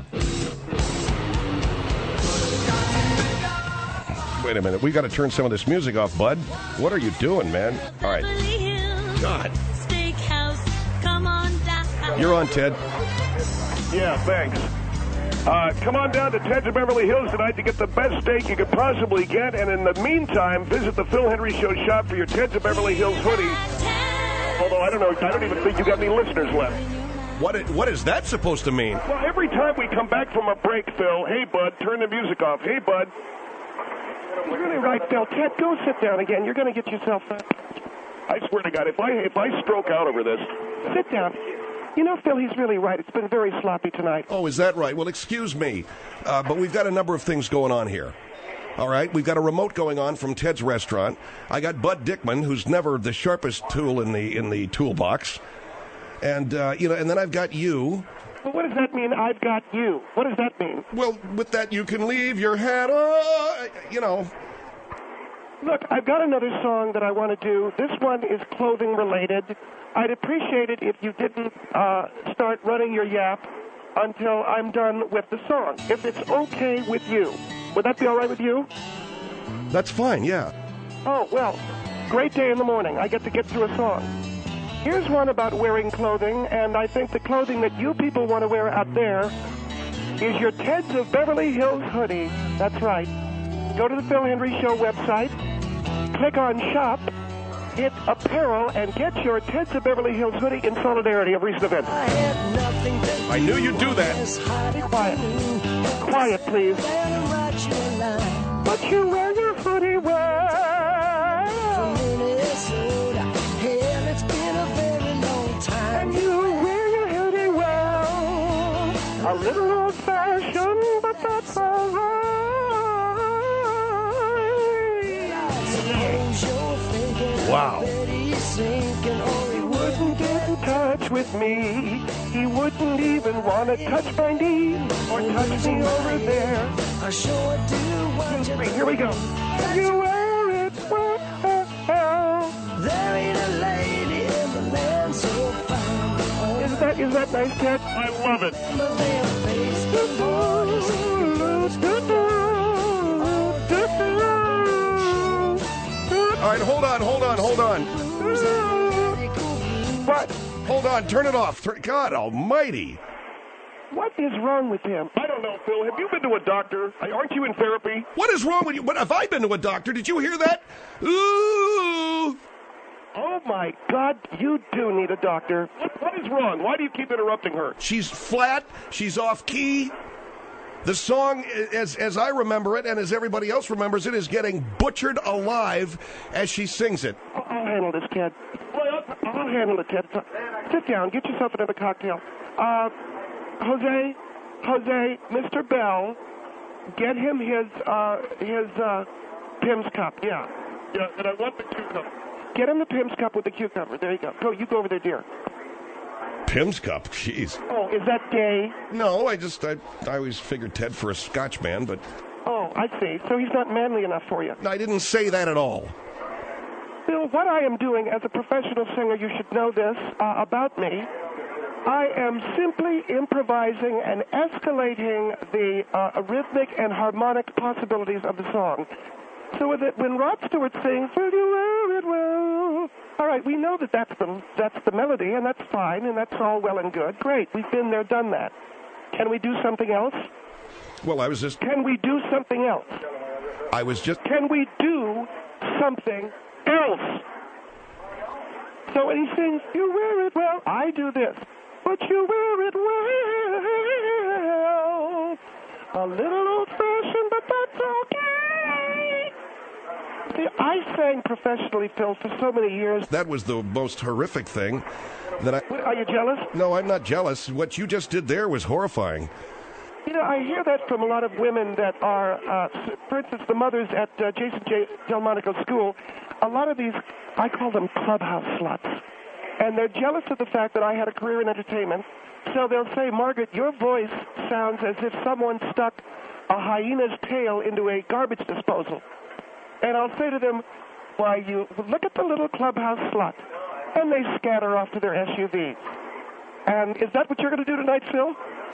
Wait a minute. We got to turn some of this music off, bud. What are you doing, man? All right. God. Steakhouse, come on down. You're on, Ted. Yeah, thanks. Come on down to Ted's of Beverly Hills tonight to get the best steak you could possibly get. And in the meantime, visit the Phil Hendrie Show shop for your Ted's of Beverly Hills hoodie. Although I don't even think you got any listeners left. What is that supposed to mean? Well, every time we come back from a break, Phil, hey, bud, turn the music off. Hey, bud. You're really right, Phil. Ted, go sit down again. You're going to get yourself... I swear to God, if I stroke out over this... Sit down. You know, Phil, he's really right. It's been very sloppy tonight. Oh, is that right? Well, excuse me, but we've got a number of things going on here. All right, we've got a remote going on from Ted's restaurant. I got Bud Dickman, who's never the sharpest tool in the toolbox, and and then I've got you. Well, what does that mean? I've got you. What does that mean? Well, with that, you can leave your hat on. Look, I've got another song that I want to do. This one is clothing related. I'd appreciate it if you didn't start running your yap until I'm done with the song. If it's okay with you. Would that be all right with you? That's fine, yeah. Oh, well, great day in the morning. I get to get through a song. Here's one about wearing clothing, and I think the clothing that you people want to wear out there is your Teds of Beverly Hills hoodie. That's right. Go to the Phil Hendry Show website, click on Shop, hit Apparel, and get your Teds of Beverly Hills hoodie in solidarity of recent events. I knew you'd do that. Be quiet. Quiet, please. But you wear your hoodie well. From Minnesota, hell, it's been a very long time. And you wear your hoodie well. A little old-fashioned, but that's all right. Wow. He wouldn't get in touch with me. He wouldn't even want to touch my knee or touch me over there. I sure do. Here we go. You wear it well. There ain't a lady in the land so fine. Is that nice, Ted? I love it. All right, hold on. What? Hold on, turn it off. God almighty. What is wrong with him? I don't know, Phil. Have you been to a doctor? Aren't you in therapy? What is wrong with you? What have I been to a doctor? Did you hear that? Ooh. Oh, my God, you do need a doctor. What is wrong? Why do you keep interrupting her? She's flat. She's off key. The song, as I remember it, and as everybody else remembers it, is getting butchered alive as she sings it. I'll handle this, Ted. I'll handle it, Ted. Sit down. Get yourself another cocktail. Jose, Mr. Bell, get him his Pim's cup. Yeah, and I want the cucumber. Get him the Pim's cup with the cucumber. There you go. You go over there, dear. Pim's cup? Jeez. Oh, is that gay? No, I always figured Ted for a Scotch man, but... Oh, I see. So he's not manly enough for you. I didn't say that at all. Bill, what I am doing as a professional singer, you should know this about me. I am simply improvising and escalating the rhythmic and harmonic possibilities of the song. So that when Rod Stewart sings, "Will you wear it well?" All right, we know that that's the melody, and that's fine, and that's all well and good. Great, we've been there, done that. Can we do something else? Well, I was just... Can we do something else? I was just... Can we do something else? So when he sings, "You wear it well," I do this. "But you wear it well." A little old-fashioned, but that's okay. See, I sang professionally, Phil, for so many years. That was the most horrific thing that I... Are you jealous? No, I'm not jealous. What you just did there was horrifying. You know, I hear that from a lot of women that are, for instance, the mothers at Jason J. Delmonico's school. A lot of these, I call them clubhouse sluts. And they're jealous of the fact that I had a career in entertainment. So they'll say, "Margaret, your voice sounds as if someone stuck a hyena's tail into a garbage disposal." And I'll say to them, "Why, you look at the little clubhouse slut." And they scatter off to their SUVs. And is that what you're going to do tonight, Phil?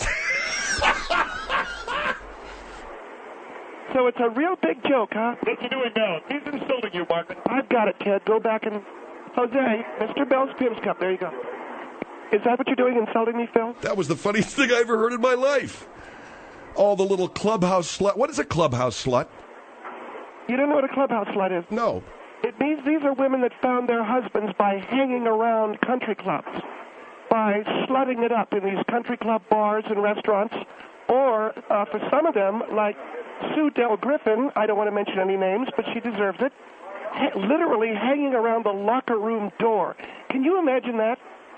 So it's a real big joke, huh? What's he doing now? He's insulting you, Margaret. I've got it, Ted. Go back and... Jose, Mr. Bell's Pim's cup. There you go. Is that what you're doing, insulting me, Phil? That was the funniest thing I ever heard in my life. All the little clubhouse slut. What is a clubhouse slut? You don't know what a clubhouse slut is? No. It means these are women that found their husbands by hanging around country clubs, by slutting it up in these country club bars and restaurants, or for some of them, like Sue Del Griffin, I don't want to mention any names, but she deserves it, literally hanging around the locker room door. Can you imagine that?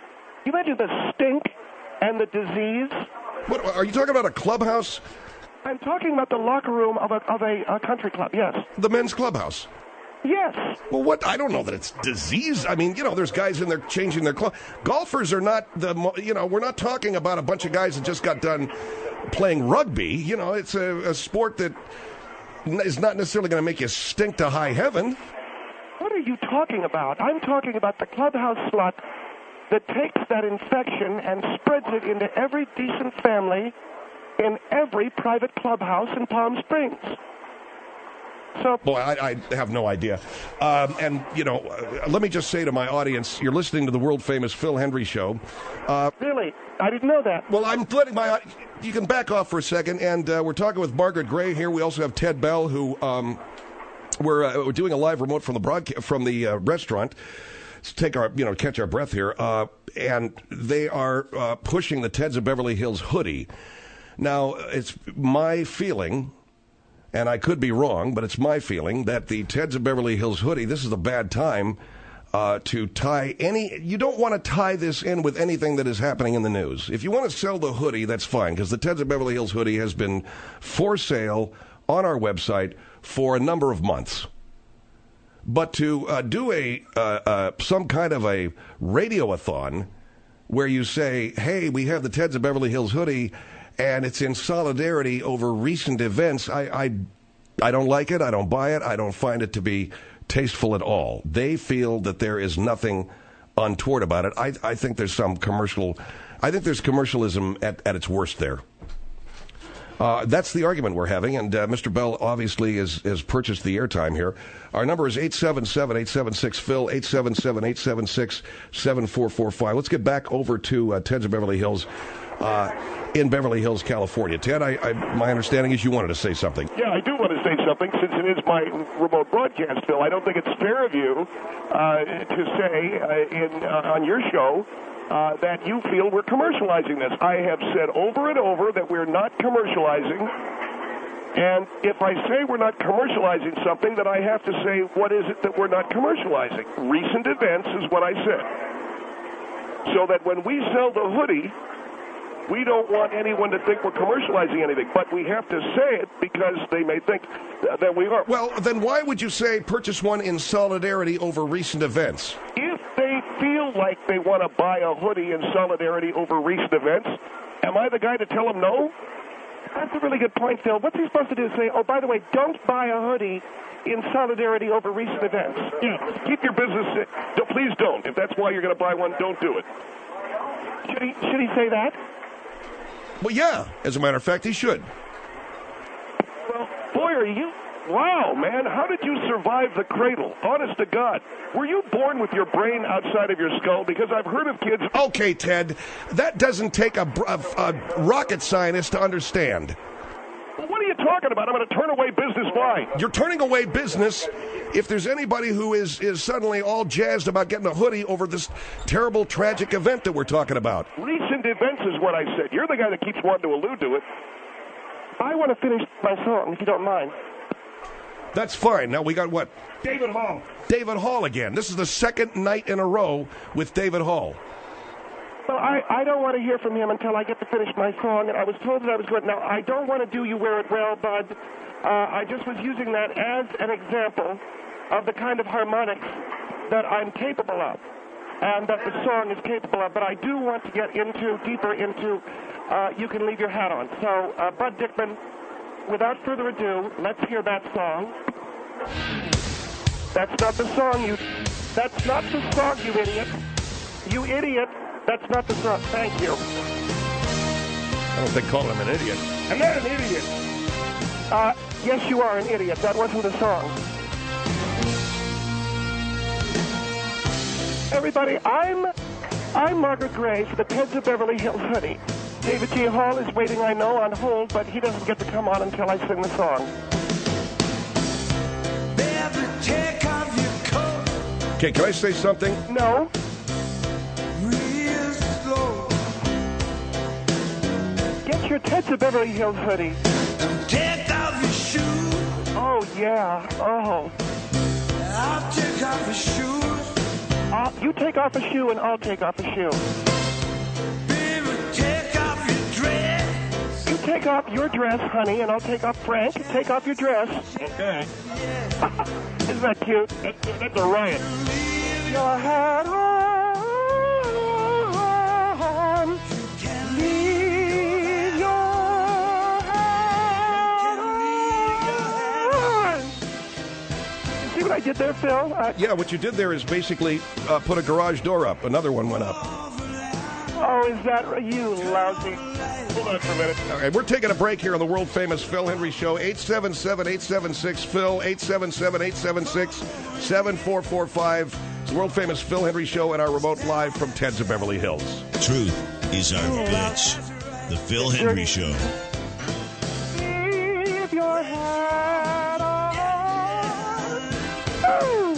you imagine the stink and the disease? What, are you talking about a clubhouse? I'm talking about the locker room of a country club, yes. The men's clubhouse? Yes. Well, what? I don't know that it's disease. I mean, there's guys in there changing their clothes. Golfers are not we're not talking about a bunch of guys that just got done playing rugby. It's a sport that is not necessarily going to make you stink to high heaven. What are you talking about? I'm talking about the clubhouse slut that takes that infection and spreads it into every decent family in every private clubhouse in Palm Springs. So, boy, I have no idea. Let me just say to my audience, you're listening to the world-famous Phil Hendry Show. Really? I didn't know that. Well, I'm letting you can back off for a second, and we're talking with Margaret Gray here. We also have Ted Bell, who we're doing a live remote from the restaurant. To catch our breath here, and they are pushing the Teds of Beverly Hills hoodie. Now, it's my feeling, and I could be wrong, but it's my feeling that the Teds of Beverly Hills hoodie, this is a bad time to tie you don't want to tie this in with anything that is happening in the news. If you want to sell the hoodie, that's fine, because the Teds of Beverly Hills hoodie has been for sale on our website for a number of months. But to do some kind of a radio-a-thon where you say, hey, we have the Teds of Beverly Hills hoodie, and it's in solidarity over recent events, I don't like it. I don't buy it. I don't find it to be tasteful at all. They feel that there is nothing untoward about it. I think there's some commercialism at its worst there. That's the argument we're having, and Mr. Bell obviously has purchased the airtime here. Our number is 877-876-PHIL, 877-876-7445. Let's get back over to Teds of Beverly Hills in Beverly Hills, California. Ted, my understanding is you wanted to say something. Yeah, I do want to say something since it is my remote broadcast, Phil. I don't think it's fair of you to say on your show that you feel we're commercializing this. I have said over and over that we're not commercializing, and if I say we're not commercializing something, then I have to say what is it that we're not commercializing. Recent events is what I said. So that when we sell the hoodie, we don't want anyone to think we're commercializing anything, but we have to say it because they may think that we are. Well, then why would you say purchase one in solidarity over recent events? If they feel like they want to buy a hoodie in solidarity over recent events, am I the guy to tell them no? That's a really good point, Phil. What's he supposed to do? Say, oh, by the way, don't buy a hoodie in solidarity over recent events. Yeah, keep your business. Please don't. If that's why you're going to buy one, don't do it. Should he say that? Well, yeah. As a matter of fact, he should. Well, boy, are you... Wow, man, how did you survive the cradle? Honest to God. Were you born with your brain outside of your skull? Because I've heard of kids... Okay, Ted, that doesn't take a rocket scientist to understand. Well, what are you talking about? I'm going to turn away business. Why? You're turning away business if there's anybody who is suddenly all jazzed about getting a hoodie over this terrible, tragic event that we're talking about. Recent events is what I said. You're the guy that keeps wanting to allude to it. I want to finish my song, if you don't mind. That's fine. Now we got what? David Hall. David Hall again. This is the second night in a row with David Hall. Well, I don't want to hear from him until I get to finish my song, and I was told that I was good. Now, I don't want to do You Wear It Well, Bud. I just was using that as an example of the kind of harmonics that I'm capable of and that the song is capable of. But I do want to get deeper into You Can Leave Your Hat On. So, Bud Dickman, without further ado, let's hear that song. That's not the song, That's not the song, you idiot. You idiot. That's not the song. Thank you. I don't think calling him an idiot. I'm not an idiot. Yes, you are an idiot. That wasn't the song. Everybody, I'm Margaret Gray for the Teds of Beverly Hills hoodie. David G. Hall is waiting, I know, on hold, but he doesn't get to come on until I sing the song. Baby, take off your coat Okay, can I say something? No. real slow. Get your Teds of Beverly Hills hoodie. Take off your shoes. Oh, yeah. Oh. I'll take off your shoes. You take off a shoe and I'll take off a shoe. You take off your dress, honey, and I'll take off Frank. Take off your dress. Okay. Isn't that cute? That's a riot. Your hat on. Leave your hat on. You see what I did there, Phil? Yeah, what you did there is basically put a garage door up. Another one went up. Oh, is that you lousy? Hold on for a minute. All right, we're taking a break here on the world-famous Phil Hendry Show. 877-876-PHIL, 877-876-7445. It's the world-famous Phil Hendry Show and our remote live from Ted's of Beverly Hills. Truth is our bitch. The Phil Hendry Show. Leave your hat on. Ooh.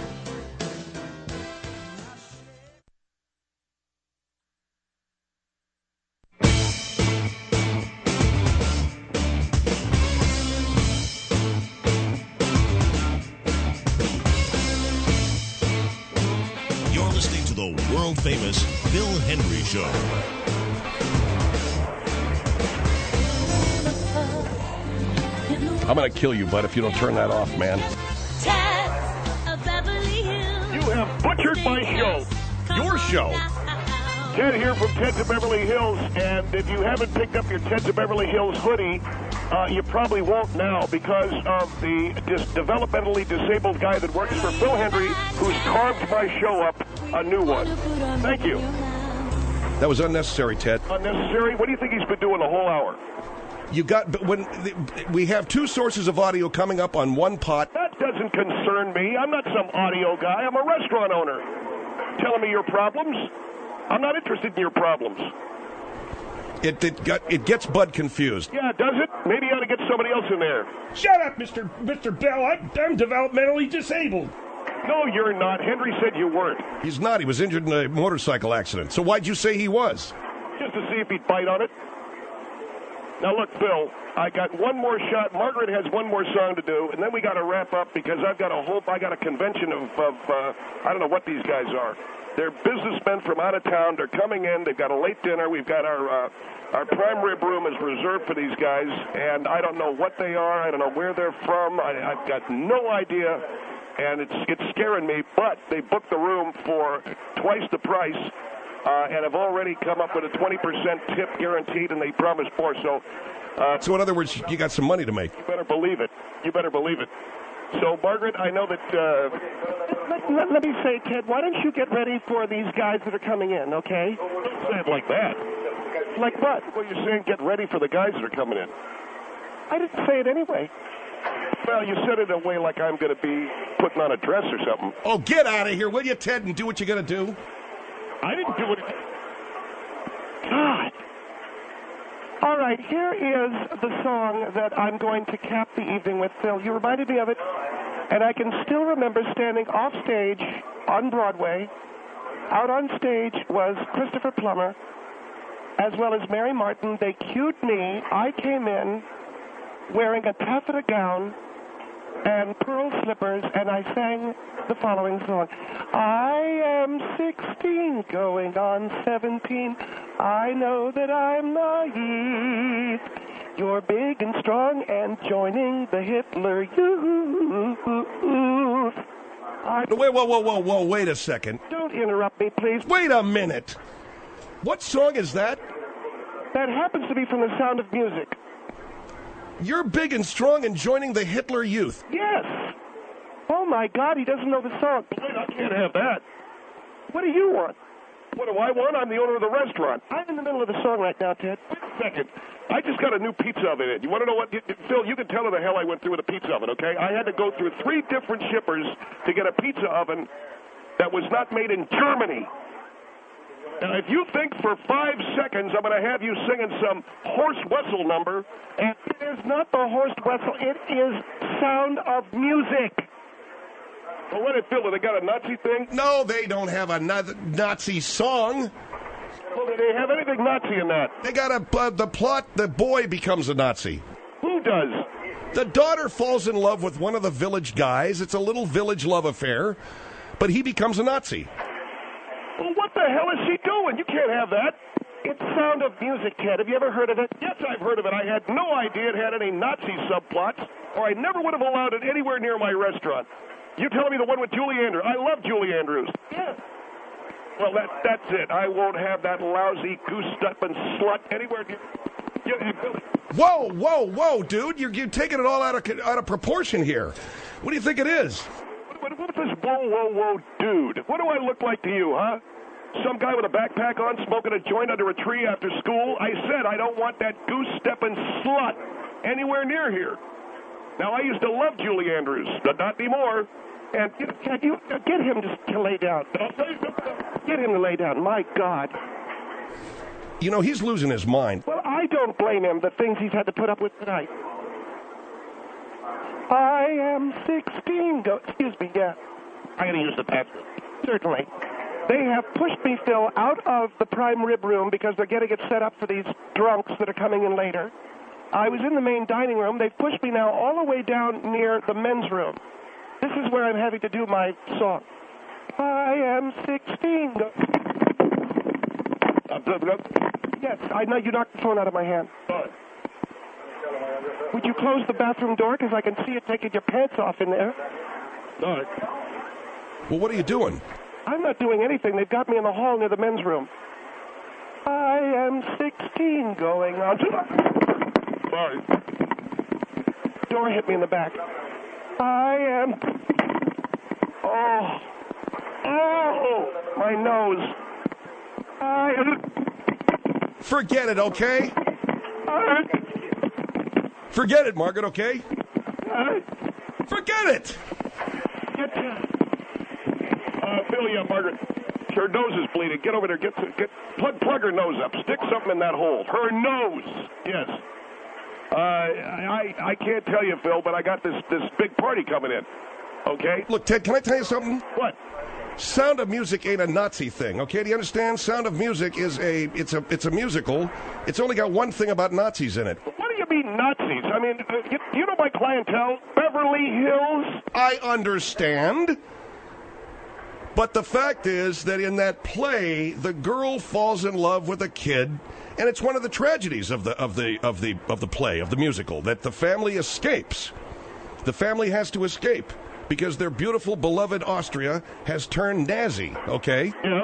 You're listening to the world-famous Phil Hendry Show. I'm going to kill you, bud, if you don't turn that off, man. You have butchered my show. Your show. Ted here from Ted's of Beverly Hills, and if you haven't picked up your Ted's of Beverly Hills hoodie, you probably won't now because of the developmentally disabled guy that works for Phil Hendry who's carved my show up a new one. Thank you. That was unnecessary, Ted. Unnecessary? What do you think he's been doing the whole hour? You got, but we have two sources of audio coming up on one pot. That doesn't concern me. I'm not some audio guy. I'm a restaurant owner. Telling me your problems? I'm not interested in your problems. It gets Bud confused. Yeah, does it? Maybe you ought to get somebody else in there. Shut up, Mr. Bell. I'm developmentally disabled. No, you're not. Henry said you weren't. He's not. He was injured in a motorcycle accident. So why'd you say he was? Just to see if he'd bite on it. Now, look, Phil, I got one more shot. Margaret has one more song to do, and then we got to wrap up because I got a convention of I don't know what these guys are. They're businessmen from out of town. They're coming in. They've got a late dinner. We've got our prime rib room is reserved for these guys, and I don't know what they are. I don't know where they're from. I've got no idea, and it's scaring me. But they booked the room for twice the price. And have already come up with a 20% tip guaranteed, and they promised more. So in other words, you got some money to make. You better believe it. You better believe it. So, Margaret, I know that... Let me say, Ted, why don't you get ready for these guys that are coming in, okay? Don't say it like that. Like what? Well, you're saying get ready for the guys that are coming in. I didn't say it anyway. Well, you said it in a way like I'm going to be putting on a dress or something. Oh, get out of here, will you, Ted, and do what you're going to do? I didn't do it. God. All right, here is the song that I'm going to cap the evening with, Phil. You reminded me of it, and I can still remember standing off stage on Broadway. Out on stage was Christopher Plummer, as well as Mary Martin. They cued me. I came in wearing a taffeta gown and pearl slippers, and I sang the following song. I am 16, going on 17. I know that I'm naive. You're big and strong and joining the Hitler Youth. Whoa, wait a second. Don't interrupt me, please. Wait a minute. What song is that? That happens to be from The Sound of Music. You're big and strong and joining the Hitler Youth. Yes. Oh, my God, he doesn't know the song. Wait, I can't have that. What do you want? What do I want? I'm the owner of the restaurant. I'm in the middle of the song right now, Ted. Wait a second. I just got a new pizza oven in. You want to know what? Phil, you can tell her the hell I went through with a pizza oven, okay? I had to go through 3 different shippers to get a pizza oven that was not made in Germany. Now, if you think for 5 seconds I'm going to have you singing some horse whistle number, and it is not the horse whistle, it is Sound of Music. Well, what did Phil? They got a Nazi thing? No, they don't have a Nazi song. Well, do they have anything Nazi in that? They got the plot, the boy becomes a Nazi. Who does? The daughter falls in love with one of the village guys. It's a little village love affair, but he becomes a Nazi. Well, what the hell is she doing? You can't have that. It's Sound of Music, Ted. Have you ever heard of it? Yes, I've heard of it. I had no idea it had any Nazi subplots, or I never would have allowed it anywhere near my restaurant. You telling me the one with Julie Andrews? I love Julie Andrews. Yeah. Well, that's it. I won't have that lousy goose-stepping slut anywhere near... Whoa, dude! You're taking it all out of proportion here. What do you think it is? What's this whoa, dude? What do I look like to you, huh? Some guy with a backpack on smoking a joint under a tree after school? I said I don't want that goose-stepping slut anywhere near here. Now, I used to love Julie Andrews, but not anymore. And can you get him to lay down? Get him to lay down. My God. You know, he's losing his mind. Well, I don't blame him, the things he's had to put up with tonight. I am 16. Excuse me, yeah. I'm going to use the bathroom. Certainly. They have pushed me, Phil, out of the prime rib room because they're getting it set up for these drunks that are coming in later. I was in the main dining room. They've pushed me now all the way down near the men's room. This is where I'm having to do my song. I am 16. Yes, I know you knocked the phone out of my hand. Would you close the bathroom door because I can see you taking your pants off in there? All right. Well, what are you doing? I'm not doing anything. They've got me in the hall near the men's room. I am 16 going on. Sorry. Door hit me in the back. I am... Oh, my nose. I am... Forget it, okay? Forget it, Margaret, okay? Forget it! Phil, yeah, Margaret. Her nose is bleeding. Get over there. Plug her nose up. Stick something in that hole. Her nose. Yes. I can't tell you, Phil, but I got this big party coming in. Okay? Look, Ted, can I tell you something? What? Sound of Music ain't a Nazi thing, okay? Do you understand? Sound of Music is it's a musical. It's only got one thing about Nazis in it. What do you mean Nazis? I mean, you know my clientele? Beverly Hills? I understand. But the fact is that in that play, the girl falls in love with a kid, and it's one of the tragedies of the play, of the musical, that the family escapes. The family has to escape because their beautiful, beloved Austria has turned Nazi. Okay. Yeah.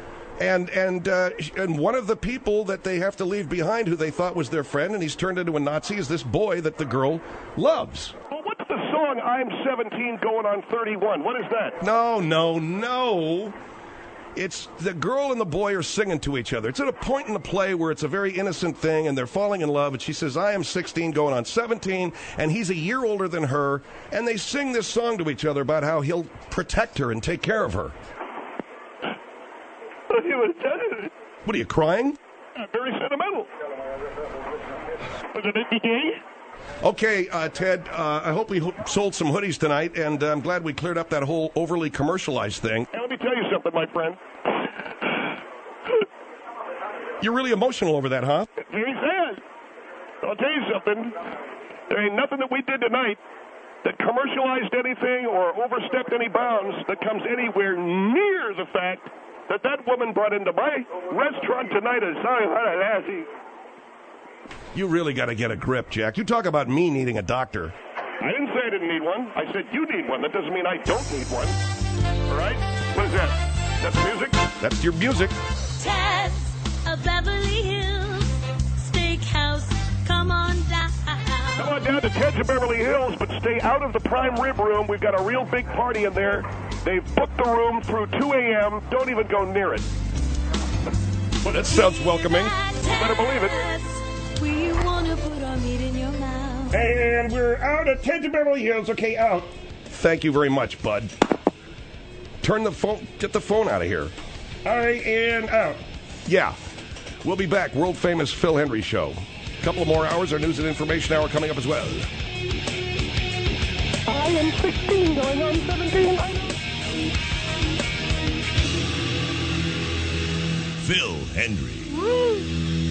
And one of the people that they have to leave behind, who they thought was their friend, and he's turned into a Nazi, is this boy that the girl loves. Well, what's the song I'm 17 going on 31? What is that? No. It's the girl and the boy are singing to each other. It's at a point in the play where it's a very innocent thing, and they're falling in love, and she says, I am 16 going on 17, and he's a year older than her, and they sing this song to each other about how he'll protect her and take care of her. What are you, crying? Very sentimental. Was it gay? Okay, Ted, I hope we sold some hoodies tonight, and I'm glad we cleared up that whole overly commercialized thing. And let me tell you something, my friend. You're really emotional over that, huh? Very sad. I'll tell you something. There ain't nothing that we did tonight that commercialized anything or overstepped any bounds that comes anywhere near the fact that woman brought into my restaurant tonight is sorry. You really got to get a grip, Jack. You talk about me needing a doctor. I didn't say I didn't need one. I said you need one. That doesn't mean I don't need one. All right? What is that? That's music? That's your music. Ted's a Beverly Hills Steakhouse. Come on down. Come on down to Ted's of Beverly Hills, but stay out of the prime rib room. We've got a real big party in there. They've booked the room through 2 a.m. Don't even go near it. Well, that sounds welcoming. You better believe it. We want to put our meat in your mouth. And we're out at Ted's of Beverly Hills. Okay, out. Thank you very much, bud. Get the phone out of here. All right, and out. Yeah. We'll be back. World famous Phil Hendrie Show. A couple of more hours. Our news and information hour coming up as well. I am 16 going on 17. Phil Hendrie.